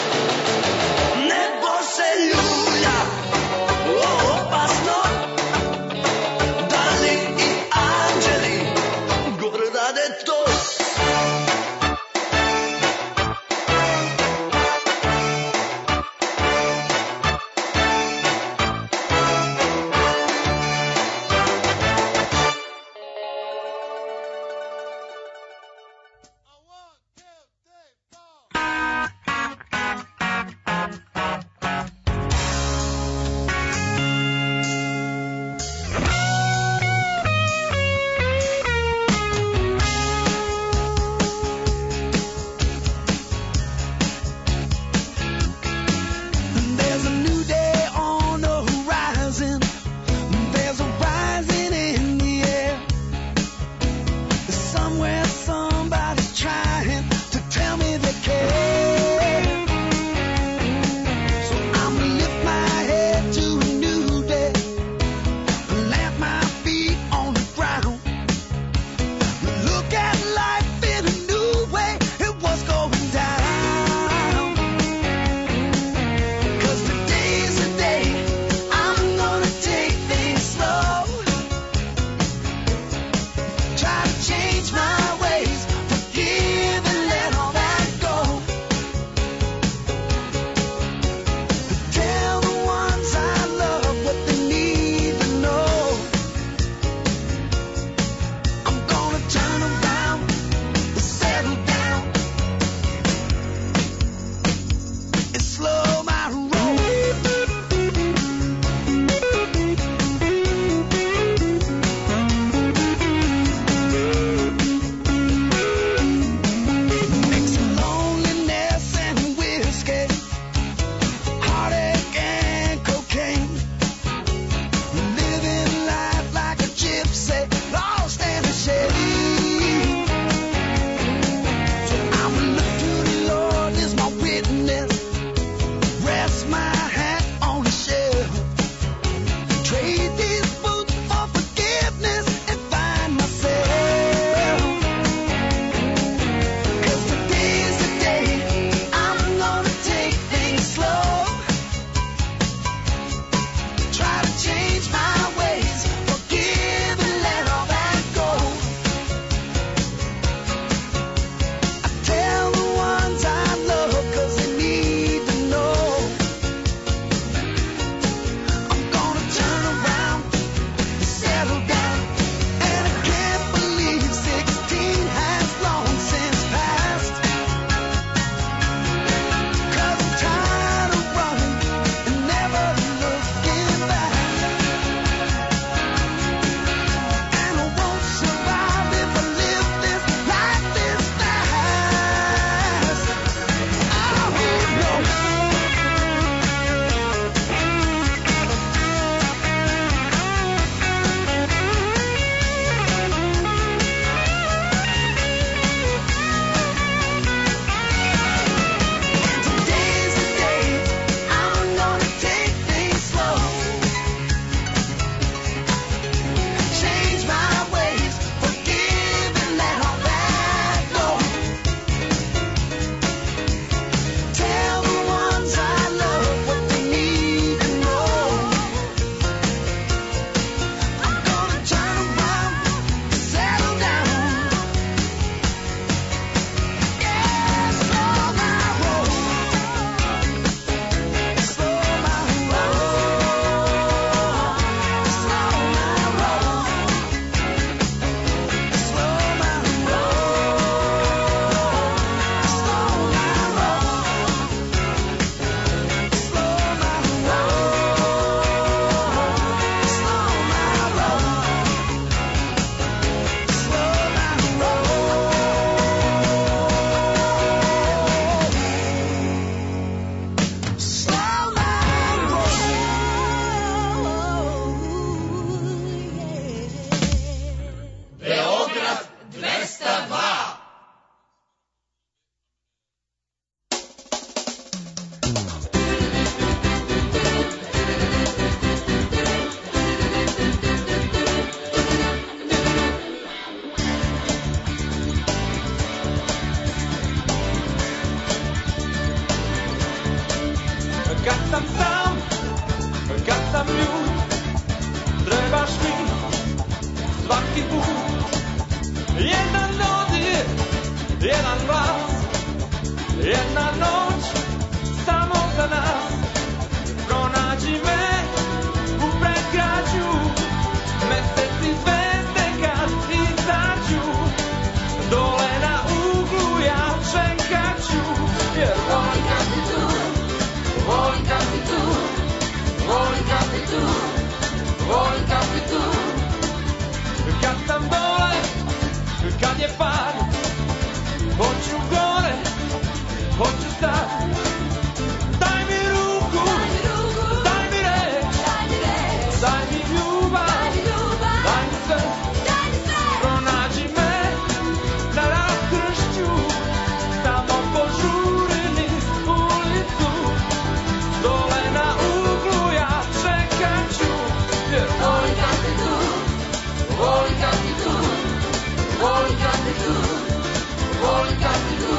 nebo se ljulja, opasno, da li i anđeli gore rade to. znaš mi svaki put. Jedan dodir, jedan glas, jedna noć samo za nas. Pronađi me u predgrađu, meseci zvezde kad izađu. Dole na uglu ja čekat ću, jer volim kad si tu, volim kad si tu, volim kad si tu, volim kad si tu. Kad sam dole, kad je pad, hoću gore, hoću sad. Daj mi ruku, daj mi reč, daj mi ljubav, daj mi sve. Pronađi me na raskršću, samo požuri niz ulicu. Dole na uglu ja čekat ću, jer volim kad si tu, volim kad si tu, volim kad si tu, volim kad si tu.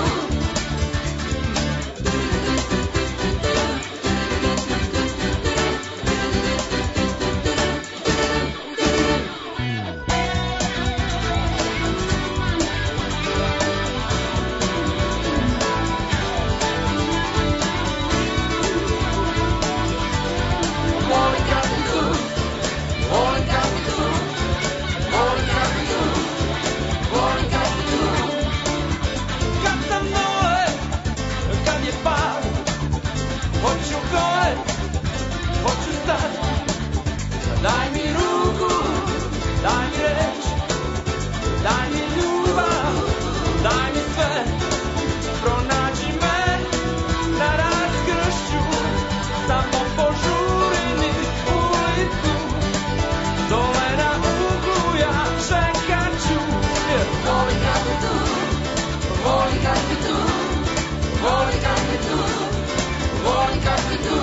Daj mi ruku, daj mi reč, daj mi ljubav, daj mi sve. Pronađi me na raskršću, samo požuri niz ulicu. Dole na uglu ja čekat ću, jer volim kad si tu, volim kad si tu, volim kad si tu, volim kad si tu.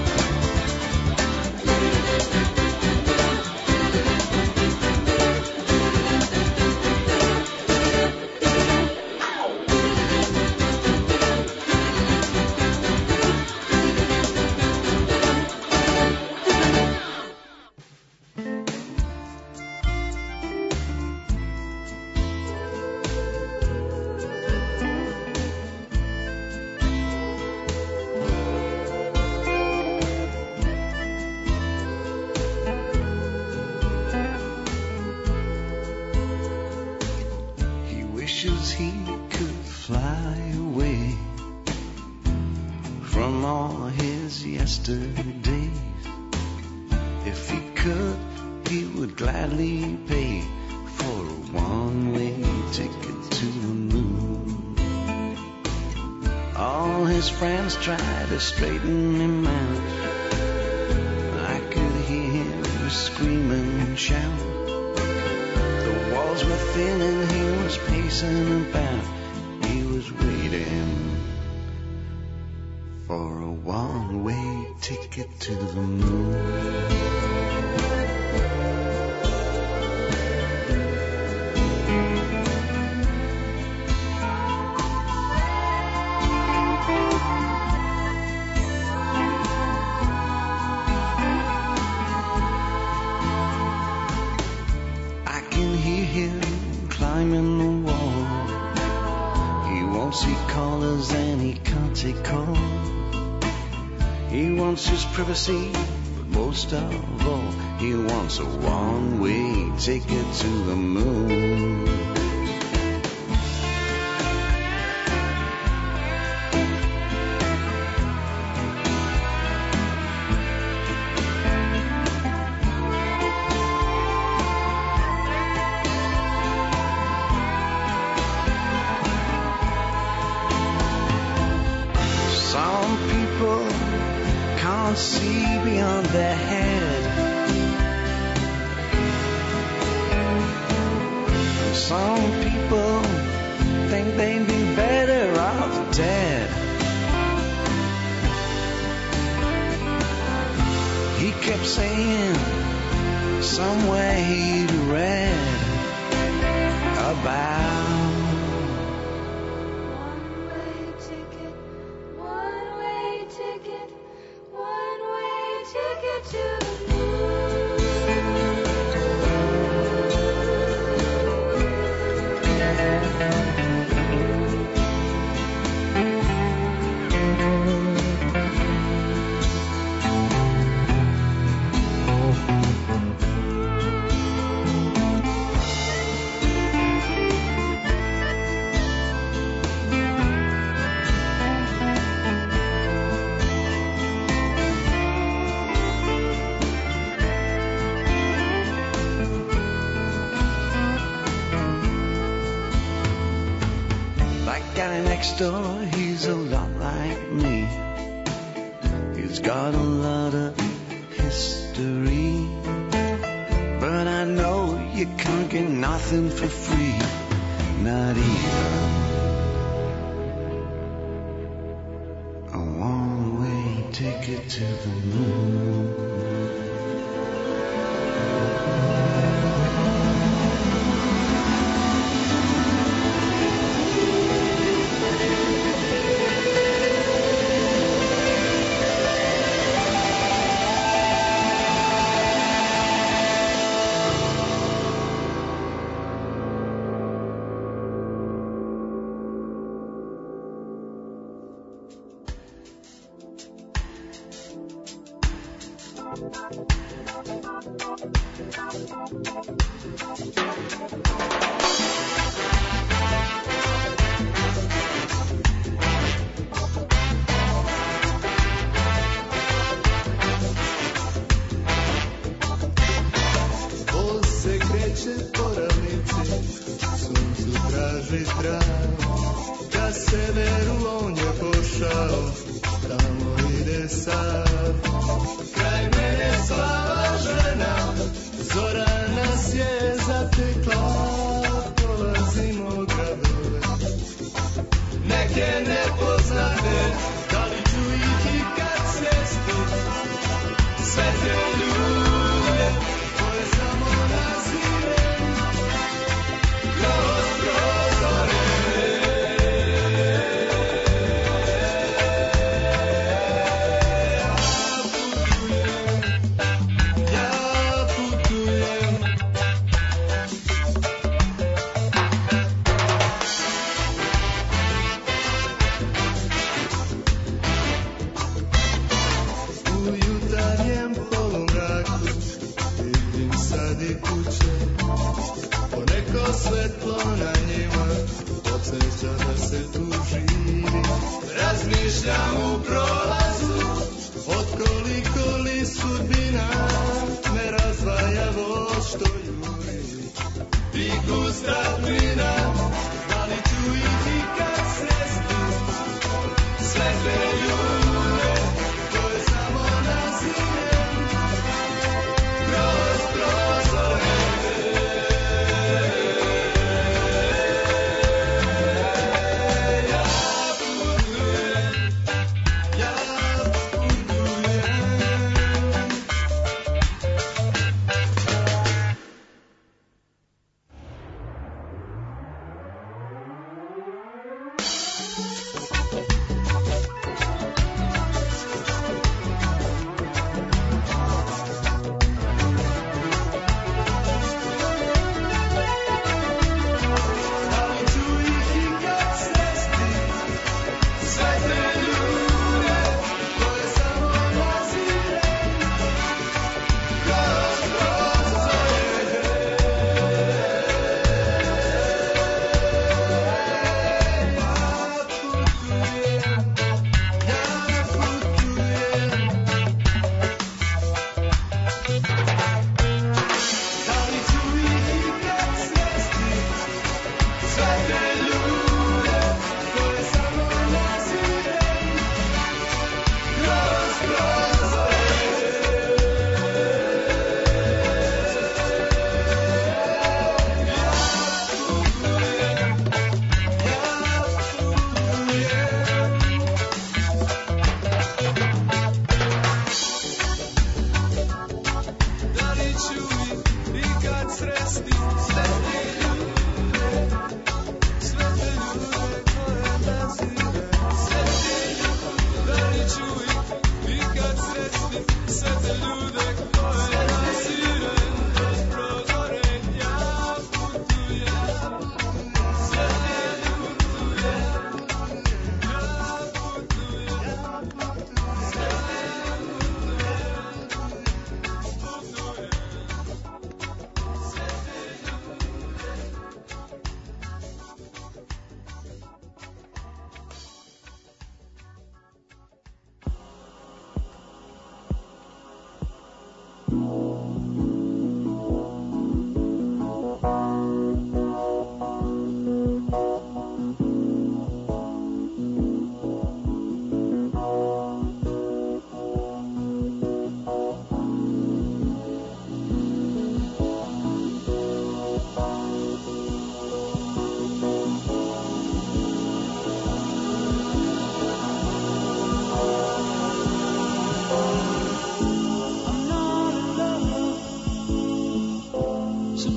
Try to straighten him out. I could hear him scream and shout. The walls were thin and he was pacing about. He was waiting for a one-way ticket to the moon. His privacy, but most of all, he wants a one-way ticket to the moon. Some people can't see beyond their head. Some people think they'd be better off dead. He kept saying somewhere he'd read about one-way ticket to the moon. next door, he's a lot like me. He's got a lot of history, but I know you can't get nothing for free, not even a one-way ticket to the moon.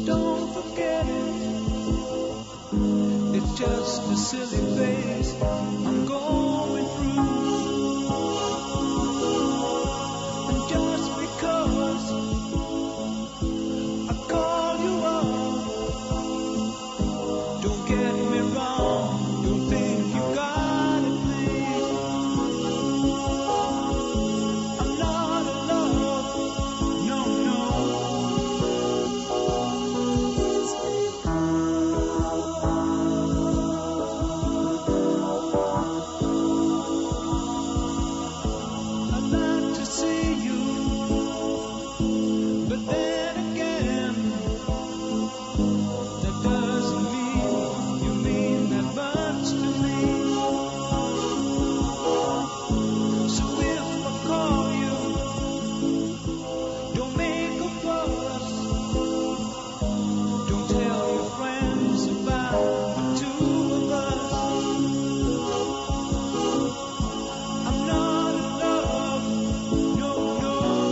don't forget it. It's just a silly phase I'm going through. And just because I call you up, don't get me wrong, don't think you got it, please. I'm not in love, no, no. I'd like to see you, but then again, that doesn't mean you mean that much to me. So if I call you, don't make a fuss. Don't tell your friends about the two of us. I'm not in love, no, no.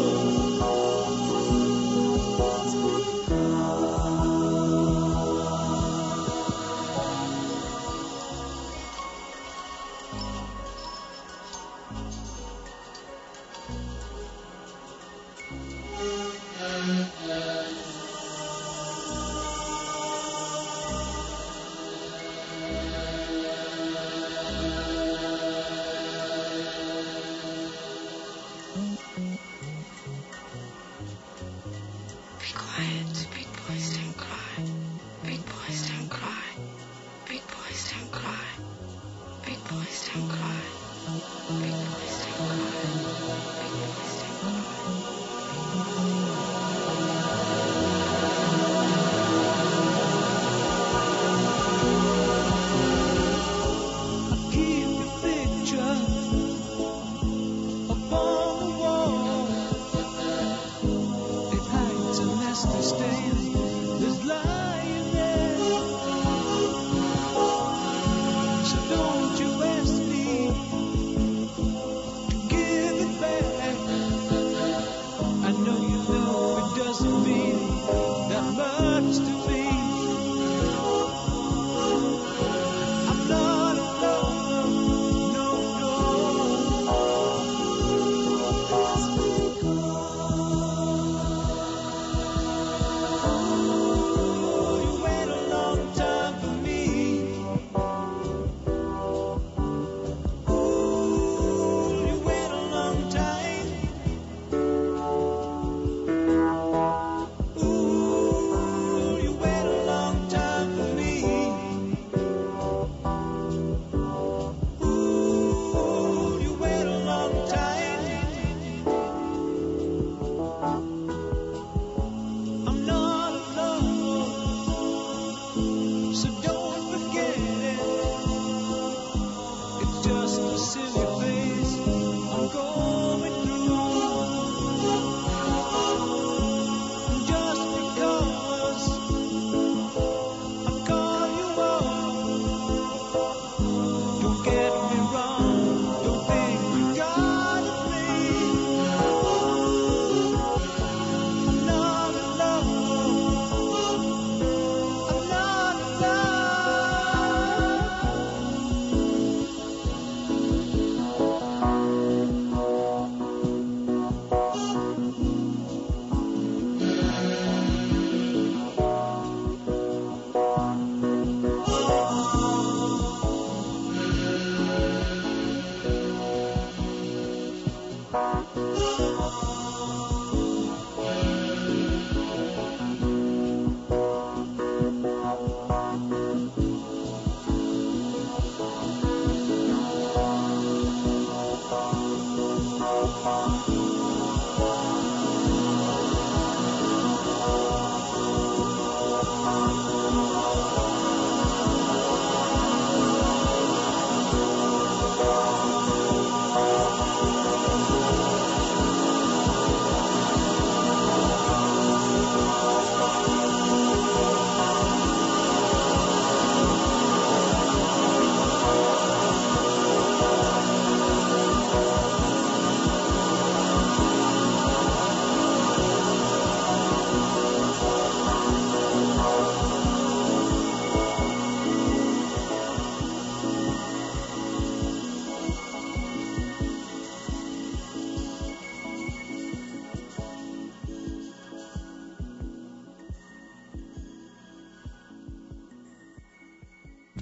Be quiet, big boys don't cry. Big boys don't cry. Big boys don't cry. Big boys don't cry. Big boys don't cry. Big boys don't Keep your picture up on the wall. It hides a nasty stain.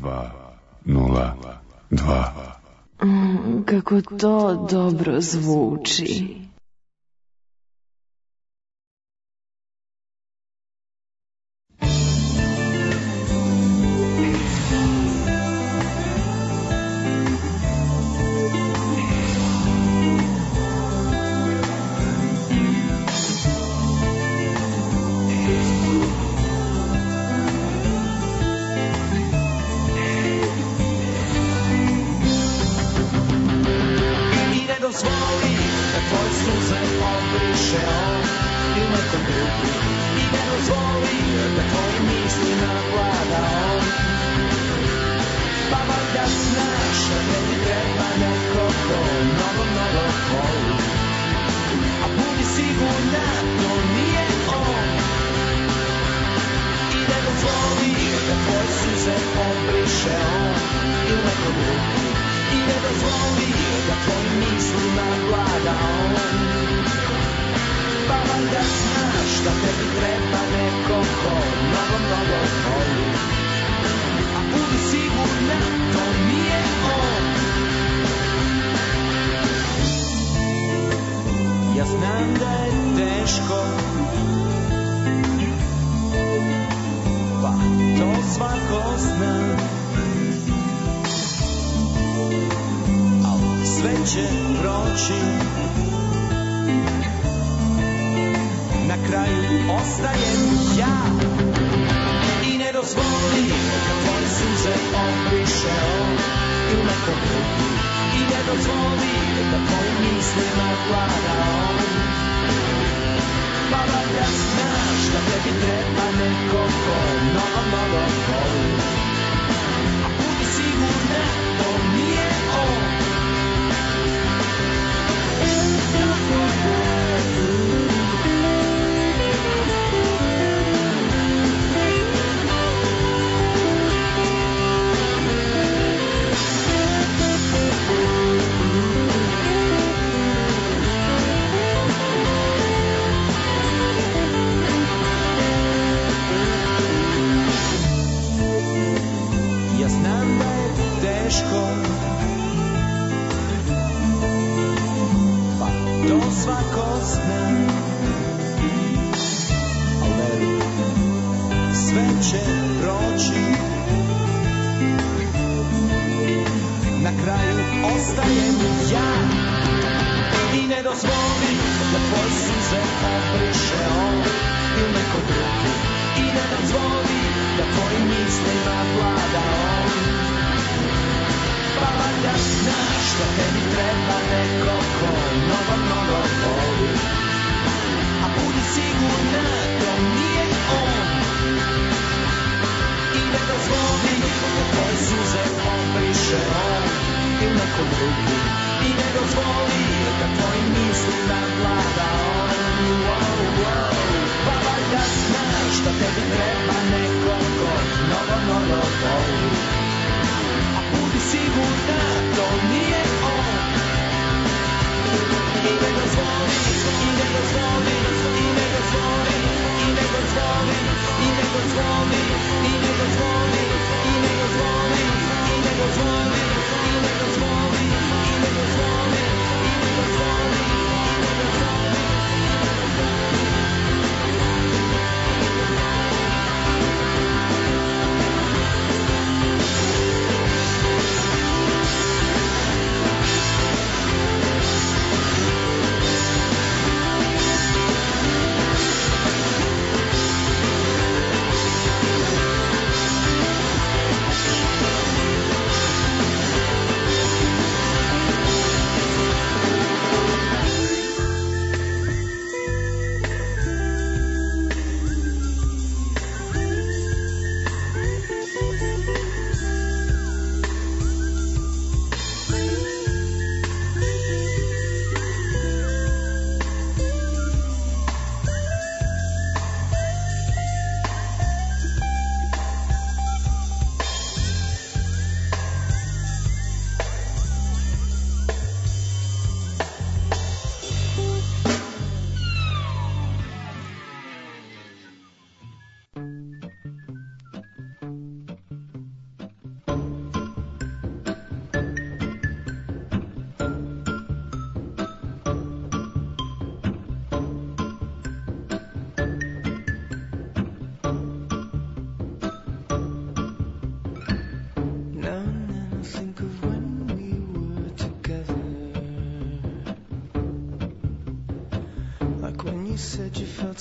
202. Kako to dobro zvuči.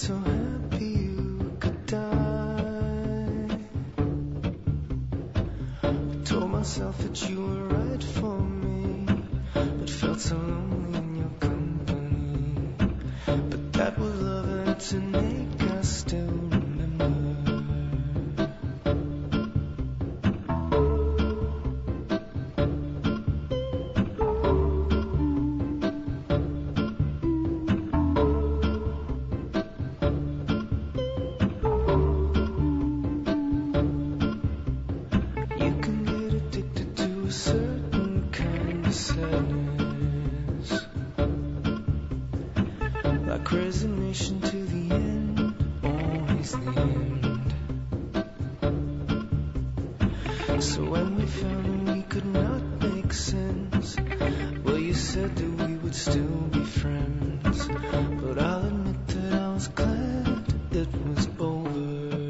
so happy you could die. I told myself that you were right for me, but felt so lonely in your company. But that was love and to make us still remember. Resignation to the end, always the end. So when we found we could not make sense, well, you said that we would still be friends. But I'll admit that I was glad it was over.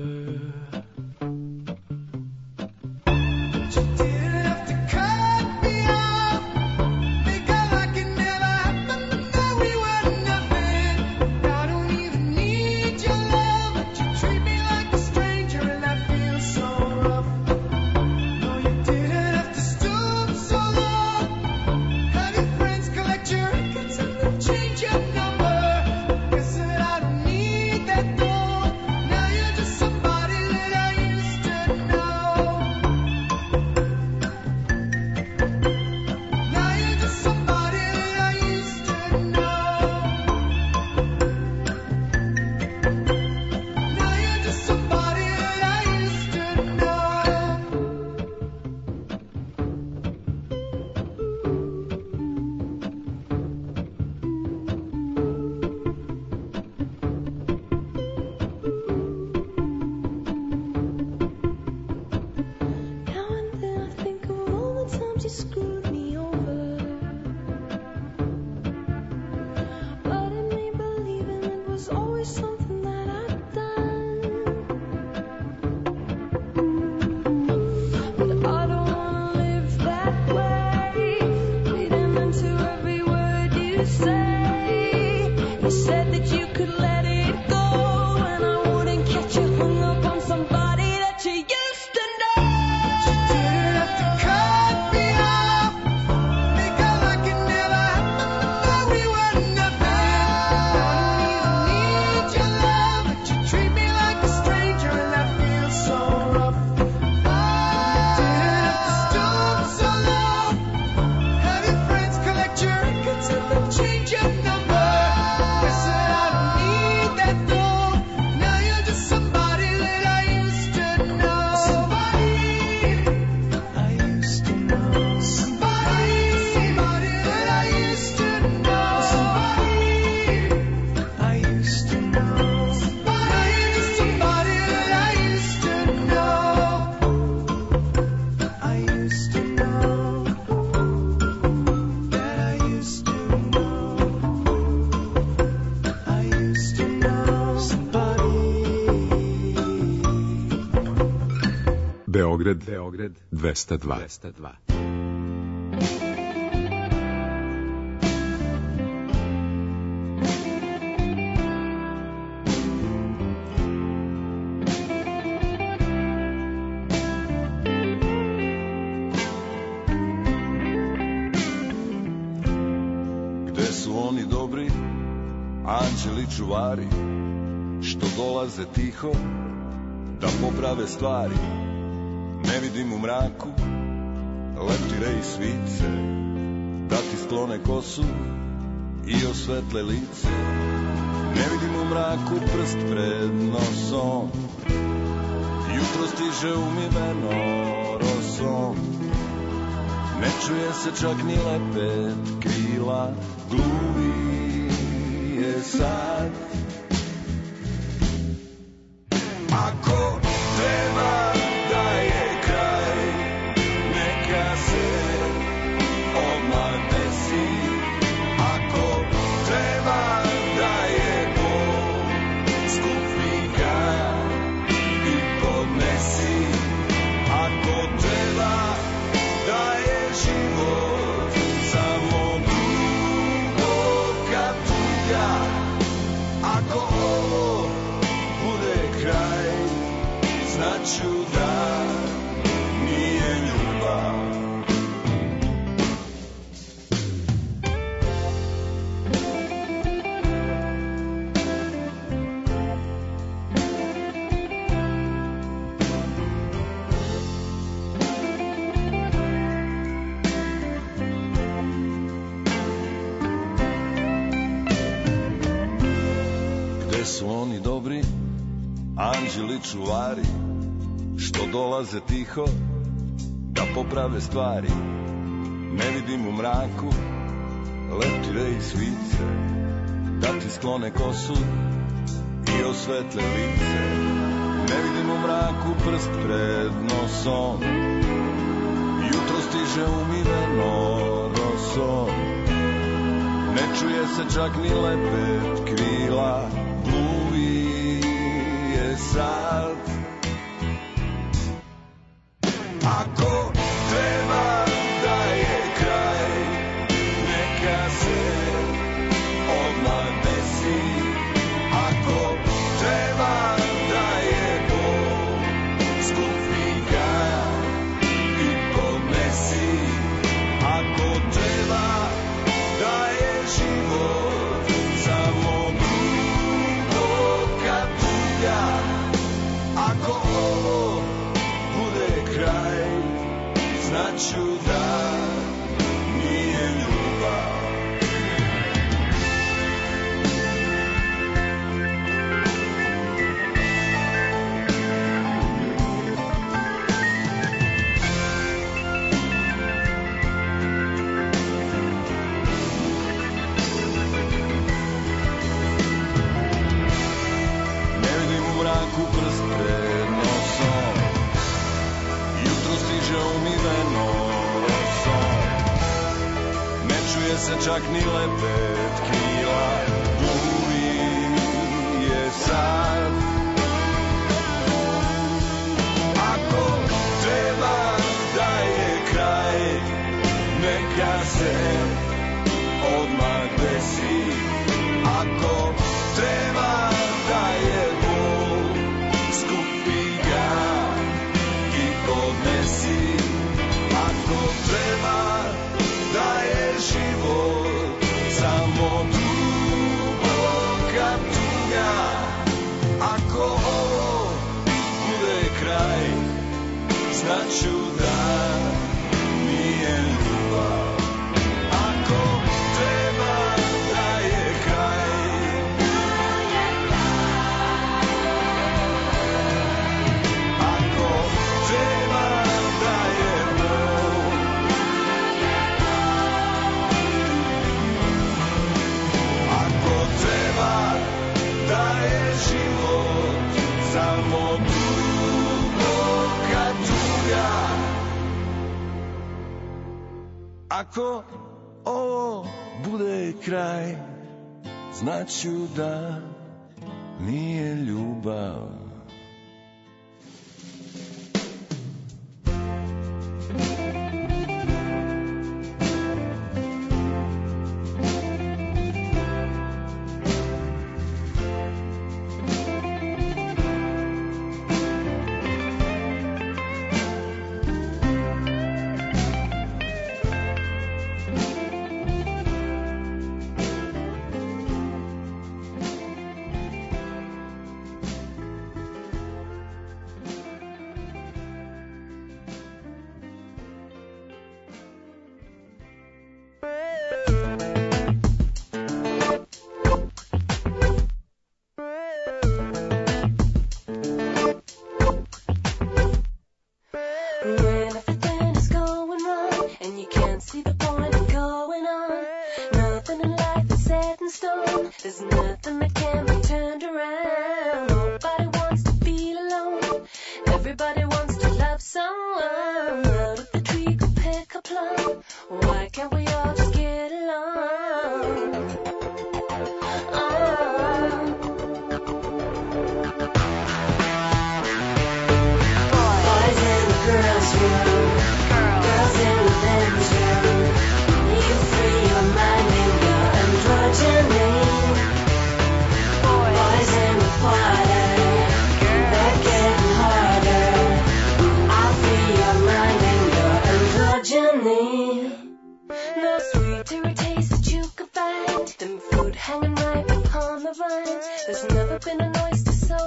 Beograd 202. Gde su oni dobri, anđeli čuvari, što dolaze tiho da poprave stvari? Ne vidim u mraku leptire i svice, da ti sklone kosu i osvetle lice. Ne vidim u mraku prst pred nosom, jutro stiže umiveno rosom. Ne čuje se čak ni lepet krila, gluvi je sad. Ako treba da je kraj, neka se odmah desi. Ako treba da je bol, skupi ga i podnesi. Ako treba da je život samo duboka tuga, ako ovo znaću da nije ljubav. Gde su oni dobri, anđeli čuvari, što dolaze tiho da poprave stvari? Ne vidim u mraku leptire i svice, da ti sklone kosu i osvetle lice. Ne vidim u mraku prst pred nosom, jutro stiže umiveno rosom. Ne čuje se čak ni lepet krila, bluvi je sad. Ako treba da je kraj, neka se odmah desi. Ako treba da je bol, skupi ga i podnesi. Ako treba da je život samo duboka tuga, ako ovo bude kraj, znaću da nije ljubav. Ne vidim u mraku prst pred nosom, jutro stiže umiveno rosom. Ne čuje se čak ni lepet krila, buli je sad. Ako treba da je kraj, neka se odmah desi. Ako treba da je bol, skupi ga i podnesi. Ako treba da je život samo duboka tuga, ako ovo bude kraj, znaću da nije ljubav. Ako treba da je kraj, ako treba da je bol, ako treba da je život samo duboka tuga, ako ovo bude kraj, znaću da nije ljubav.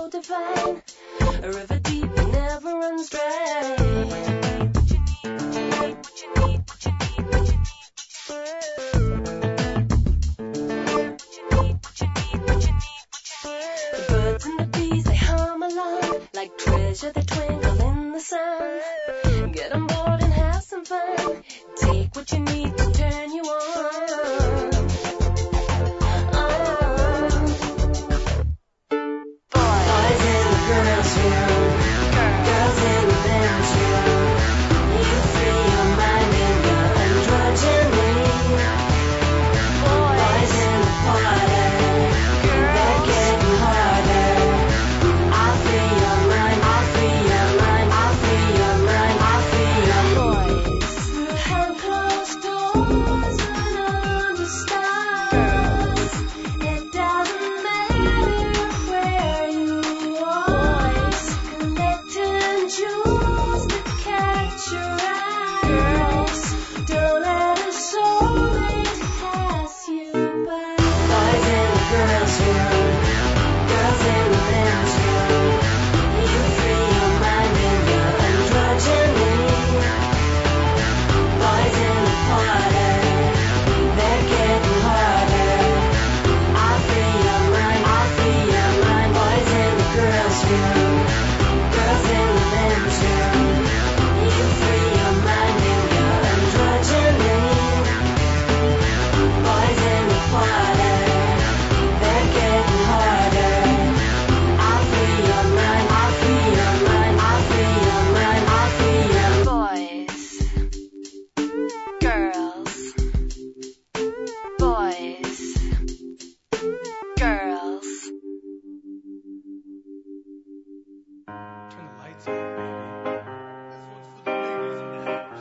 so divine. A river deep that never runs dry. What you need, what you need, what you need, what you need, what you need. The birds and the bees, they hum along like treasure that twinkle in the sun. Get on board and have some fun. Take what you need to turn you on. Boys in the girls' room, girls in the men's room. You free your mind in your androgyny. Boys in the party, they're getting harder. I'll free your mind, I'll free your mind, I'll free your mind, I'll free your boys. Behind closed doors and under stars, it doesn't matter where you are. Collecting jewels that catch your eyes. Don't let a soulmate pass you by. Boys in the girls' room, girls in the men's room. You free your mind in your androgyny. Boys in the party, they're getting harder. I'll free your mind, I'll free your mind. Boys in the girls' room, girls in the men's room. You free your mind in your androgyny. Boys in the party, they're getting harder. I'll free your mind, I'll free your mind, I'll free your mind, I'll free your boys, girls, boys, girls. Turn the lights on, baby. That's what's for the ladies in the house.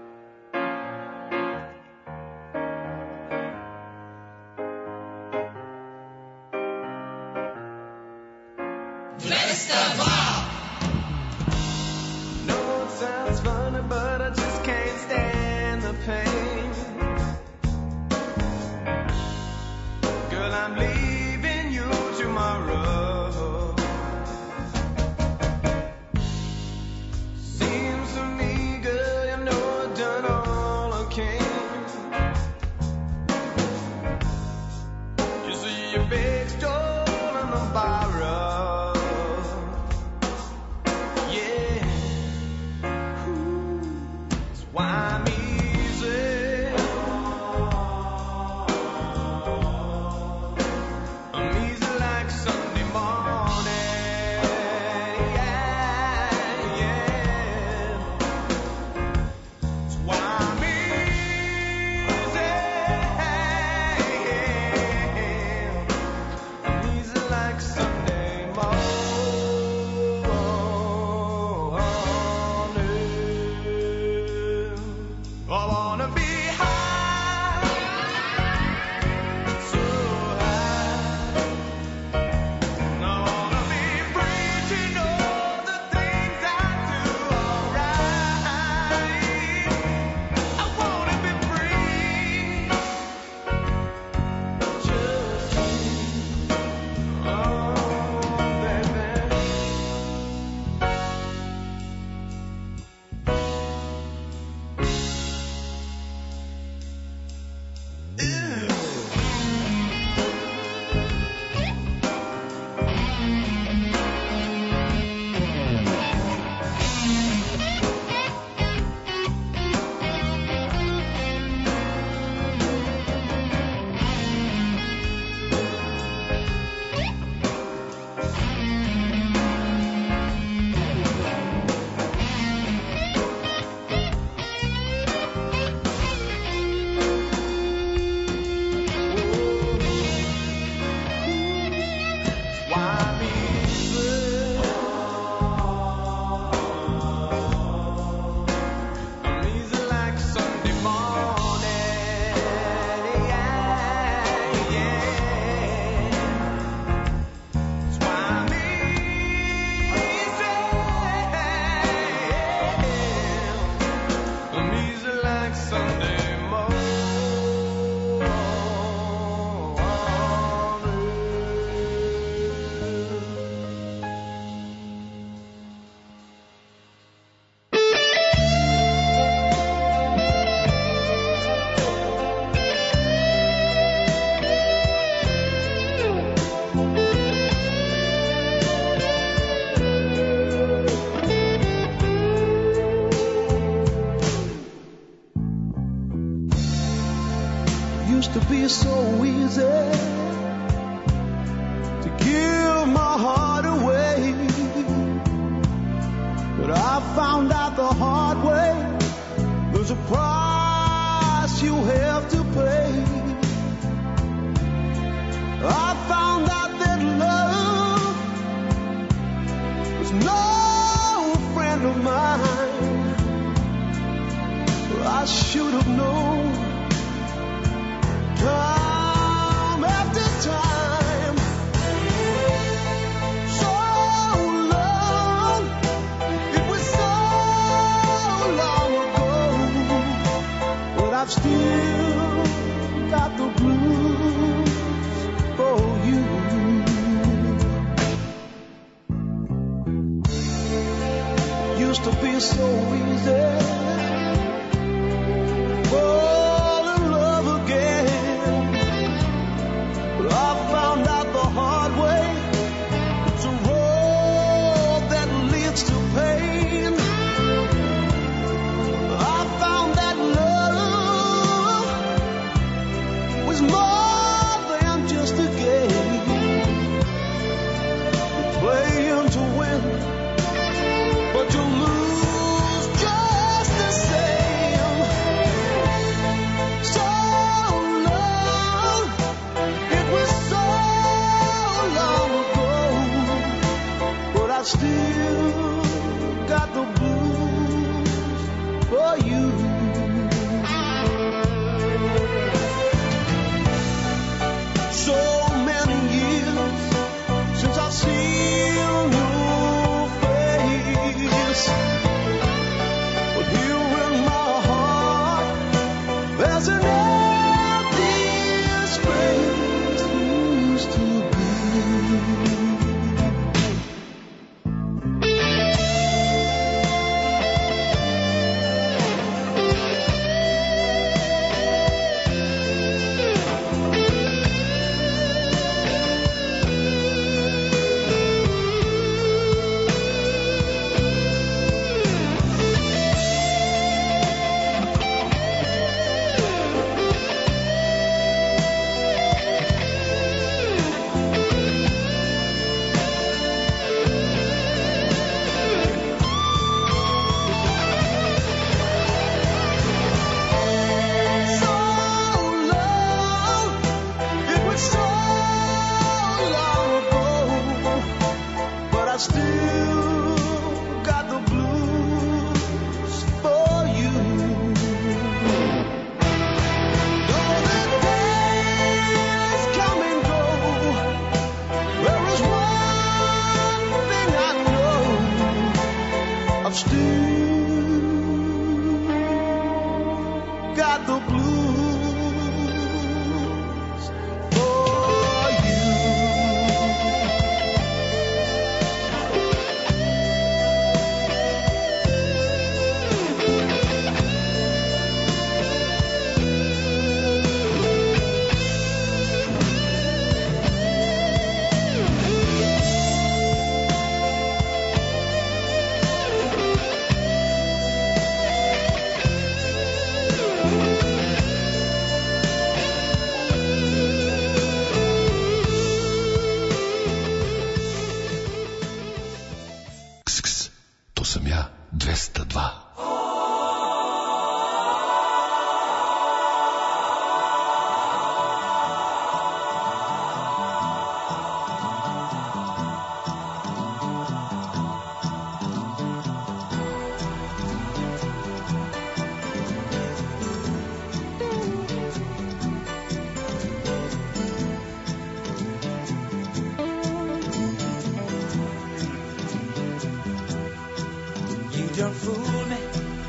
No, it sounds funny, but I just can't stand the pain. Girl, I'm leaving you tomorrow. Seems to me, girl, you know I've done all I can. You see your big stone on the borrow. be so easy to give my heart away, but I found out the hard way. There's a price you have to pay. I found out that love was no friend of mine. I should have known time after time. So long, it was so long ago, but I've still got the blues for you. Used to be so easy, fall in love again, but I found out the hard way. It's a road that leads to pain. I found that love was more than just a game. You play to win, but you lose just the same. So long, it was so long ago, but I still got the blues for you. So many years since I've seen your face, but here in my heart there's an empty space used to be. So long, it was so long ago, but I still got the blues for you. Though the days come and go, there is one thing I know: I've still got the blues for you. To sam ja, 202. You don't fool me.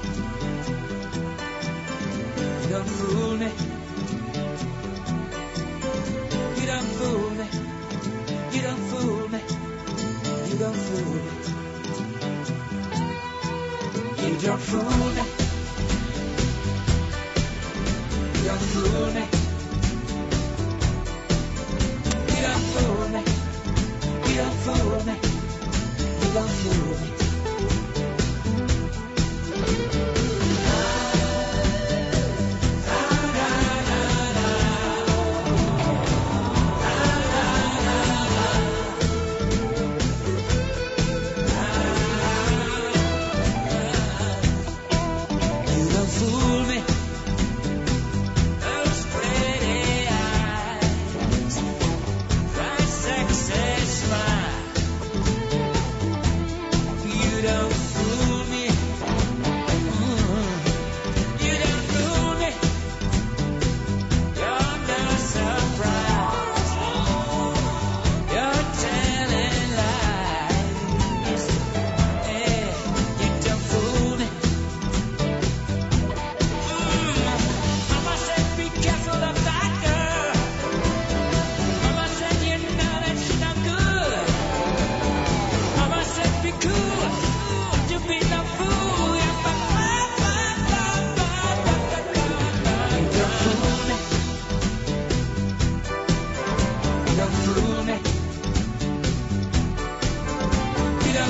You don't fool me. You don't fool me. You don't fool me. You don't fool me. You don't fool me. You don't fool me. You don't fool me. You don't fool me. You don't fool me.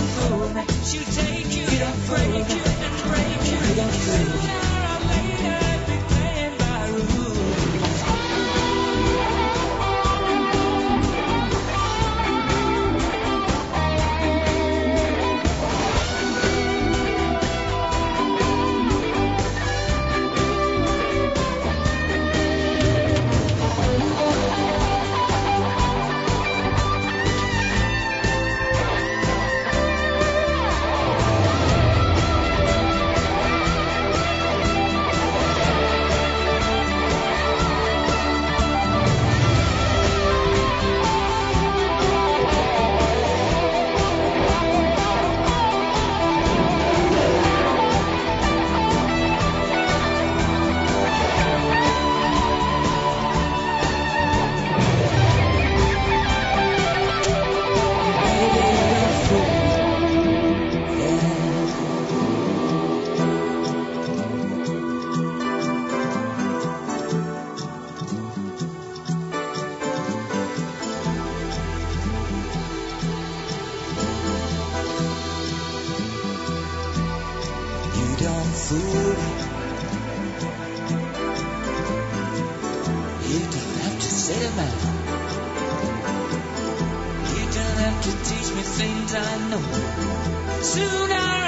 don't fool me. She'll take you and break you and break you. Sooner or later, be playing by rules. Sooner